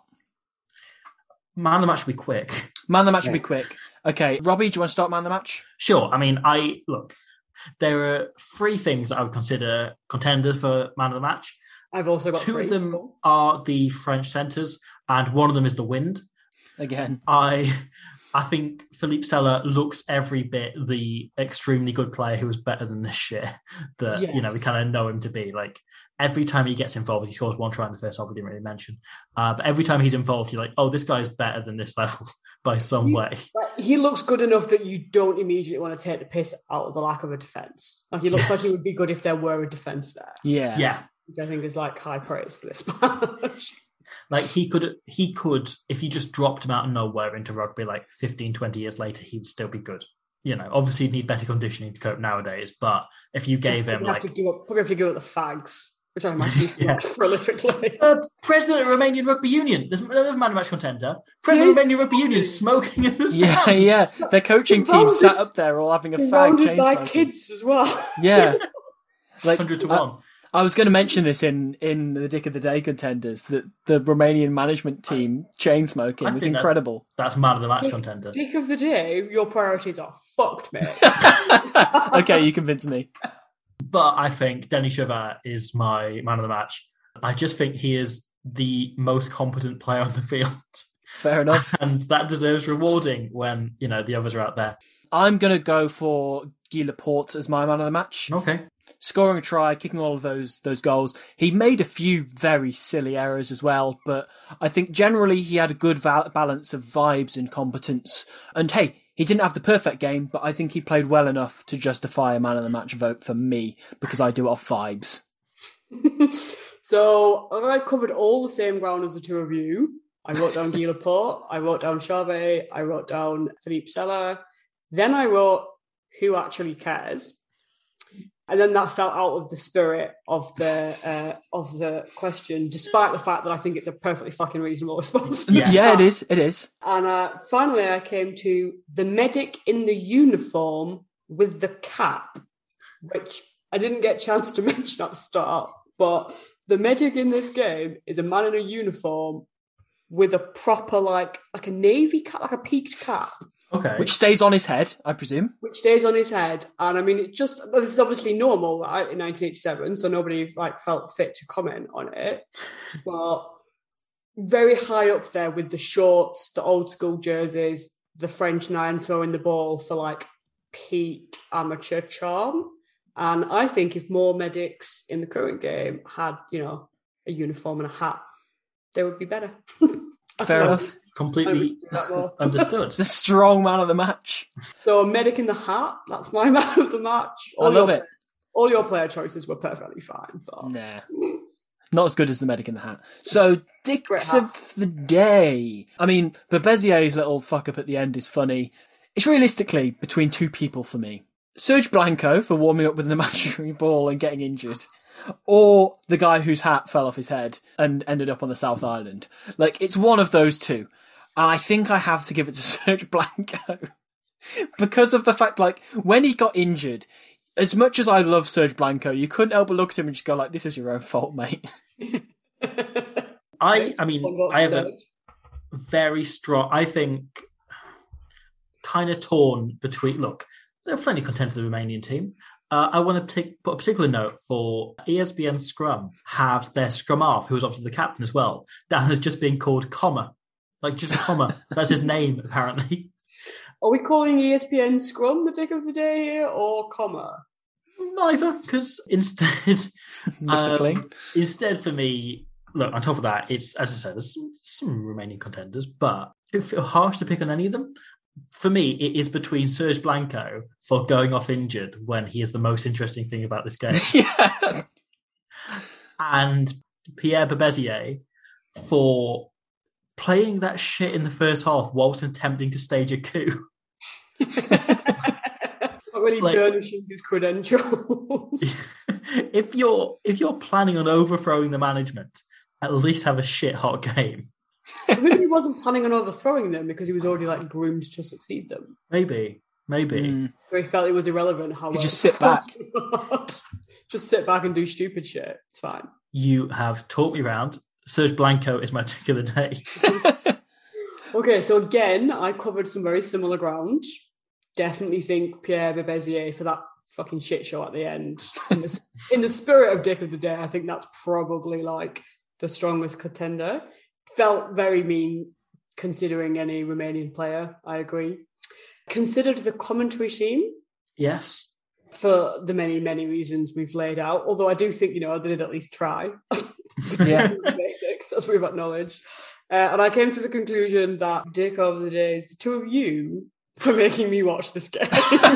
Man of the match will be quick. Man of the match will be quick. Okay, Robbie, do you want to start man of the match? Sure. I mean, I look, there are three things that I would consider contenders for man of the match. I've also got Two three. of them are the French centres, and one of them is the wind. Again. I I think Philippe Sella looks every bit the extremely good player who was better than this year that, you know, we Yes. kind of know him to be. Like, every time he gets involved, he scores one try in the first half, we didn't really mention. Uh, but every time he's involved, you're like, oh, this guy's better than this level by some You- way. Like, he looks good enough that you don't immediately want to take the piss out of the lack of a defence. Like, he looks like Yes. he would be good if there were a defence there, Yeah. Yeah. which I think is like high praise for this match. Like, he could, he could, if you just dropped him out of nowhere into rugby like fifteen, twenty years later, he would still be good. You know, obviously he'd need better conditioning to cope nowadays, but if you gave him Probably like... have to give up, probably have to give up the fags, which I imagine he's Yeah. prolifically. Uh, President of Romanian Rugby Union. There's another man of match contender. President of Romanian Rugby Union smoking in the stands. Yeah, yeah. Their coaching team Surrounded- sat up there all having a fag Surrounded chain by smoking. kids as well. Yeah. Like, one hundred to I- one. I was going to mention this in, in the Dick of the Day contenders, that the Romanian management team chain smoking I was think that's- incredible. That's man of the match contender. Dick of the day, your priorities are fucked, mate. Okay, you convinced me. But I think Denis Chauvin is my man of the match. I just think he is the most competent player on the field. Fair enough. And that deserves rewarding when, you know, the others are out there. I'm going to go for Guy Laporte as my man of the match. Okay. Scoring a try, kicking all of those those goals. He made a few very silly errors as well, but I think generally he had a good val- balance of vibes and competence. And hey, he didn't have the perfect game, but I think he played well enough to justify a man of the match vote for me, because I do it off vibes. So I covered all the same ground as the two of you. I wrote down Guy Laporte, I wrote down Chauvet, I wrote down Philippe Sella. Then I wrote Who Actually Cares? And then that fell out of the spirit of the uh, of the question, despite the fact that I think it's a perfectly fucking reasonable response. Yeah, yeah it is. It is. And uh, finally, I came to the medic in the uniform with the cap, which I didn't get a chance to mention at the start, but the medic in this game is a man in a uniform with a proper, like, like a navy cap, like a peaked cap. Okay. Which stays on his head, I presume. Which stays on his head. And I mean, it just, this is obviously normal, right, in nineteen eighty-seven, so nobody like felt fit to comment on it. But very high up there with the shorts, the old school jerseys, the French nine throwing the ball for like peak amateur charm. And I think if more medics in the current game had, you know, a uniform and a hat, they would be better. Fair enough. Completely understood. The strong man of the match. So, Medic in the Hat, that's my man of the match. All I love your, it. All your player choices were perfectly fine. But... Nah. Not as good as the Medic in the Hat. So, Dicks Great of the Day. I mean, Babezier's little fuck up at the end is funny. It's realistically between two people for me. Serge Blanco for warming up with an imaginary ball and getting injured. Or the guy whose hat fell off his head and ended up on the South Island. Like, it's one of those two. And I think I have to give it to Serge Blanco. Because of the fact, like, when he got injured, as much as I love Serge Blanco, you couldn't help but look at him and just go like, this is your own fault, mate. I, I mean, I have a very strong, I think, kind of torn between, look, there are plenty of contenders of the Romanian team. Uh, I want to take, put a particular note for E S B N Scrum, have their scrum half, who was obviously the captain as well, down as just being called Comma. Like, just Comma. That's his name, apparently. Are we calling E S P N Scrum the dick of the day here, or Comma? Neither, because instead... Mister Clean. Um, instead, for me, look, on top of that, it's, as I said, there's some, some Romanian contenders, but it would feel harsh to pick on any of them. For me, it is between Serge Blanco for going off injured when he is the most interesting thing about this game. Yeah. And Pierre Babezier for playing that shit in the first half whilst attempting to stage a coup. Not really Like- burnishing his credentials. if you're if you're planning on overthrowing the management, at least have a shit hot game. I think he wasn't planning on overthrowing them because he was already like groomed to succeed them. Maybe, maybe. Mm. Where he felt it was irrelevant how You well just sit back. Just sit back and do stupid shit. It's fine. You have taught me round. Serge Blanco is my tick of the day. Okay, so again, I covered some very similar ground. Definitely think Pierre Babezier for that fucking shit show at the end. In the, in the spirit of Dick of the Day, I think that's probably like the strongest contender. Felt very mean considering any Romanian player, I agree. Considered the commentary team Yes. for the many, many reasons we've laid out, although I do think, you know, they did at least try. Yeah. Basics, as we've acknowledged. Uh, and I came to the conclusion that Dick over the Days, the two of you, for making me watch this game.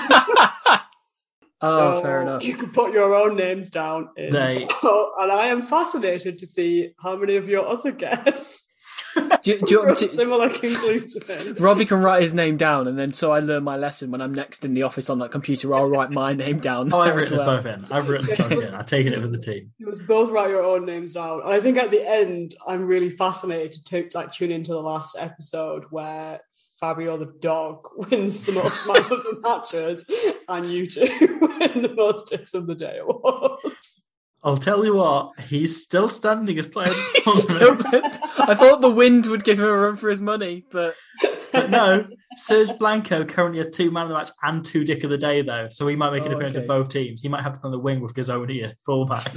Oh, So fair enough. You could put your own names down. In. They- And I am fascinated to see how many of your other guests Do, you- do you drew a want me to- similar conclusion. Robbie can write his name down, and then so I learn my lesson when I'm next in the office on that computer, I'll write my name down. Oh, I've as written us well. both in. I've written us both in. I've taken it for the team. You must both write your own names down. And I think at the end, I'm really fascinated to like tune into the last episode where Fabio the dog wins the most man of the matches, and you two win the most Dicks of the Day awards. I'll tell you what, he's still standing as player of the He's tournament. still- I thought the wind would give him a run for his money, but But no, Serge Blanco currently has two man of the match and two Dick of the Day, though. So he might make an Oh, appearance okay. of both teams. He might have to on the wing with Gazzoni fullback.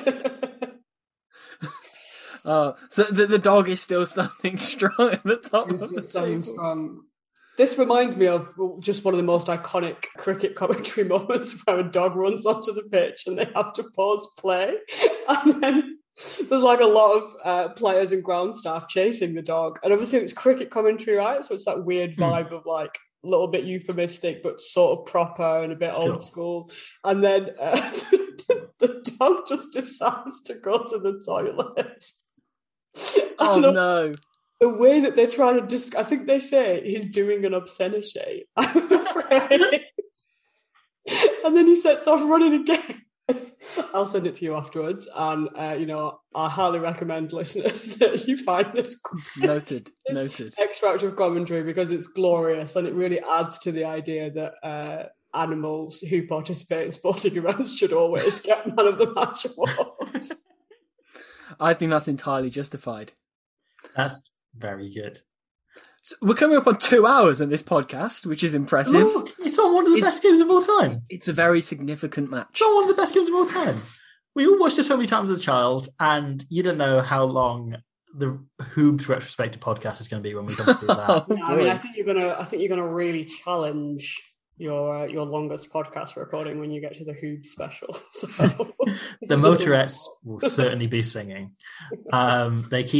uh, so the, the dog is still standing strong at the top of the table. Um, this reminds me of just one of the most iconic cricket commentary moments where a dog runs onto the pitch and they have to pause play. And then there's like a lot of uh, players and ground staff chasing the dog. And obviously it's cricket commentary, right? So it's that weird vibe of like a little bit euphemistic, but sort of proper and a bit Sure. old school. And then uh, the dog just decides to go to the toilet. Oh And the- no. The way that they're trying to disc, I think they say he's doing an obscenity. I'm afraid. And then he sets off running again. I'll send it to you afterwards. And, uh, you know, I highly recommend listeners that you find this Noted. Noted. extract of commentary because it's glorious and it really adds to the idea that uh, animals who participate in sporting events should always get man of the match awards. I think that's entirely justified. That's very good. So we're coming up on two hours in this podcast, which is impressive. Look, it's on one of the It's- best games of all time. It's a very significant match. It's on one of the best games of all time. We all watched it so many times as a child, and you don't know how long the Hoobs retrospective podcast is going to be when we come to do that. Oh, Yeah, I mean, boy. I think you're gonna. I think you're gonna really challenge your uh, your longest podcast recording when you get to the Hoobs special. So, The Motorettes will certainly be singing. Um, they keep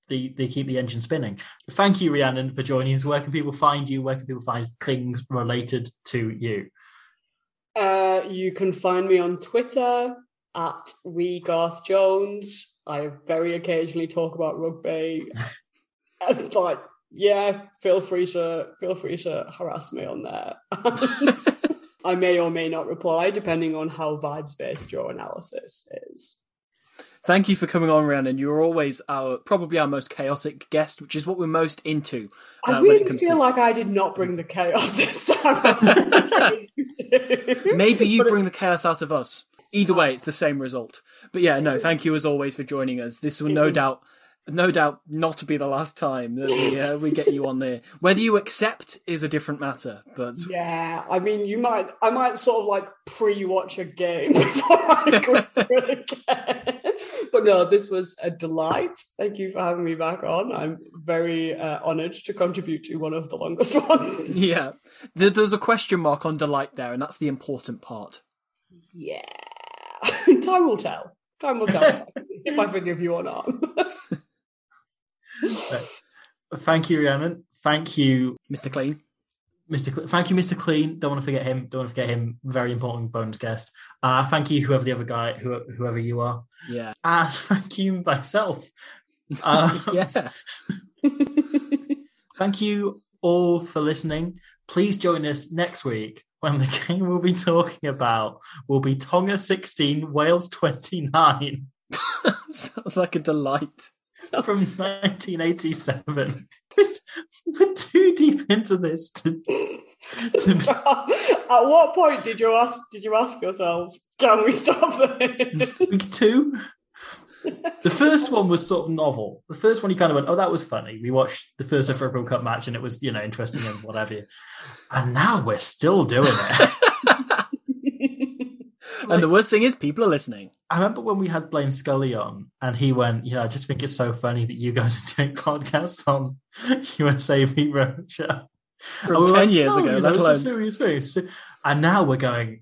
the they keep the engine spinning. Thank you, Rhiannon, for joining us. Where can people find you? Where can people find things related to you? Uh, you can find me on Twitter at Wee Garth Jones. I very occasionally talk about rugby. As like, yeah, feel free to feel free to harass me on there. I may or may not reply, depending on how vibes-based your analysis is. Thank you for coming on, Rhiannon. You're always our probably our most chaotic guest, which is what we're most into. Uh, I really when it comes feel to... like I did not bring the chaos this time. Maybe you bring the chaos out of us. Either way, it's the same result. But yeah, no, thank you as always for joining us. This will no doubt, no doubt, not to be the last time that we uh, we get you on there. Whether you accept is a different matter. But yeah, I mean, you might, I might sort of like pre-watch a game before I go through it again. But no, this was a delight. Thank you for having me back on. I'm very uh, honoured to contribute to one of the longest ones. Yeah, there, there's a question mark on delight there, and that's the important part. Yeah, time will tell. Time will tell if I forgive you or not. Thank you, Rhiannon. Thank you, Mister Clean. Mister Cle- thank you, Mister Clean. Don't want to forget him. Don't want to forget him. Very important bonus guest. Uh, thank you, whoever the other guy, who, whoever you are. Yeah. And thank you myself. Um, yeah. Thank you all for listening. Please join us next week when the game we'll be talking about will be Tonga sixteen, Wales twenty-nine. Sounds like a delight. From nineteen eighty-seven. We're too deep into this to, to... Stop. At what point did you ask did you ask yourselves, can we stop this? Two. The first one was sort of novel. The first one you kind of went, oh, that was funny. We watched the first ever World Cup match and it was, you know, interesting and whatever. And now we're still doing it. And like, the worst thing is people are listening. I remember when we had Blaine Scully on and he went, you know, I just think it's so funny that you guys are doing podcasts on U S A v Russia. From ten like, years oh, ago, let alone. Serious face. And now we're going,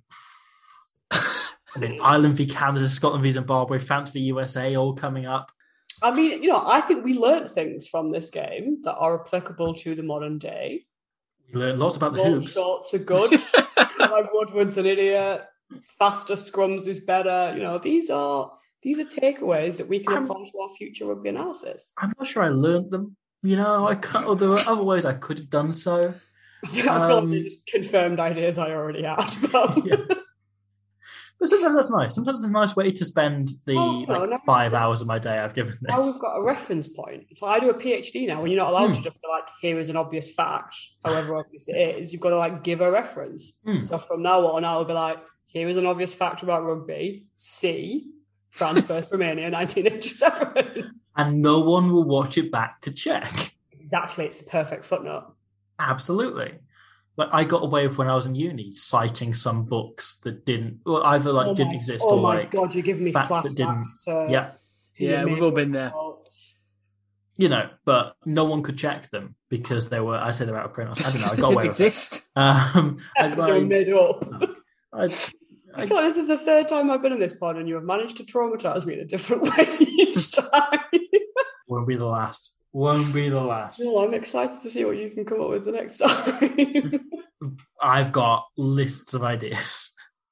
I mean, Ireland v Canada, Scotland v Zimbabwe, France v U S A, all coming up. I mean, you know, I think we learned things from this game that are applicable to the modern day. We learned lots about the Long hoops. Shorts are good. Like Woodward's an idiot. Faster scrums is better. You know, these are these are takeaways that we can I'm, apply to our future rugby analysis. I'm not sure I learned them. You know, I can't, or there were other ways I could have done so. I feel um, like they just confirmed ideas I already had. But... yeah. But sometimes that's nice. Sometimes it's a nice way to spend the oh, no, like, no, five no. hours of my day I've given this. Now we've got a reference point. So I do a PhD now, when you're not allowed hmm. to just be like, here is an obvious fact, however obvious it is. You've got to like give a reference. Hmm. So from now on, I'll be like, here is an obvious fact about rugby. C, France versus Romania, nineteen eighty-seven. And no one will watch it back to check. Exactly. It's a perfect footnote. Absolutely. Like I got away with when I was in uni citing some books that didn't, well, either like oh didn't my, exist oh or my like God, you're giving me facts flashbacks that didn't. To, yeah, to yeah, we've all been there. Results. You know, but no one could check them because they were. I say they're out of print. I don't know. I got didn't away exist. With it. Um, yeah, they were made up. I, I feel like this is the third time I've been in this pod and you have managed to traumatise me in a different way each time. Won't be the last. Won't be the last. Well, I'm excited to see what you can come up with the next time. I've got lists of ideas.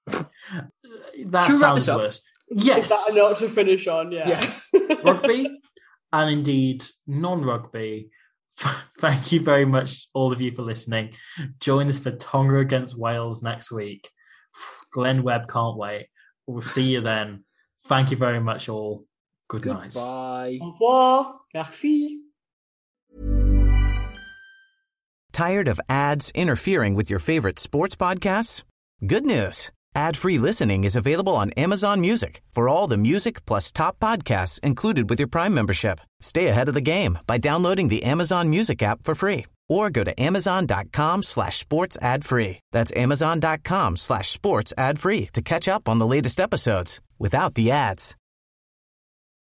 That Should we wrap sounds this up? worse. Yes. Is that a note to finish on? Yeah. Yes. Rugby and indeed non-rugby. Thank you very much, all of you, for listening. Join us for Tonga against Wales next week. Glenn Webb can't wait. We'll see you then. Thank you very much, all. Good night. Bye. Au revoir. Merci. Tired of ads interfering with your favorite sports podcasts? Good news. Ad-free listening is available on Amazon Music for all the music plus top podcasts included with your Prime membership. Stay ahead of the game by downloading the Amazon Music app for free or go to amazon.com slash sports ad free. That's amazon.com slash sports ad free to catch up on the latest episodes without the ads.